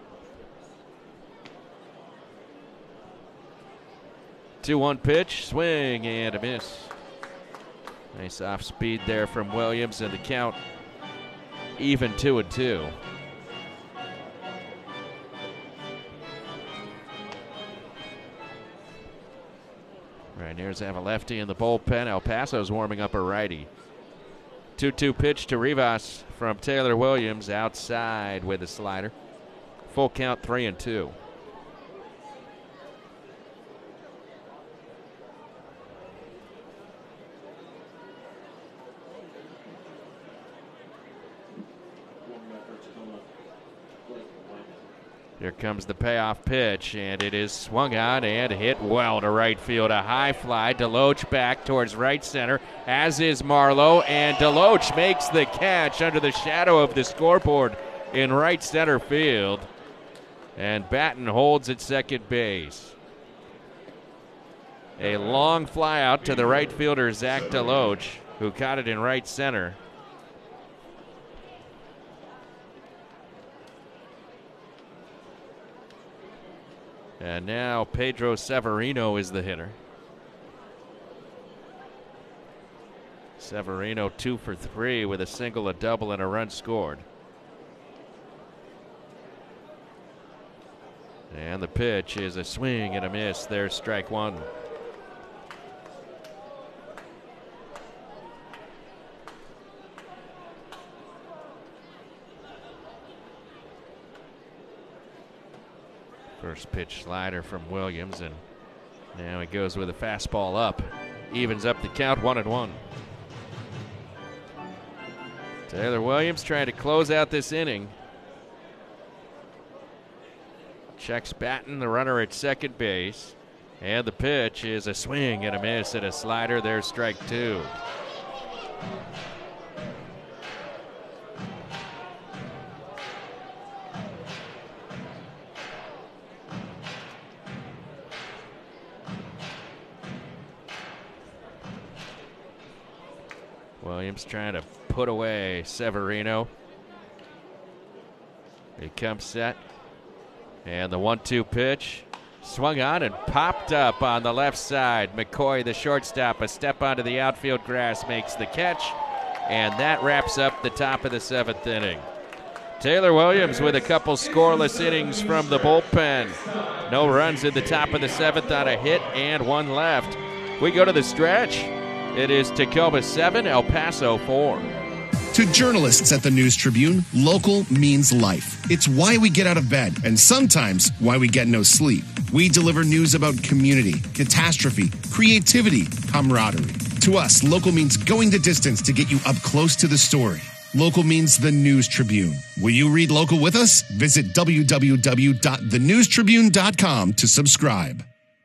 [SPEAKER 3] Two-one pitch, swing and a miss. Nice off speed there from Williams, and the count even 2-2. Rainiers have a lefty in the bullpen. El Paso's warming up a righty. 2-2 pitch to Rivas from Taylor Williams, outside with a slider. Full count, 3-2. Here comes the payoff pitch, and it is swung on and hit well to right field. A high fly. Deloach back towards right center, as is Marlowe, and Deloach makes the catch under the shadow of the scoreboard in right center field. And Batten holds at second base. A long fly out to the right fielder, Zach Deloach, who caught it in right center. And now Pedro Severino is the hitter. Severino 2 for 3 with a single, a double, and a run scored. And the pitch is a swing and a miss. There's strike 1. First pitch slider from Williams, and now he goes with a fastball up. Evens up the count, 1-1. Taylor Williams trying to close out this inning. Checks Batten, the runner at second base. And the pitch is a swing and a miss and a slider. There's strike 2. Williams trying to put away Severino. He comes set. And the 1-2 pitch swung on and popped up on the left side. McCoy, the shortstop, a step onto the outfield grass, makes the catch. And that wraps up the top of the 7th inning. Taylor Williams with a couple scoreless innings from the bullpen. No runs in the top of the 7th on a hit and 1 left. We go to the stretch. It is Tacoma 7, El Paso 4.
[SPEAKER 4] To journalists at the News Tribune, local means life. It's why we get out of bed and sometimes why we get no sleep. We deliver news about community, catastrophe, creativity, camaraderie. To us, local means going the distance to get you up close to the story. Local means the News Tribune. Will you read local with us? Visit www.thenewstribune.com to subscribe.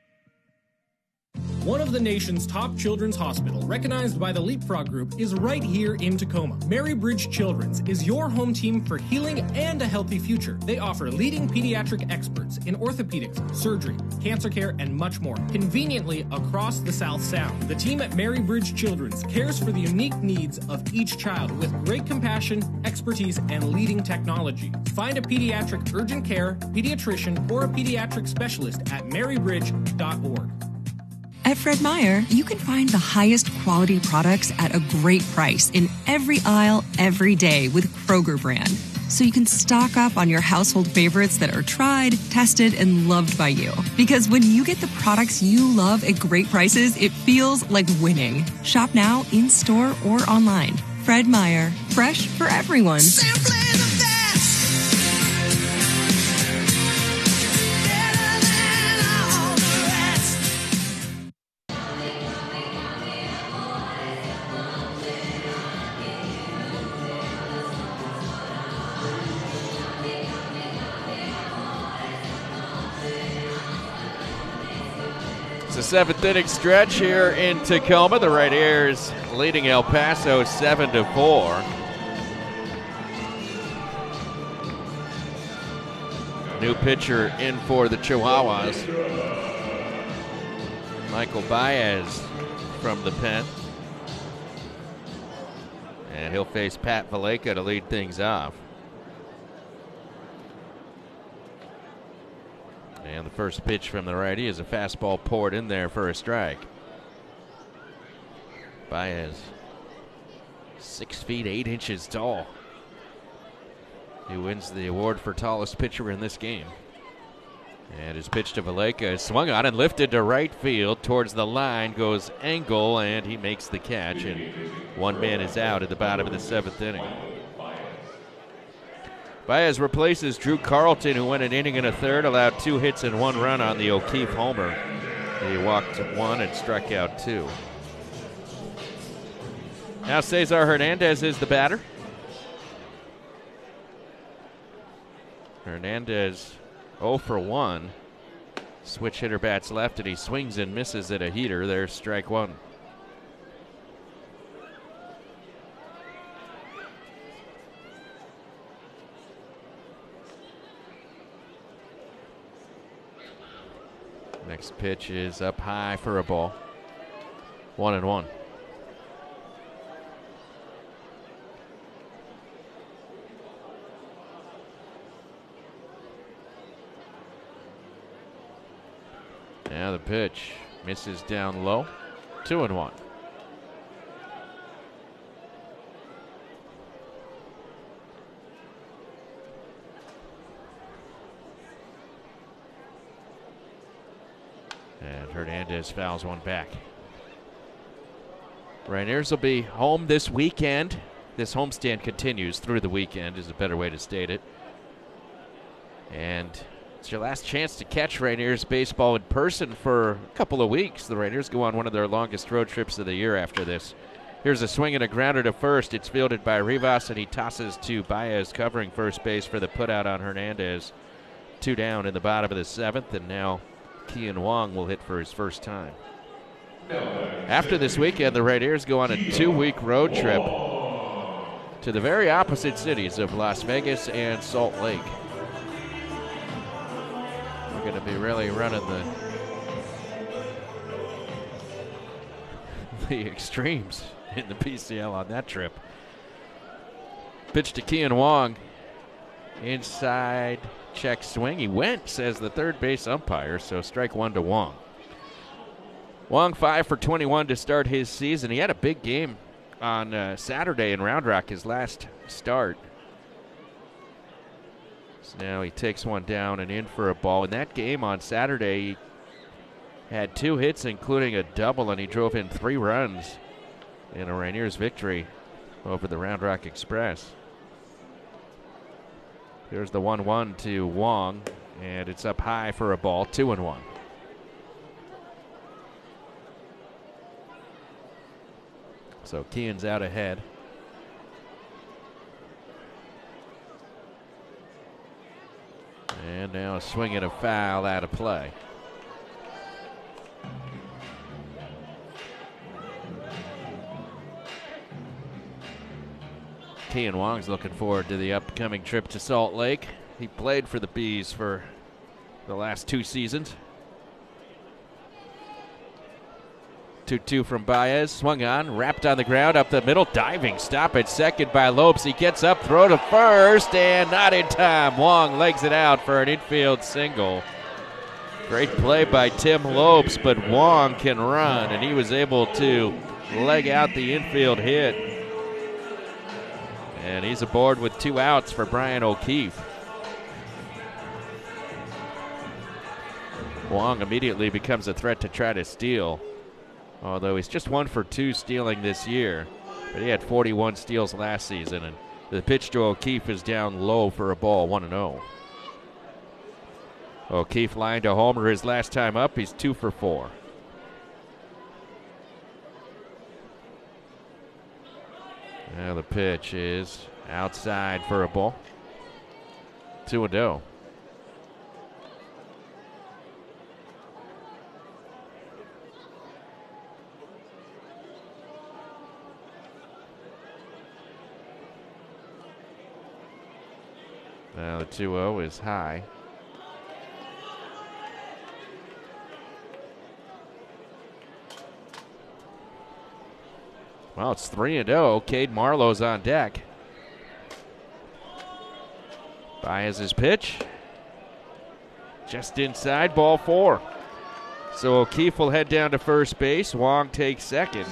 [SPEAKER 11] One of the nation's top children's hospital, recognized by the Leapfrog Group, is right here in Tacoma. Mary Bridge Children's is your home team for healing and a healthy future. They offer leading pediatric experts in orthopedics, surgery, cancer care, and much more, conveniently across the South Sound. The team at Mary Bridge Children's cares for the unique needs of each child with great compassion, expertise, and leading technology. Find a pediatric urgent care, pediatrician, or a pediatric specialist at marybridge.org.
[SPEAKER 16] At Fred Meyer, you can find the highest quality products at a great price in every aisle, every day with Kroger brand. So you can stock up on your household favorites that are tried, tested, and loved by you. Because when you get the products you love at great prices, it feels like winning. Shop now, in-store, or online. Fred Meyer, fresh for everyone.
[SPEAKER 3] It's the 7th inning stretch here in Tacoma. The Red Airs leading El Paso 7-4. New pitcher in for the Chihuahuas. Michael Baez from the pen. And he'll face Pat Valleca to lead things off. And the first pitch from the righty is a fastball poured in there for a strike. Baez, 6 feet 8 inches tall. He wins the award for tallest pitcher in this game. And his pitch to Valleca is swung on and lifted to right field towards the line, goes angle, and he makes the catch. And one man is out at the bottom of the 7th inning. Baez replaces Drew Carlton, who went an inning and a third, allowed 2 hits and 1 run on the O'Keefe homer. He walked 1 and struck out 2. Now Cesar Hernandez is the batter. Hernandez 0 for 1. Switch hitter bats left, and he swings and misses at a heater. There's strike 1. Next pitch is up high for a ball. 1-1. Now the pitch misses down low. 2-1. And Hernandez fouls one back. Rainiers will be home this weekend. This homestand continues through the weekend is a better way to state it. And It's your last chance to catch Rainiers baseball in person for a couple of weeks. The Rainiers go on one of their longest road trips of the year after this. Here's a swing and a grounder to first. It's fielded by Rivas, and he tosses to Baez, covering first base for the putout on Hernandez. 2 down in the bottom of the 7th, and now Kian Wong will hit for his first time. After this weekend, the Rainiers go on a 2-week road trip to the very opposite cities of Las Vegas and Salt Lake. We're going to be really running the extremes in the PCL on that trip. Pitch to Kian Wong. Inside check swing. He went, says the third base umpire, so strike 1 to Wong. Wong 5 for 21 to start his season. He had a big game on Saturday in Round Rock, his last start. So now he takes one down and in for a ball. In that game on Saturday, he had 2 hits, including a double, and he drove in 3 runs in a Rainiers victory over the Round Rock Express. Here's the 1-1 to Wong, and it's up high for a ball, 2-1. So Kian's out ahead. And now a swing and a foul out of play. Kian Wong's looking forward to the upcoming trip to Salt Lake. He played for the Bees for the last 2 seasons. 2-2 from Baez. Swung on, wrapped on the ground, up the middle, diving stop at second by Lopes. He gets up, throw to first, and not in time. Wong legs it out for an infield single. Great play by Tim Lopes, but Wong can run, and he was able to leg out the infield hit. And he's aboard with 2 outs for Brian O'Keefe. Wong immediately becomes a threat to try to steal, although he's just 1 for 2 stealing this year. But he had 41 steals last season, and the pitch to O'Keefe is down low for a ball, 1-0. O'Keefe lined a homer his last time up. He's 2 for 4. Now the pitch is outside for a ball. 2-0. Now the 2-0 is high. Well, it's 3-0. Cade Marlowe's on deck. Baez's pitch. Just inside, ball 4. So O'Keefe will head down to first base. Wong takes second.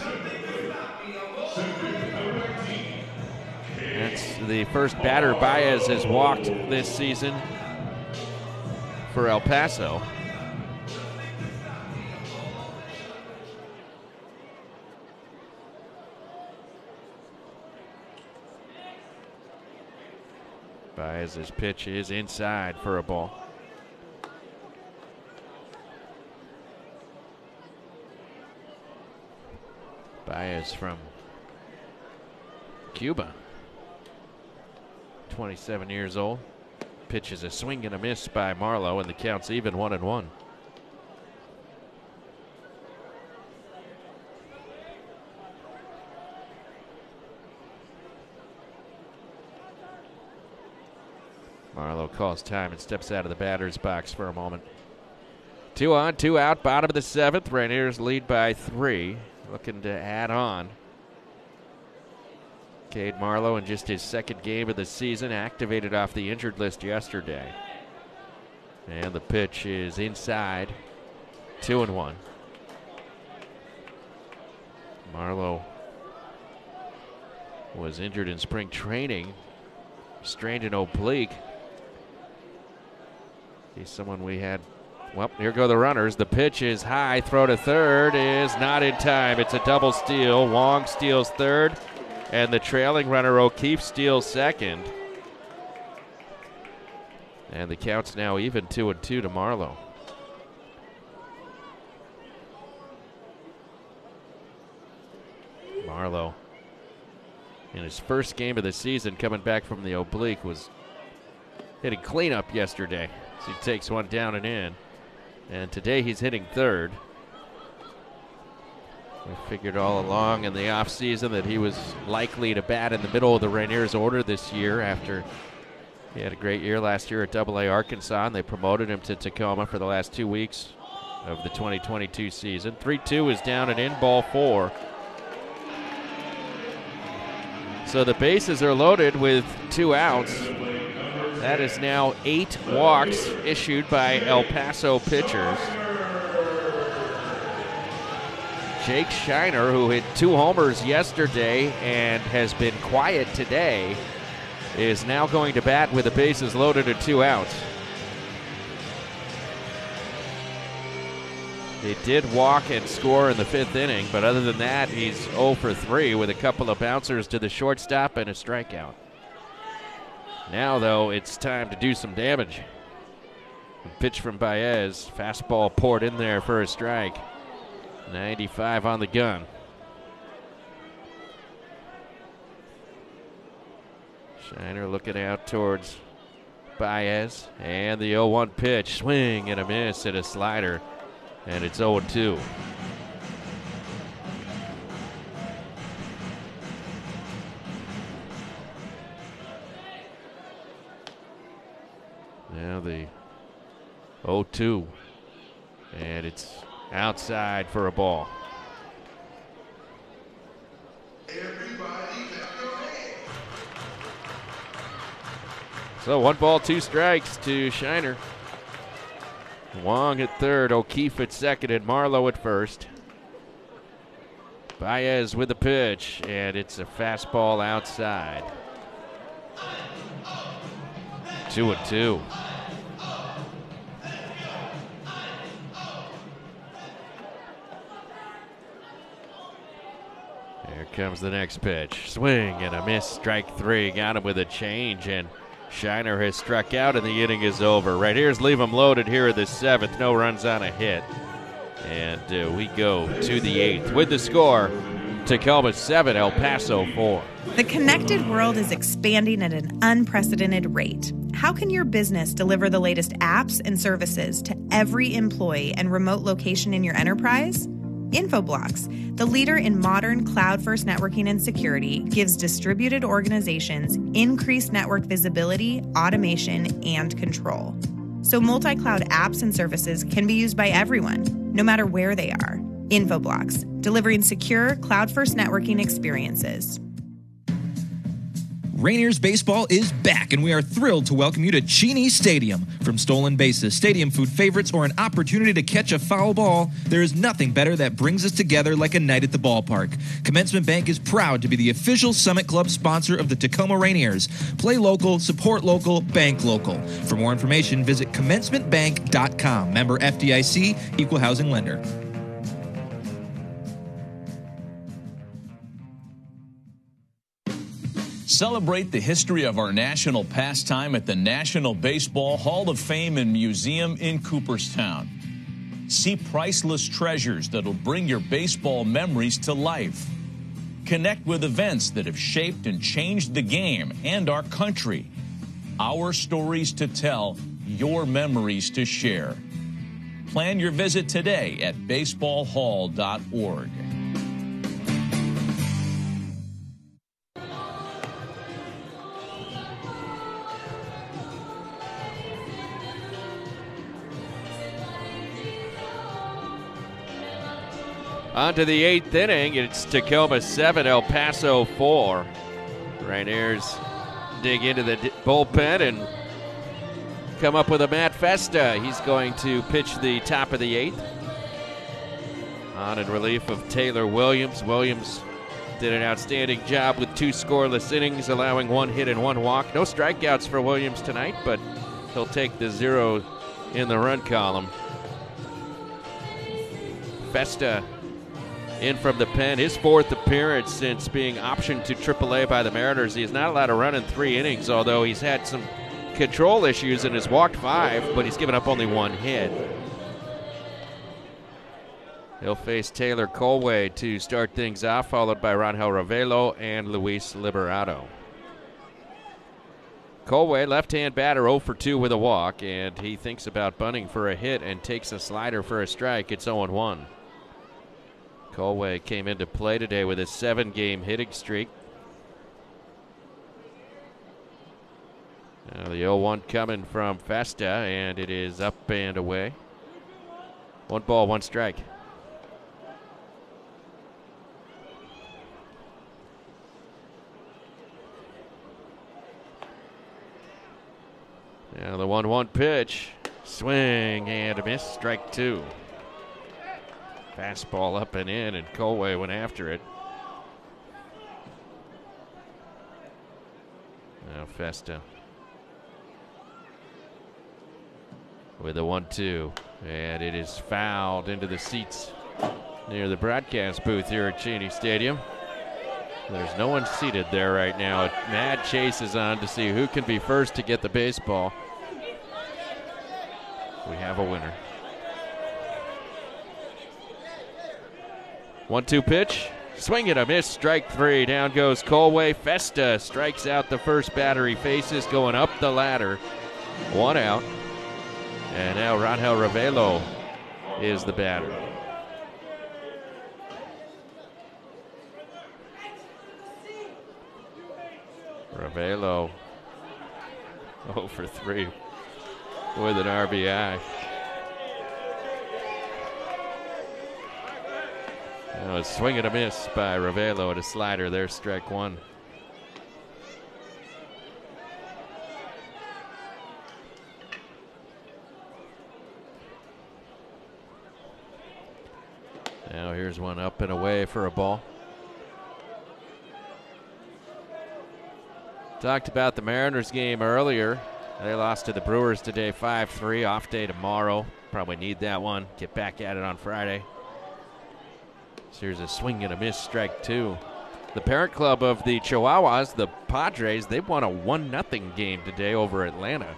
[SPEAKER 3] That's the first batter Baez has walked this season for El Paso. Baez's pitch is inside for a ball. Baez from Cuba, 27 years old. Pitch is a swing and a miss by Marlowe, and the count's even 1-1. Marlowe calls time and steps out of the batter's box for a moment. 2 on, 2 out, bottom of the 7th. Rainiers lead by 3, looking to add on. Cade Marlowe, in just his second game of the season, activated off the injured list yesterday. And the pitch is inside, 2-1. Marlowe was injured in spring training, strained an oblique. He's someone we had. Well, here go the runners. The pitch is high. Throw to third is not in time. It's a double steal. Wong steals third, and the trailing runner O'Keefe steals second. And the count's now even 2-2 to Marlowe. Marlowe, in his first game of the season, coming back from the oblique, was hitting cleanup yesterday. So he takes one down and in. And today he's hitting third. We figured all along in the offseason that he was likely to bat in the middle of the Rainiers order this year after he had a great year last year at AA Arkansas, and they promoted him to Tacoma for the last 2 weeks of the 2022 season. 3-2 is down and in, ball 4. So the bases are loaded with 2 outs. That is now 8 walks issued by El Paso pitchers. Jake Shiner, who hit 2 homers yesterday and has been quiet today, is now going to bat with the bases loaded at 2 outs. He did walk and score in the 5th inning, but other than that, he's 0 for 3 with a couple of bouncers to the shortstop and a strikeout. Now, though, it's time to do some damage. A pitch from Baez. Fastball poured in there for a strike. 95 on the gun. Shiner looking out towards Baez. And the 0-1 pitch. Swing and a miss at a slider. And it's 0-2. Now the 0-2. And it's outside for a ball. So 1 ball, 2 strikes to Shiner. Wong at third, O'Keefe at second, and Marlowe at first. Baez with the pitch, and it's a fastball outside. 2-2. Here comes the next pitch. Swing and a miss, strike 3. Got him with a change, and Shiner has struck out, and the inning is over. Right here's leave him loaded here at the 7th. No runs on a hit. And we go to the 8th with the score. Tacoma 7, El Paso 4.
[SPEAKER 9] The connected world is expanding at an unprecedented rate. How can your business deliver the latest apps and services to every employee and remote location in your enterprise? Infoblox, the leader in modern cloud-first networking and security, gives distributed organizations increased network visibility, automation, and control. So multi-cloud apps and services can be used by everyone, no matter where they are. Infoblox, delivering secure, cloud-first networking experiences.
[SPEAKER 1] Rainiers baseball is back, and we are thrilled to welcome you to Cheney Stadium. From stolen bases, stadium food favorites, or an opportunity to catch a foul ball, there is nothing better that brings us together like a night at the ballpark. Commencement Bank is proud to be the official Summit Club sponsor of the Tacoma Rainiers. Play local, support local, bank local. For more information, visit commencementbank.com. Member FDIC, equal housing lender.
[SPEAKER 7] Celebrate the history of our national pastime at the National Baseball Hall of Fame and Museum in Cooperstown. See priceless treasures that'll bring your baseball memories to life. Connect with events that have shaped and changed the game and our country. Our stories to tell, your memories to share. Plan your visit today at baseballhall.org.
[SPEAKER 3] On to the 8th inning. It's Tacoma 7, El Paso 4. Rainiers dig into the bullpen and come up with a Matt Festa. He's going to pitch the top of the 8th. On in relief of Taylor Williams. Williams did an outstanding job with 2 scoreless innings, allowing 1 hit and 1 walk. No strikeouts for Williams tonight, but he'll take the 0 in the run column. Festa in from the pen, his 4th appearance since being optioned to AAA by the Mariners. He is not allowed to run in 3 innings, although he's had some control issues and has walked 5, but he's given up only 1 hit. He'll face Taylor Colway to start things off, followed by Rangel Ravelo and Luis Liberato. Colway, left-hand batter, 0 for 2 with a walk, and he thinks about bunting for a hit and takes a slider for a strike. It's 0-1. Colway came into play today with a 7-game hitting streak. Now the 0-1 coming from Festa, and it is up and away. 1 ball, 1 strike. Now the 1-1 pitch. Swing and a miss. Strike 2. Fastball up and in, and Colway went after it. Now Festa with a 1-2. And it is fouled into the seats near the broadcast booth here at Cheney Stadium. There's no one seated there right now. A mad chase is on to see who can be first to get the baseball. We have a winner. 1-2 pitch. Swing and a miss. Strike 3. Down goes Colway. Festa strikes out the first batter he faces, going up the ladder. 1 out. And now Rangel Ravelo is the batter. Ravelo 0 for 3 with an RBI. Now a swing and a miss by Ravelo at a slider. There's strike 1. Now here's one up and away for a ball. Talked about the Mariners game earlier. They lost to the Brewers today 5-3. Off day tomorrow. Probably need that one. Get back at it on Friday. So here's a swing and a miss, strike 2. The parent club of the Chihuahuas, the Padres, they won a 1-0 game today over Atlanta.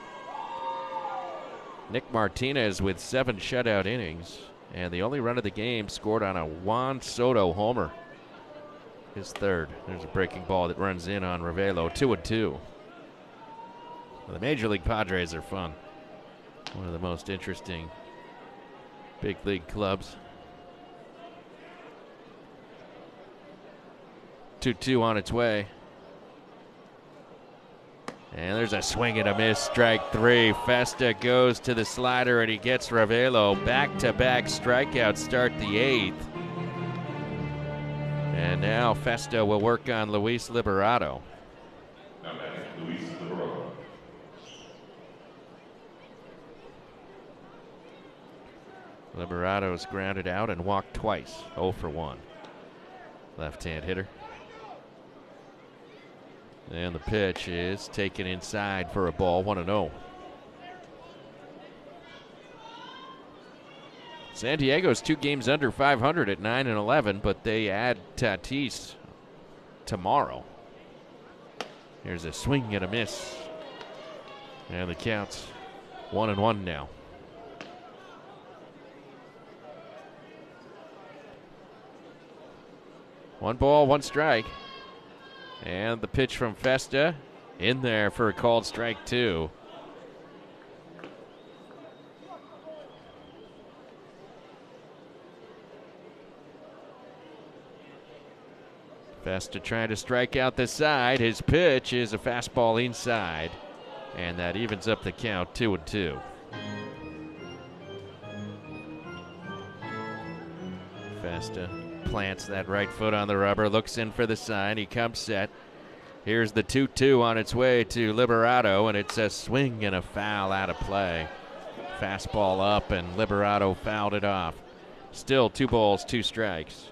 [SPEAKER 3] Nick Martinez with 7 shutout innings. And the only run of the game scored on a Juan Soto homer. His 3rd. There's a breaking ball that runs in on Ravelo. 2-2. Well, the Major League Padres are fun. One of the most interesting big league clubs. 2-2 on its way. And there's a swing and a miss, strike 3. Festa goes to the slider and he gets Ravelo. Back-to-back strikeouts start the 8th. And now Festa will work on Luis Liberato. Liberato's grounded out and walked twice. 0 for 1. Left-hand hitter. And the pitch is taken inside for a ball, 1-0. San Diego's 2 games under 500 at 9-11, but they add Tatis tomorrow. Here's a swing and a miss. And the count's 1-1 now. One ball, 1 strike. And the pitch from Festa in there for a called strike 2. Festa trying to strike out the side. His pitch is a fastball inside. And that evens up the count, 2-2. Festa plants that right foot on the rubber, looks in for the sign. He comes set. Here's the 2-2 on its way to Liberato, and it's a swing and a foul out of play. Fastball up, and Liberato fouled it off. Still 2 balls, 2 strikes.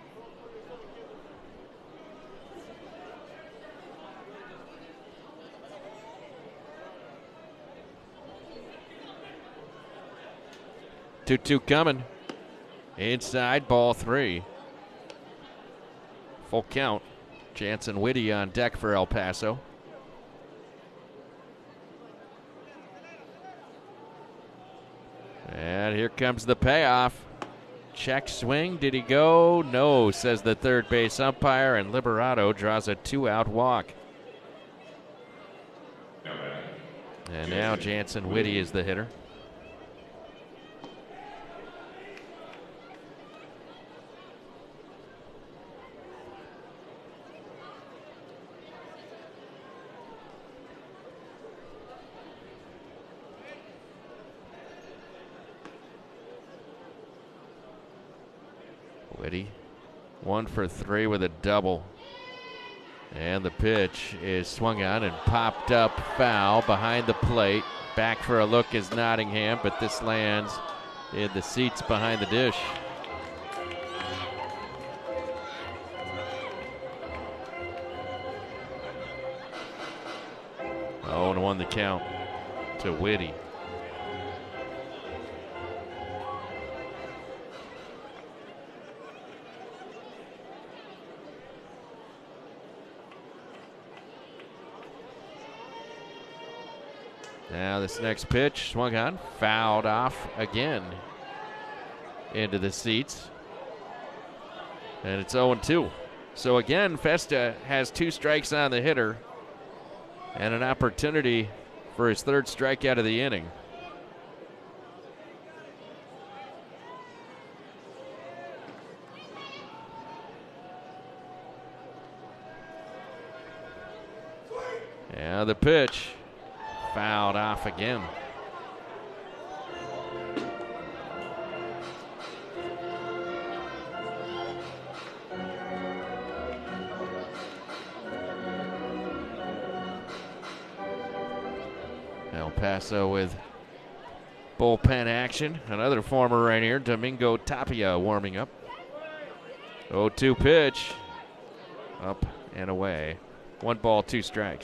[SPEAKER 3] Two coming. Inside, ball 3. Full count. Jansen Whitty on deck for El Paso. And here comes the payoff. Check swing. Did he go? No, says the third base umpire, and Liberato draws a 2-out walk. And now Jansen Whitty is the hitter. Whitty, 1 for 3 with a double. And the pitch is swung on and popped up foul behind the plate. Back for a look is Nottingham, but this lands in the seats behind the dish. Oh, and 1 the count to Whitty. Now this next pitch swung on, fouled off again into the seats. And it's 0-2. So again, Festa has 2 strikes on the hitter and an opportunity for his 3rd strikeout of the inning. Now the pitch. Fouled off again. El Paso with bullpen action. Another former Rainier, Domingo Tapia, warming up. 0-2 pitch. Up and away. 1 ball, 2 strikes.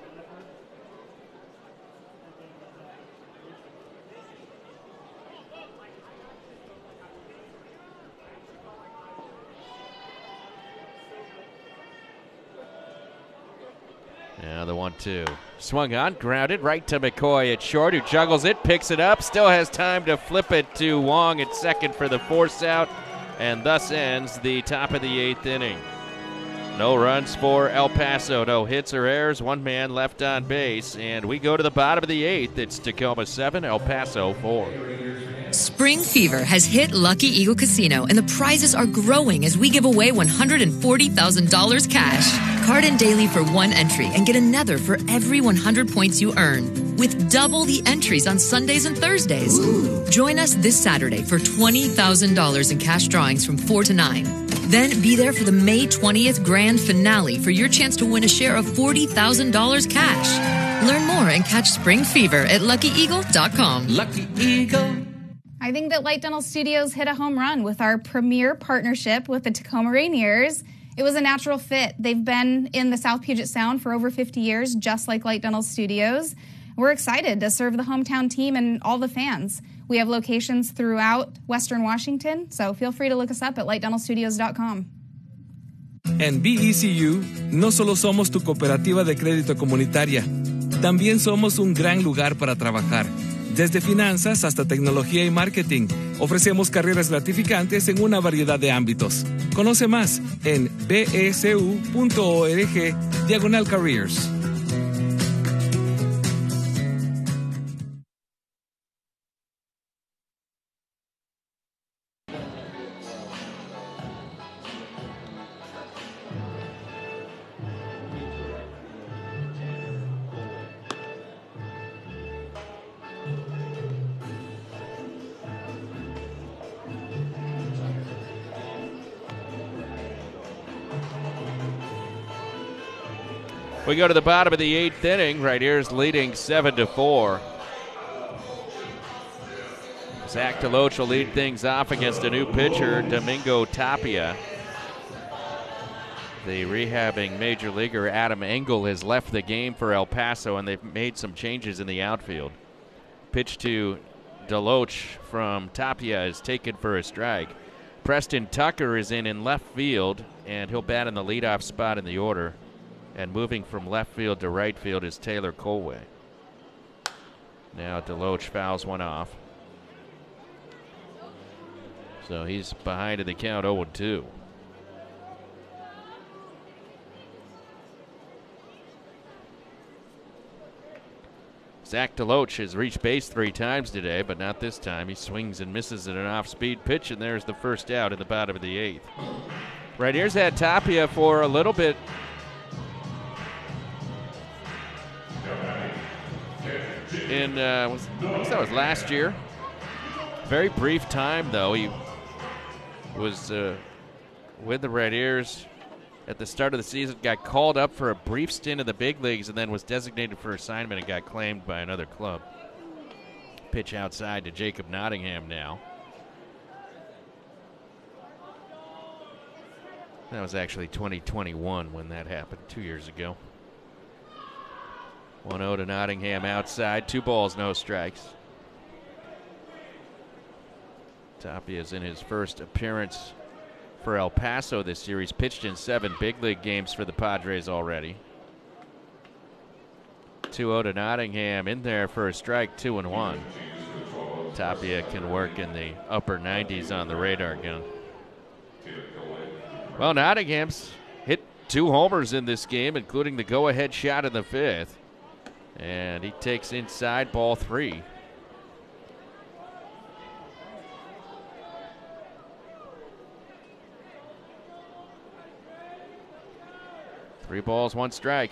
[SPEAKER 3] Now the 1-2. Swung on, grounded right to McCoy at short, who juggles it, picks it up, still has time to flip it to Wong at second for the force out, and thus ends the top of the 8th inning. No runs for El Paso, no hits or errors, 1 man left on base, and we go to the bottom of the 8th. It's Tacoma 7, El Paso 4.
[SPEAKER 10] Spring fever has hit Lucky Eagle Casino, and the prizes are growing as we give away $140,000 cash. Card in daily for 1 entry and get another for every 100 points you earn, with double the entries on Sundays and Thursdays. Join us this Saturday for $20,000 in cash drawings from 4 to 9. Then be there for the May 20th grand finale for your chance to win a share of $40,000 cash. Learn more and catch Spring Fever at LuckyEagle.com.
[SPEAKER 13] Lucky Eagle.
[SPEAKER 22] I think that Light Dental Studios hit a home run with our premier partnership with the Tacoma Rainiers. It was a natural fit. They've been in the South Puget Sound for over 50 years, just like Light Dental Studios. We're excited to serve the hometown team and all the fans. We have locations throughout Western Washington, so feel free to look us up at lightdentalstudios.com.
[SPEAKER 6] En BECU, no solo somos tu cooperativa de crédito comunitaria, también somos un gran lugar para trabajar. Desde finanzas hasta tecnología y marketing, ofrecemos carreras gratificantes en una variedad de ámbitos. Conoce más en becu.org/careers.
[SPEAKER 3] We go to the bottom of the 8th inning. Right here's leading 7-4. Zach Deloach will lead things off against a new pitcher, Domingo Tapia. The rehabbing major leaguer Adam Engel has left the game for El Paso, and they've made some changes in the outfield. Pitch to Deloach from Tapia is taken for a strike. Preston Tucker is in left field, and he'll bat in the leadoff spot in the order. And moving from left field to right field is Taylor Colway. Now Deloach fouls one off. So he's behind in the count, 0-2. Zach DeLoach has reached base 3 times today, but not this time. He swings and misses at an off-speed pitch, and there's the first out in the bottom of the 8th. Right here's had Tapia for a little bit. I guess that was last year. Very brief time, though. He was with the Red Ears at the start of the season, got called up for a brief stint in the big leagues, and then was designated for assignment and got claimed by another club. Pitch outside to Jacob Nottingham now. That was actually 2021 when that happened, 2 years ago. 1-0 to Nottingham outside. 2 balls, no strikes. Tapia's in his first appearance for El Paso this series. Pitched in 7 big league games for the Padres already. 2-0 to Nottingham. In there for a strike, 2-1. Tapia can work in the upper 90s on the radar gun. Well, Nottingham's hit 2 homers in this game, including the go-ahead shot in the 5th. And he takes inside, ball 3. Three balls, 1 strike.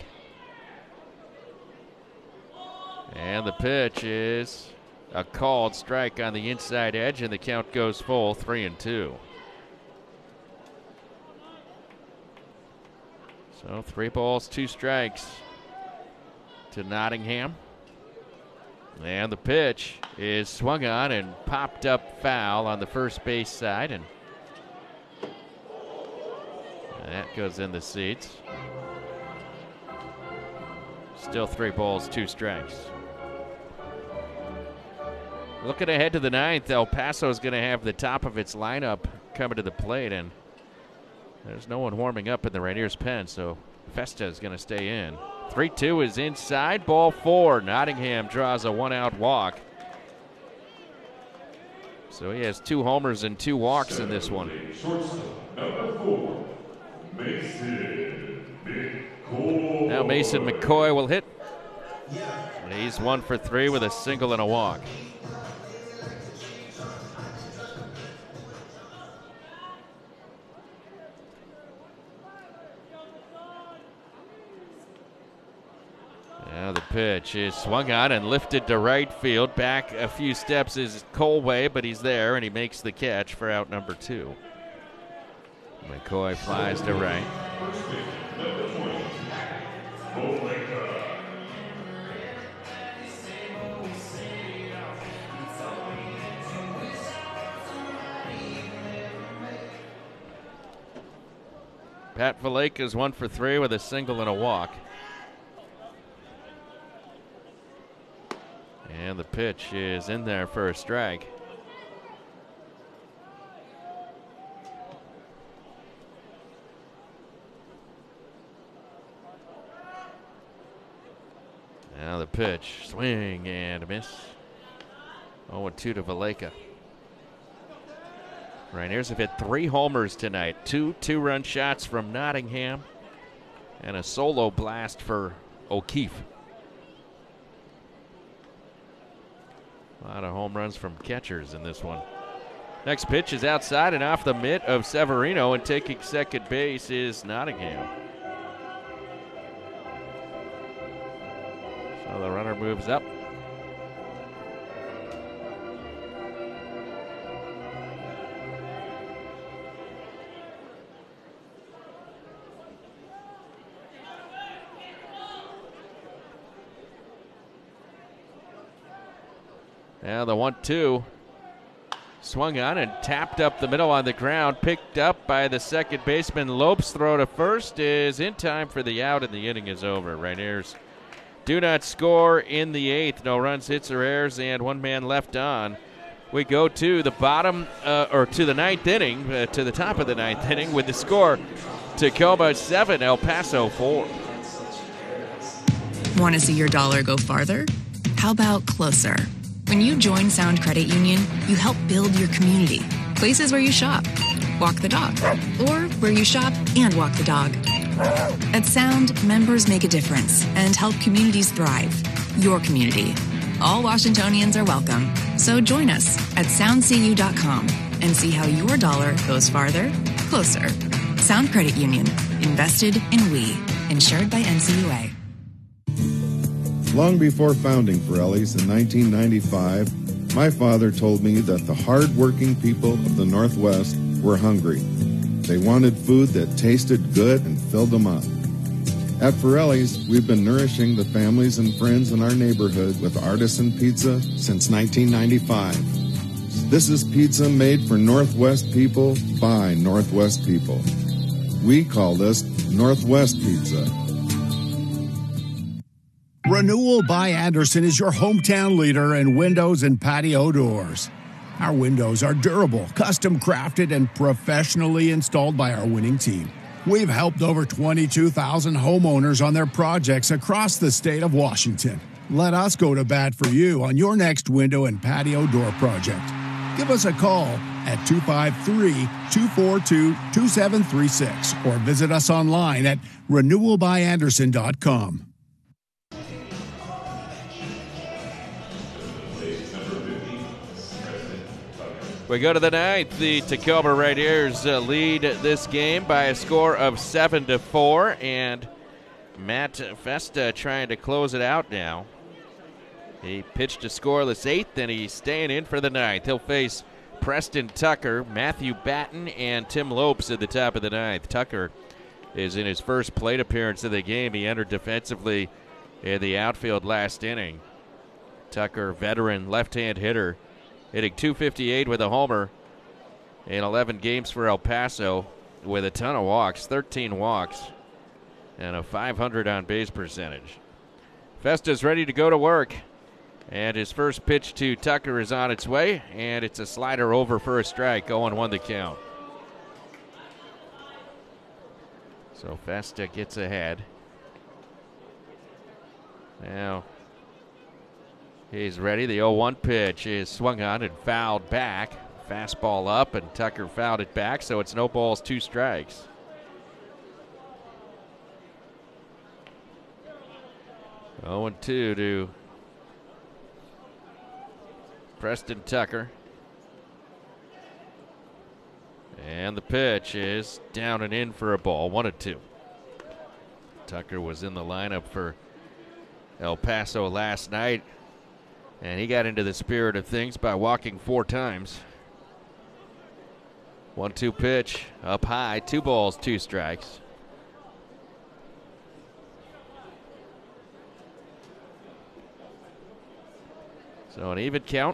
[SPEAKER 3] And the pitch is a called strike on the inside edge, and the count goes full, 3-2. So 3 balls, 2 strikes to Nottingham. And the pitch is swung on and popped up foul on the first base side, and that goes in the seats. Still 3 balls, 2 strikes. Looking ahead to the 9th, El Paso is going to have the top of its lineup coming to the plate, and there's no one warming up in the Rainiers pen, so Festa is going to stay in. 3-2 is inside, ball 4. Nottingham draws a 1-out walk. So he has 2 homers and 2 walks in this one. Now Mason McCoy will hit. And he's 1 for 3 with a single and a walk. Now the pitch is swung on and lifted to right field. Back a few steps is Colway, but he's there, and he makes the catch for out number 2. McCoy flies to right. Pat Valleca is 1 for 3 with a single and a walk. And the pitch is in there for a strike. Now the pitch, swing and a miss. 0-2 to Valleca. Rainiers have hit 3 homers tonight. 2 two-run shots from Nottingham and a solo blast for O'Keefe. A lot of home runs from catchers in this one. Next pitch is outside and off the mitt of Severino, and taking second base is Nottingham. So the runner moves up. Now the 1-2 swung on and tapped up the middle on the ground, picked up by the second baseman. Lopes' throw to first is in time for the out, and the inning is over. Rainiers do not score in the 8th. No runs, hits, or errors, and 1 man left on. We go to the bottom, or to the 9th inning, to the top of the 9th inning with the score: Tacoma 7, El Paso 4.
[SPEAKER 2] Want to see your dollar go farther? How about closer? When you join Sound Credit Union, you help build your community. places where you shop, walk the dog, or where you shop and walk the dog. At Sound, members make a difference and help communities thrive. Your community. All Washingtonians are welcome. So join us at soundcu.com and see how your dollar goes farther, closer. Sound Credit Union. Invested in we. Insured by NCUA.
[SPEAKER 8] Long before founding Pirelli's in 1995, my father told me that the hard-working people of the Northwest were hungry. They wanted food that tasted good and filled them up. At Pirelli's, we've been nourishing the families and friends in our neighborhood with artisan pizza since 1995. This is pizza made for Northwest people by Northwest people. We call this Northwest Pizza.
[SPEAKER 15] Renewal by Anderson is your hometown leader in windows and patio doors. Our windows are durable, custom crafted, and professionally installed by our winning team. We've helped over 22,000 homeowners on their projects across the state of Washington. Let us go to bat for you on your next window and patio door project. Give us a call at 253-242-2736 or visit us online at renewalbyanderson.com.
[SPEAKER 3] We go to the ninth. The Tacoma Rainiers lead this game by a score of 7-4, and Matt Festa trying to close it out now. He pitched a scoreless eighth, and he's staying in for the ninth. He'll face Preston Tucker, Matthew Batten, and Tim Lopes at the top of the ninth. Tucker is in his first plate appearance of the game. He entered defensively in the outfield last inning. Tucker, veteran left-hand hitter, hitting .258 with a homer in 11 games for El Paso with a ton of walks, 13 walks, and a .500 on-base percentage. Festa's ready to go to work, and his first pitch to Tucker is on its way, and it's a slider over for a strike, 0-1 the count. So Festa gets ahead. Now he's ready. The 0-1 pitch is swung on and fouled back. Fastball up, and Tucker fouled it back, so it's no balls, 2 strikes. Oh, 0-2 to Preston Tucker. And the pitch is down and in for a ball, 1-2. Tucker was in the lineup for El Paso last night, and he got into the spirit of things by walking 4 times. 1-2 pitch, up high, 2 balls, 2 strikes. So an even count.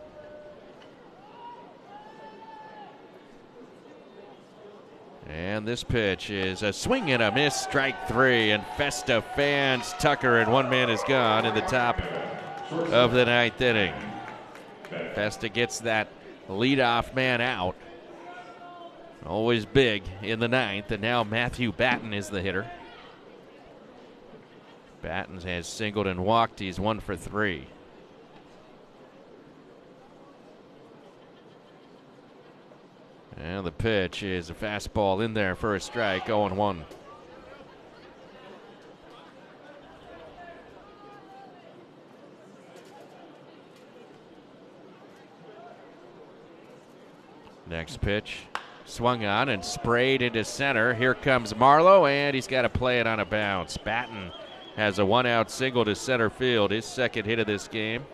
[SPEAKER 3] And this pitch is a swing and a miss, strike 3, and Festa fans Tucker, and 1 man is gone in the top of the 9th inning. Festa gets that leadoff man out. Always big in the 9th, and now Matthew Batten is the hitter. Batten has singled and walked. He's 1 for 3. And the pitch is a fastball in there for a strike, 0-1. Next pitch, swung on and sprayed into center. Here comes Marlowe, and he's got to play it on a bounce. Batten has a 1-out single to center field, his second hit of this game.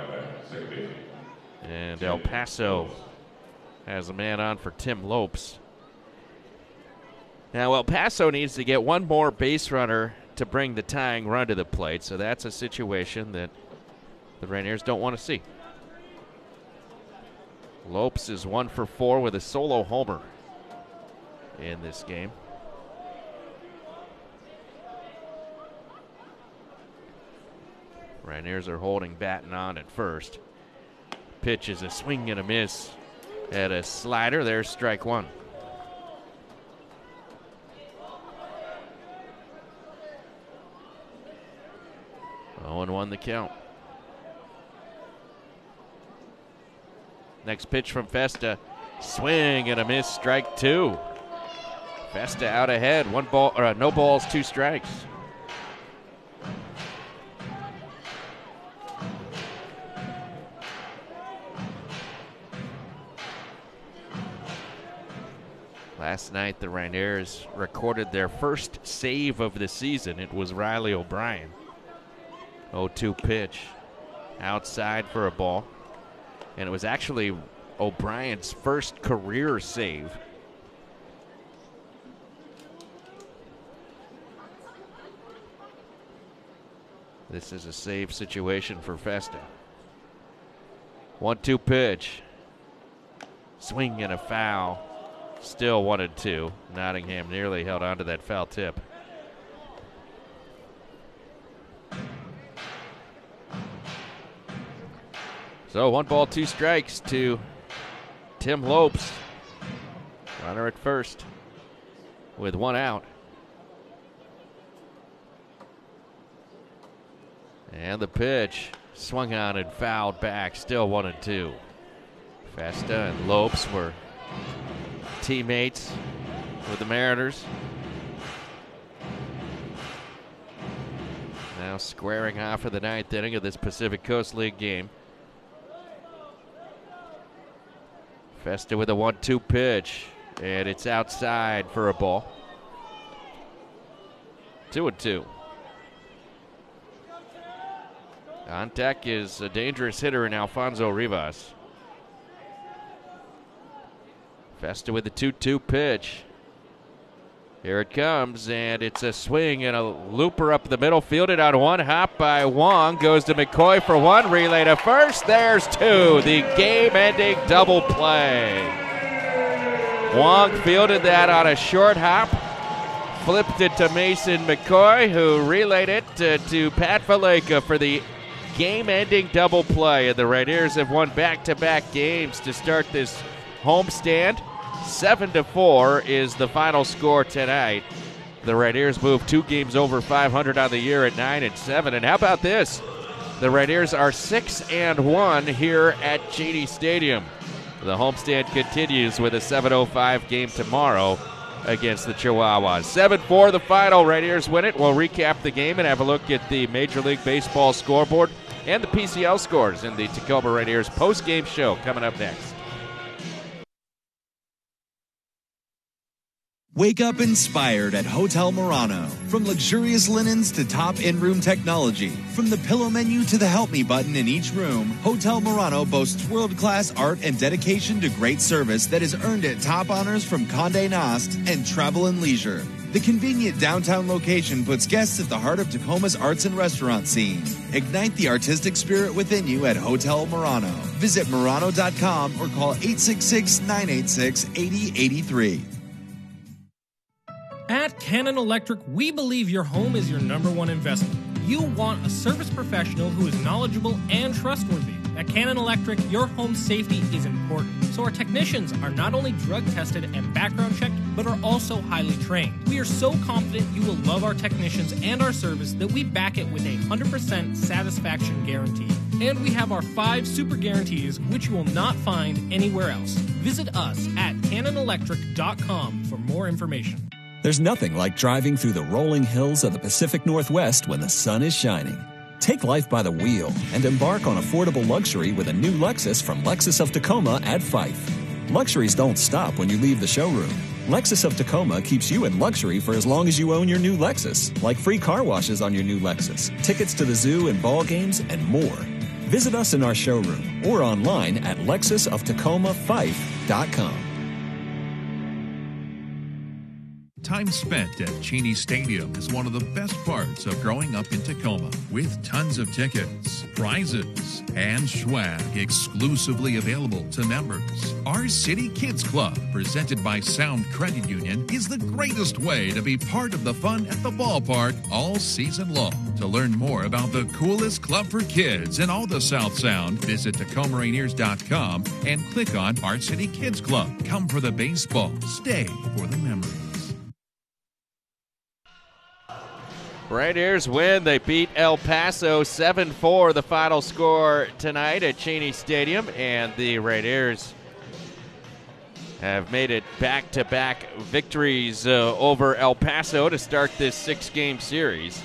[SPEAKER 3] And El Paso has a man on for Tim Lopes. Now El Paso needs to get 1 more base runner to bring the tying run to the plate, so that's a situation that the Rainiers don't want to see. Lopes is 1 for 4 with a solo homer in this game. Rainiers are holding Batten on at first. Pitch is a swing and a miss at a slider. There's strike 1. Oh, 0-1 the count. Next pitch from Festa Swing and a miss, strike two. Festa out ahead, no balls, 2 strikes. Last night, the Rainiers recorded their first save of the season. It was Riley O'Brien. 0-2 pitch outside for a ball. And it was actually O'Brien's first career save. This is a save situation for Festa. 1-2 pitch. Swing and a foul. Still 1-2. Nottingham nearly held on to that foul tip. So 1 ball, 2 strikes to Tim Lopes. Runner at first with 1 out. And the pitch swung on and fouled back. Still 1-2. Festa and Lopes were teammates with the Mariners. Now squaring off for the 9th inning of this Pacific Coast League game. Festa with a 1-2 pitch, and it's outside for a ball. 2-2. On deck is a dangerous hitter in Alfonso Rivas. Festa with a 2-2 pitch. Here it comes, and it's a swing and a looper up the middle, fielded on 1 hop by Wong. Goes to McCoy for 1, relay to first. There's 2, the game-ending double play. Wong fielded that on a short hop, flipped it to Mason McCoy, who relayed it to Pat Valleca for the game-ending double play. And the Rainiers have won back-to-back games to start this homestand. 7-4 is the final score tonight. The Rainiers move 2 games over 500 on the year at 9-7. And how about this? The Rainiers are 6-1 here at Cheney Stadium. The homestand continues with a 7:05 game tomorrow against the Chihuahuas. 7-4 the final. Rainiers win it. We'll recap the game and have a look at the Major League Baseball scoreboard and the PCL scores in the Tacoma Rainiers post-game show coming up next.
[SPEAKER 20] Wake up inspired at Hotel Murano. From luxurious linens to top in-room technology, from the pillow menu to the help me button in each room, Hotel Murano boasts world-class art and dedication to great service that has earned it top honors from Condé Nast and Travel and Leisure. The convenient downtown location puts guests at the heart of Tacoma's arts and restaurant scene. Ignite the artistic spirit within you at Hotel Murano. Visit Murano.com or call 866-986-8083.
[SPEAKER 11] At Cannon Electric, we believe your home is your #1 investment. You want a service professional who is knowledgeable and trustworthy. At Cannon Electric, your home safety is important, so our technicians are not only drug tested and background checked, but are also highly trained. We are so confident you will love our technicians and our service that we back it with a 100% satisfaction guarantee. And we have our 5 super guarantees, which you will not find anywhere else. Visit us at cannonelectric.com for more information.
[SPEAKER 21] There's nothing like driving through the rolling hills of the Pacific Northwest when the sun is shining. Take life by the wheel and embark on affordable luxury with a new Lexus from Lexus of Tacoma at Fife. Luxuries don't stop when you leave the showroom. Lexus of Tacoma keeps you in luxury for as long as you own your new Lexus, like free car washes on your new Lexus, tickets to the zoo and ball games, and more. Visit us in our showroom or online at lexusoftacoma5.com.
[SPEAKER 19] Time spent at Cheney Stadium is one of the best parts of growing up in Tacoma, with tons of tickets, prizes, and swag exclusively available to members. Our City Kids Club, presented by Sound Credit Union, is the greatest way to be part of the fun at the ballpark all season long. To learn more about the coolest club for kids in all the South Sound, visit TacomaRainiers.com and click on Our City Kids Club. Come for the baseball, stay for the memories.
[SPEAKER 3] Rainiers win. They beat El Paso 7-4, the final score tonight at Cheney Stadium. And the Rainiers have made it back-to-back victories over El Paso to start this 6-game series.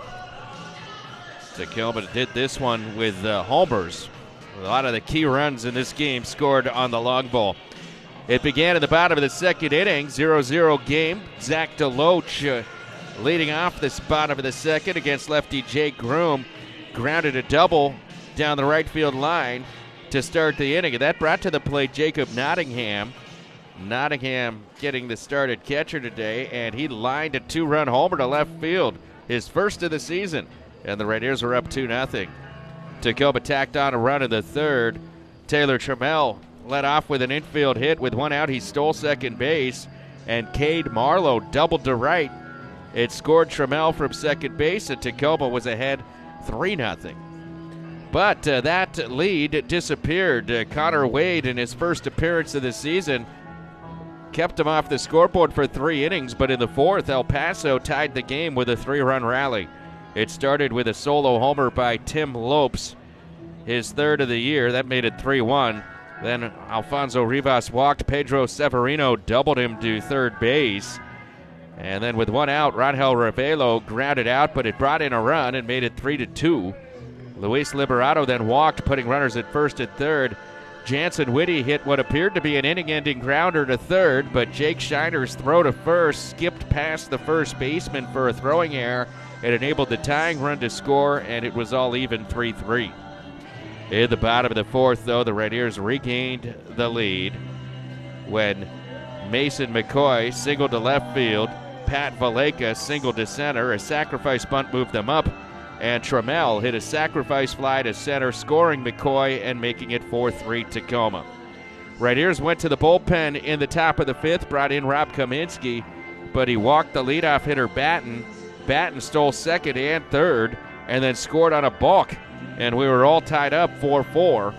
[SPEAKER 3] Tacoma did this one with homers. A lot of the key runs in this game scored on the long ball. It began at the bottom of the second inning, 0-0 game. Zach DeLoach leading off this bottom of the second against lefty Jake Groom. Grounded a double down the right field line to start the inning. And that brought to the plate Jacob Nottingham. Nottingham getting the start at catcher today, and he lined a 2-run homer to left field, his first of the season. And the Rainiers were up 2-0. Tacoma tacked on a run in the third. Taylor Trammell led off with an infield hit. With one out, he stole second base, and Cade Marlowe doubled to right. It scored Trammell from second base, and Tacoma was ahead 3-0. But that lead disappeared. Connor Wade, in his first appearance of the season, kept him off the scoreboard for 3 innings, but in the fourth, El Paso tied the game with a 3-run rally. It started with a solo homer by Tim Lopes, his third of the year. That made it 3-1. Then Alfonso Rivas walked. Pedro Severino doubled him to third base. And then with one out, Rangel Revelo grounded out, but it brought in a run and made it 3-2. Luis Liberato then walked, putting runners at first and third. Jansen Whitty hit what appeared to be an inning-ending grounder to third, but Jake Shiner's throw to first skipped past the first baseman for a throwing error. It enabled the tying run to score, and it was all even 3-3. In the bottom of the fourth, though, the Rainiers regained the lead when Mason McCoy singled to left field, Pat Valleca singled to center, a sacrifice bunt moved them up, and Trammell hit a sacrifice fly to center, scoring McCoy and making it 4-3 Tacoma. Rainiers went to the bullpen in the top of the fifth, brought in Rob Kaminsky, but he walked the leadoff hitter Batten. Batten stole second and third and then scored on a balk, and we were all tied up 4-4.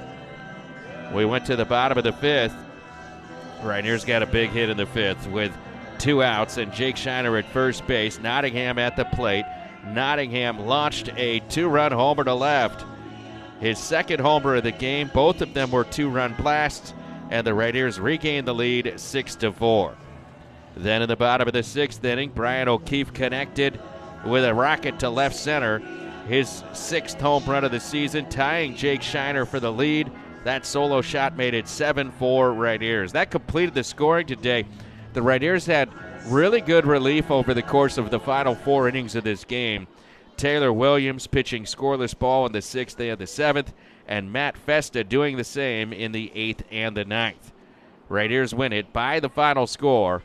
[SPEAKER 3] We went to the bottom of the fifth. Rainiers got a big hit in the fifth with 2 outs and Jake Shiner at first base, Nottingham at the plate. Nottingham launched a 2-run homer to left. His second homer of the game. Both of them were 2-run blasts, and the Rainiers regained the lead 6-4. Then in the bottom of the sixth inning, Brian O'Keefe connected with a rocket to left center. His 6th home run of the season, tying Jake Shiner for the lead. That solo shot made it 7-4 Rainiers. That completed the scoring today. The Rainiers had really good relief over the course of the final 4 innings of this game. Taylor Williams pitching scoreless ball in the 6th and the 7th, and Matt Festa doing the same in the 8th and the 9th. Rainiers win it by the final score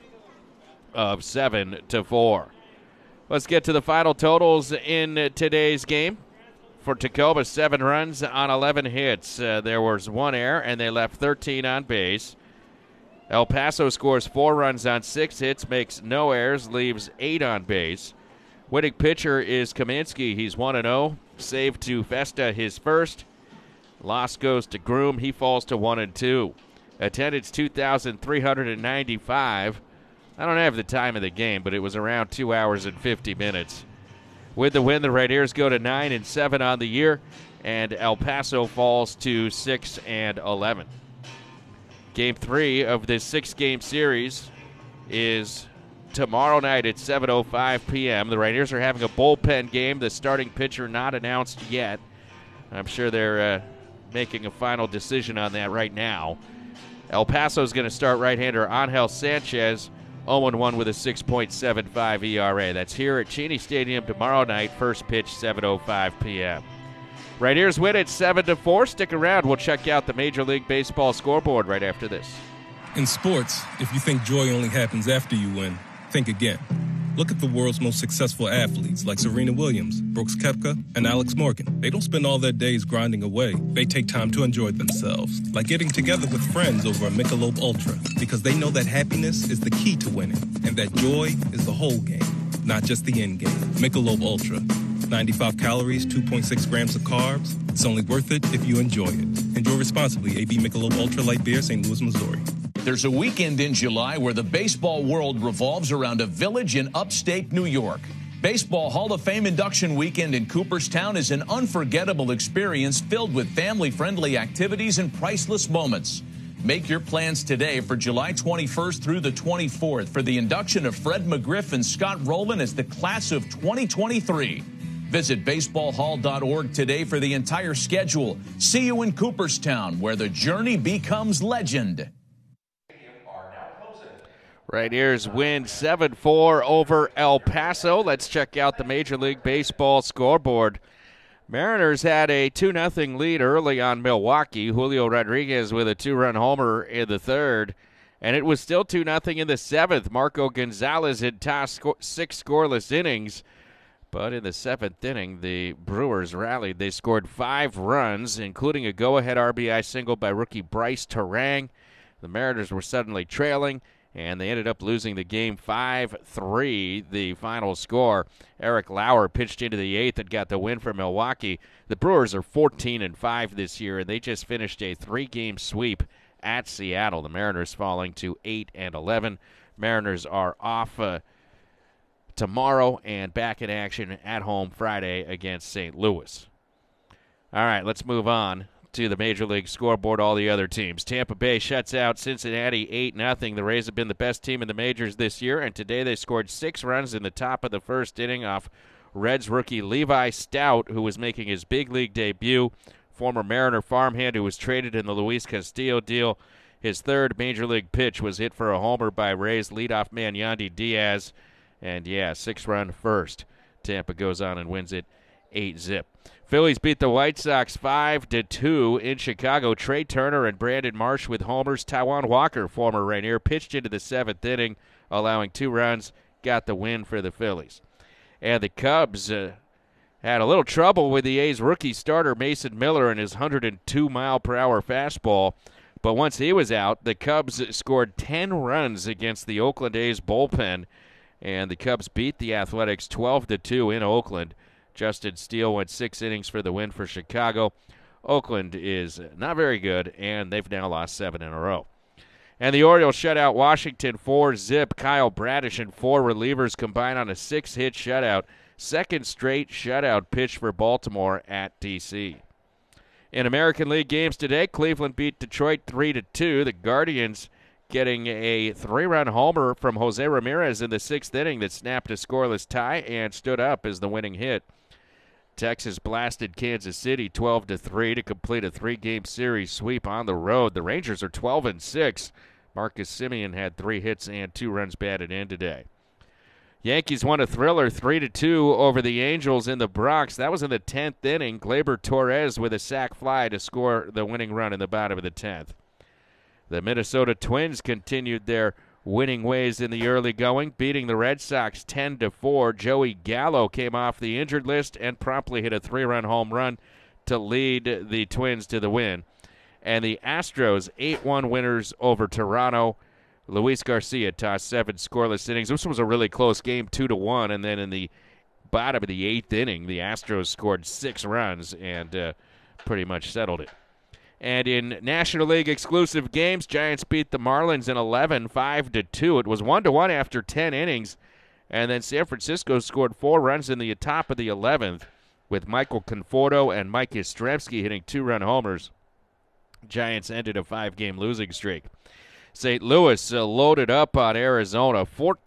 [SPEAKER 3] of 7-4. Let's get to the final totals in today's game. For Tacoma, 7 runs on 11 hits. There was 1 error, and they left 13 on base. El Paso scores 4 runs on 6 hits, makes no errors, leaves 8 on base. Winning pitcher is Kaminsky. He's 1-0. Save to Festa, his first. Loss goes to Groom. He falls to 1-2. Attendance 2,395. I don't have the time of the game, but it was around 2 hours and 50 minutes. With the win, the Rainiers go to 9-7 on the year, and El Paso falls to 6-11. Game 3 of this 6-game series is tomorrow night at 7:05 p.m. The Rainiers are having a bullpen game. The starting pitcher not announced yet. I'm sure they're making a final decision on that right now. El Paso is going to start right-hander Angel Sanchez, 0-1 with a 6.75 ERA. That's here at Cheney Stadium tomorrow night. First pitch, 7:05 p.m. Rainiers win it 7-4. Stick around. We'll check out the Major League Baseball scoreboard right after this.
[SPEAKER 17] In sports, if you think joy only happens after you win, think again. Look at the world's most successful athletes like Serena Williams, Brooks Koepka, and Alex Morgan. They don't spend all their days grinding away. They take time to enjoy themselves, like getting together with friends over a Michelob Ultra, because they know that happiness is the key to winning, and that joy is the whole game, not just the end game. Michelob Ultra. 95 calories, 2.6 grams of carbs. It's only worth it if you enjoy it. Enjoy responsibly. AB Michelob Ultra Light Beer, St. Louis, Missouri.
[SPEAKER 7] There's a weekend in July where the baseball world revolves around a village in upstate New York. Baseball Hall of Fame induction weekend in Cooperstown is an unforgettable experience filled with family-friendly activities and priceless moments. Make your plans today for July 21st through the 24th for the induction of Fred McGriff and Scott Rowland as the class of 2023. Visit baseballhall.org today for the entire schedule. See you in Cooperstown, where the journey becomes legend.
[SPEAKER 3] Rainiers win 7-4 over El Paso. Let's check out the Major League Baseball scoreboard. Mariners had a 2-0 lead early on Milwaukee. Julio Rodriguez with a 2-run homer in the third. And it was still 2-0 in the seventh. Marco Gonzalez had tossed 6 scoreless innings. But in the seventh inning, the Brewers rallied. They scored 5 runs, including a go-ahead RBI single by rookie Bryce Terang. The Mariners were suddenly trailing, and they ended up losing the game 5-3, the final score. Eric Lauer pitched into the eighth and got the win for Milwaukee. The Brewers are 14-5 this year, and they just finished a 3-game sweep at Seattle. The Mariners falling to 8-11. Mariners are off tomorrow and back in action at home Friday against St. Louis. All right, let's move on to the Major League scoreboard, all the other teams. Tampa Bay shuts out Cincinnati 8-0. The Rays have been the best team in the majors this year, and today they scored 6 runs in the top of the first inning off Reds rookie Levi Stout, who was making his big league debut. Former Mariner farmhand who was traded in the Luis Castillo deal. His third major league pitch was hit for a homer by Rays leadoff man Yandy Diaz. And, 6-run first. Tampa goes on and wins it 8-0. Phillies beat the White Sox 5-2 in Chicago. Trey Turner and Brandon Marsh with homers. Taijuan Walker, former Rainier, pitched into the 7th inning, allowing 2 runs, got the win for the Phillies. And the Cubs had a little trouble with the A's rookie starter Mason Miller and his 102-mile-per-hour fastball. But once he was out, the Cubs scored 10 runs against the Oakland A's bullpen. And the Cubs beat the Athletics 12-2 in Oakland. Justin Steele went 6 innings for the win for Chicago. Oakland is not very good, and they've now lost 7 in a row. And the Orioles shut out Washington 4-0. Kyle Bradish and 4 relievers combined on a 6-hit shutout. Second straight shutout pitch for Baltimore at D.C. In American League games today, Cleveland beat Detroit 3-2. The Guardians getting a 3-run homer from Jose Ramirez in the 6th inning that snapped a scoreless tie and stood up as the winning hit. Texas blasted Kansas City 12-3 to complete a 3-game series sweep on the road. The Rangers are 12-6. Marcus Semien had 3 hits and 2 runs batted in today. Yankees won a thriller 3-2 over the Angels in the Bronx. That was in the 10th inning. Gleyber Torres with a sac fly to score the winning run in the bottom of the 10th. The Minnesota Twins continued their winning ways in the early going, beating the Red Sox 10-4. Joey Gallo came off the injured list and promptly hit a 3-run home run to lead the Twins to the win. And the Astros 8-1 winners over Toronto. Luis Garcia tossed 7 scoreless innings. This was a really close game, 2-1, and then in the bottom of the 8th inning, the Astros scored 6 runs and pretty much settled it. And in National League exclusive games, Giants beat the Marlins in 11, 5-2. It was 1-1 after 10 innings. And then San Francisco scored 4 runs in the top of the 11th with Michael Conforto and Mike Yastrzemski hitting 2-run homers. Giants ended a 5-game losing streak. St. Louis loaded up on Arizona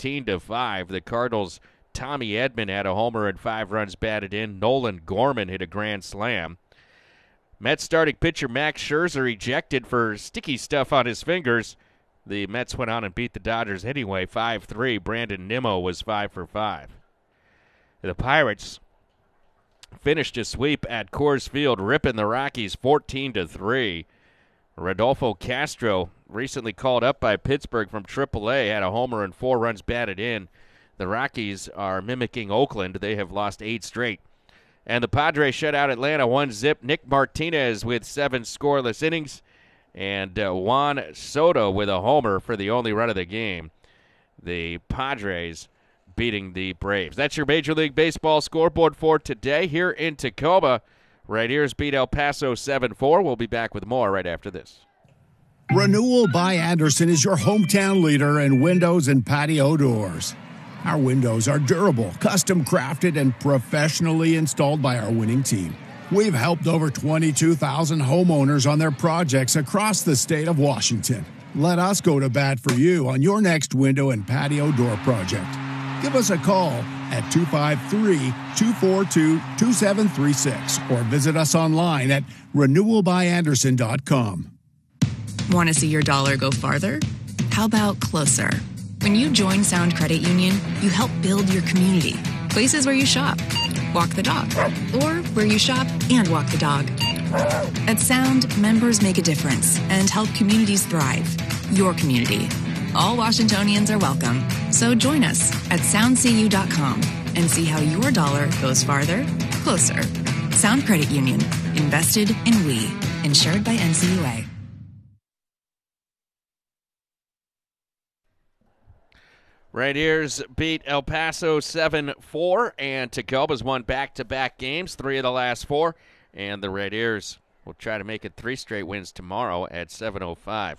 [SPEAKER 3] 14-5. The Cardinals' Tommy Edman had a homer and 5 runs batted in. Nolan Gorman hit a grand slam. Mets starting pitcher Max Scherzer ejected for sticky stuff on his fingers. The Mets went on and beat the Dodgers anyway, 5-3. Brandon Nimmo was 5 for 5. The Pirates finished a sweep at Coors Field, ripping the Rockies 14-3. Rodolfo Castro, recently called up by Pittsburgh from AAA, had a homer and 4 runs batted in. The Rockies are mimicking Oakland. They have lost 8 straight. And the Padres shut out Atlanta 1-0. Nick Martinez with 7 scoreless innings. And Juan Soto with a homer for the only run of the game. The Padres beating the Braves. That's your Major League Baseball scoreboard for today here in Tacoma. Rainiers beat El Paso 7-4. We'll be back with more right after this.
[SPEAKER 15] Renewal by Andersen is your hometown leader in windows and patio doors. Our windows are durable, custom crafted, and professionally installed by our winning team. We've helped over 22,000 homeowners on their projects across the state of Washington. Let us go to bat for you on your next window and patio door project. Give us a call at 253-242-2736 or visit us online at renewalbyanderson.com.
[SPEAKER 2] Want to see your dollar go farther? How about closer? When you join Sound Credit Union, you help build your community. Places where you shop, walk the dog, or where you shop and walk the dog. At Sound, members make a difference and help communities thrive. Your community. All Washingtonians are welcome. So join us at soundcu.com and see how your dollar goes farther, closer. Sound Credit Union. Invested in we. Insured by NCUA.
[SPEAKER 3] Rainiers beat El Paso 7-4, and Tacoma's won back-to-back games, 3 of the last 4, and the Rainiers will try to make it 3 straight wins tomorrow at 7:05.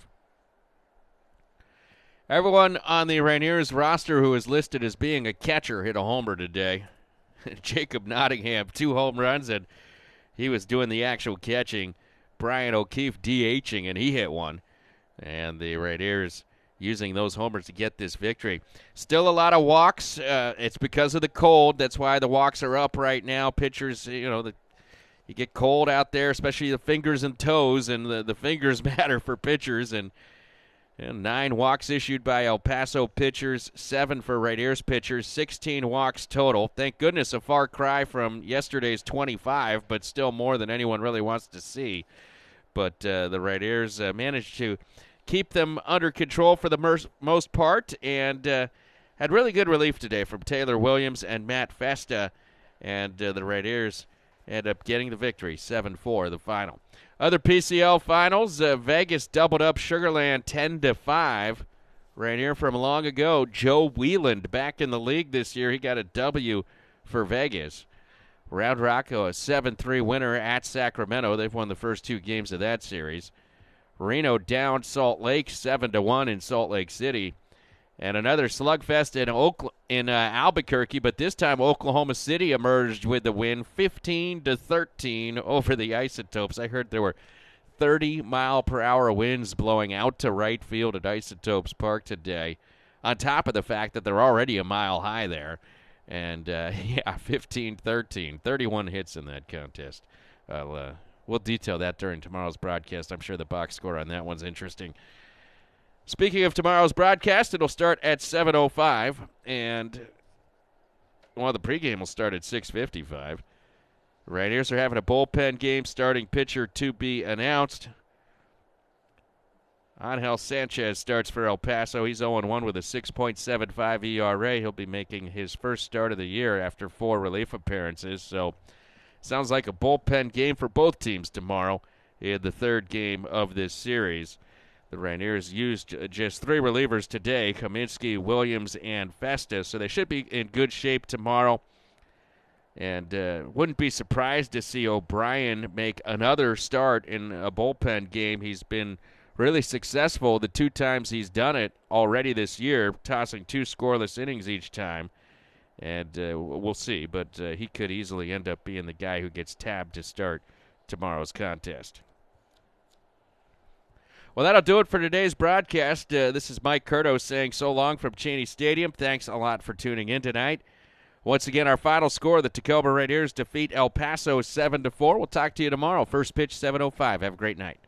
[SPEAKER 3] Everyone on the Rainiers roster who is listed as being a catcher hit a homer today. Jacob Nottingham, 2 home runs, and he was doing the actual catching. Brian O'Keefe DHing, and he hit 1. And the Rainiers using those homers to get this victory. Still a lot of walks. It's because of the cold. That's why the walks are up right now. Pitchers, you get cold out there, especially the fingers and toes, and the fingers matter for pitchers. And 9 walks issued by El Paso pitchers, 7 for Rainiers pitchers, 16 walks total. Thank goodness a far cry from yesterday's 25, but still more than anyone really wants to see. But the Rainiers managed to keep them under control for the most part, and had really good relief today from Taylor Williams and Matt Festa, and the Rainiers end up getting the victory, 7-4, the final. Other PCL finals, Vegas doubled up Sugar Land 10-5. Rainier from long ago, Joe Wieland, back in the league this year. He got a W for Vegas. Round Rock, a 7-3 winner at Sacramento. They've won the first 2 games of that series. Reno down Salt Lake 7-1 in Salt Lake City. And another slugfest in Albuquerque, but this time Oklahoma City emerged with the win, 15-13 over the Isotopes. I heard there were 30-mile-per-hour winds blowing out to right field at Isotopes Park today, on top of the fact that they're already a mile high there. And, 15-13, 31 hits in that contest. We'll detail that during tomorrow's broadcast. I'm sure the box score on that one's interesting. Speaking of tomorrow's broadcast, it'll start at 7:05, and the pregame will start at 6:55. Rainiers are having a bullpen game, starting pitcher to be announced. Angel Sanchez starts for El Paso. He's 0-1 with a 6.75 ERA. He'll be making his first start of the year after 4 relief appearances, so sounds like a bullpen game for both teams tomorrow in the 3rd game of this series. The Rainiers used just 3 relievers today, Kaminsky, Williams, and Festa, so they should be in good shape tomorrow. And wouldn't be surprised to see O'Brien make another start in a bullpen game. He's been really successful the 2 times he's done it already this year, tossing 2 scoreless innings each time. And we'll see, but he could easily end up being the guy who gets tabbed to start tomorrow's contest. Well, that'll do it for today's broadcast. This is Mike Curto saying so long from Cheney Stadium. Thanks a lot for tuning in tonight. Once again, our final score, the Tacoma Rainiers defeat El Paso 7-4. We'll talk to you tomorrow. First pitch, 7:05. Have a great night.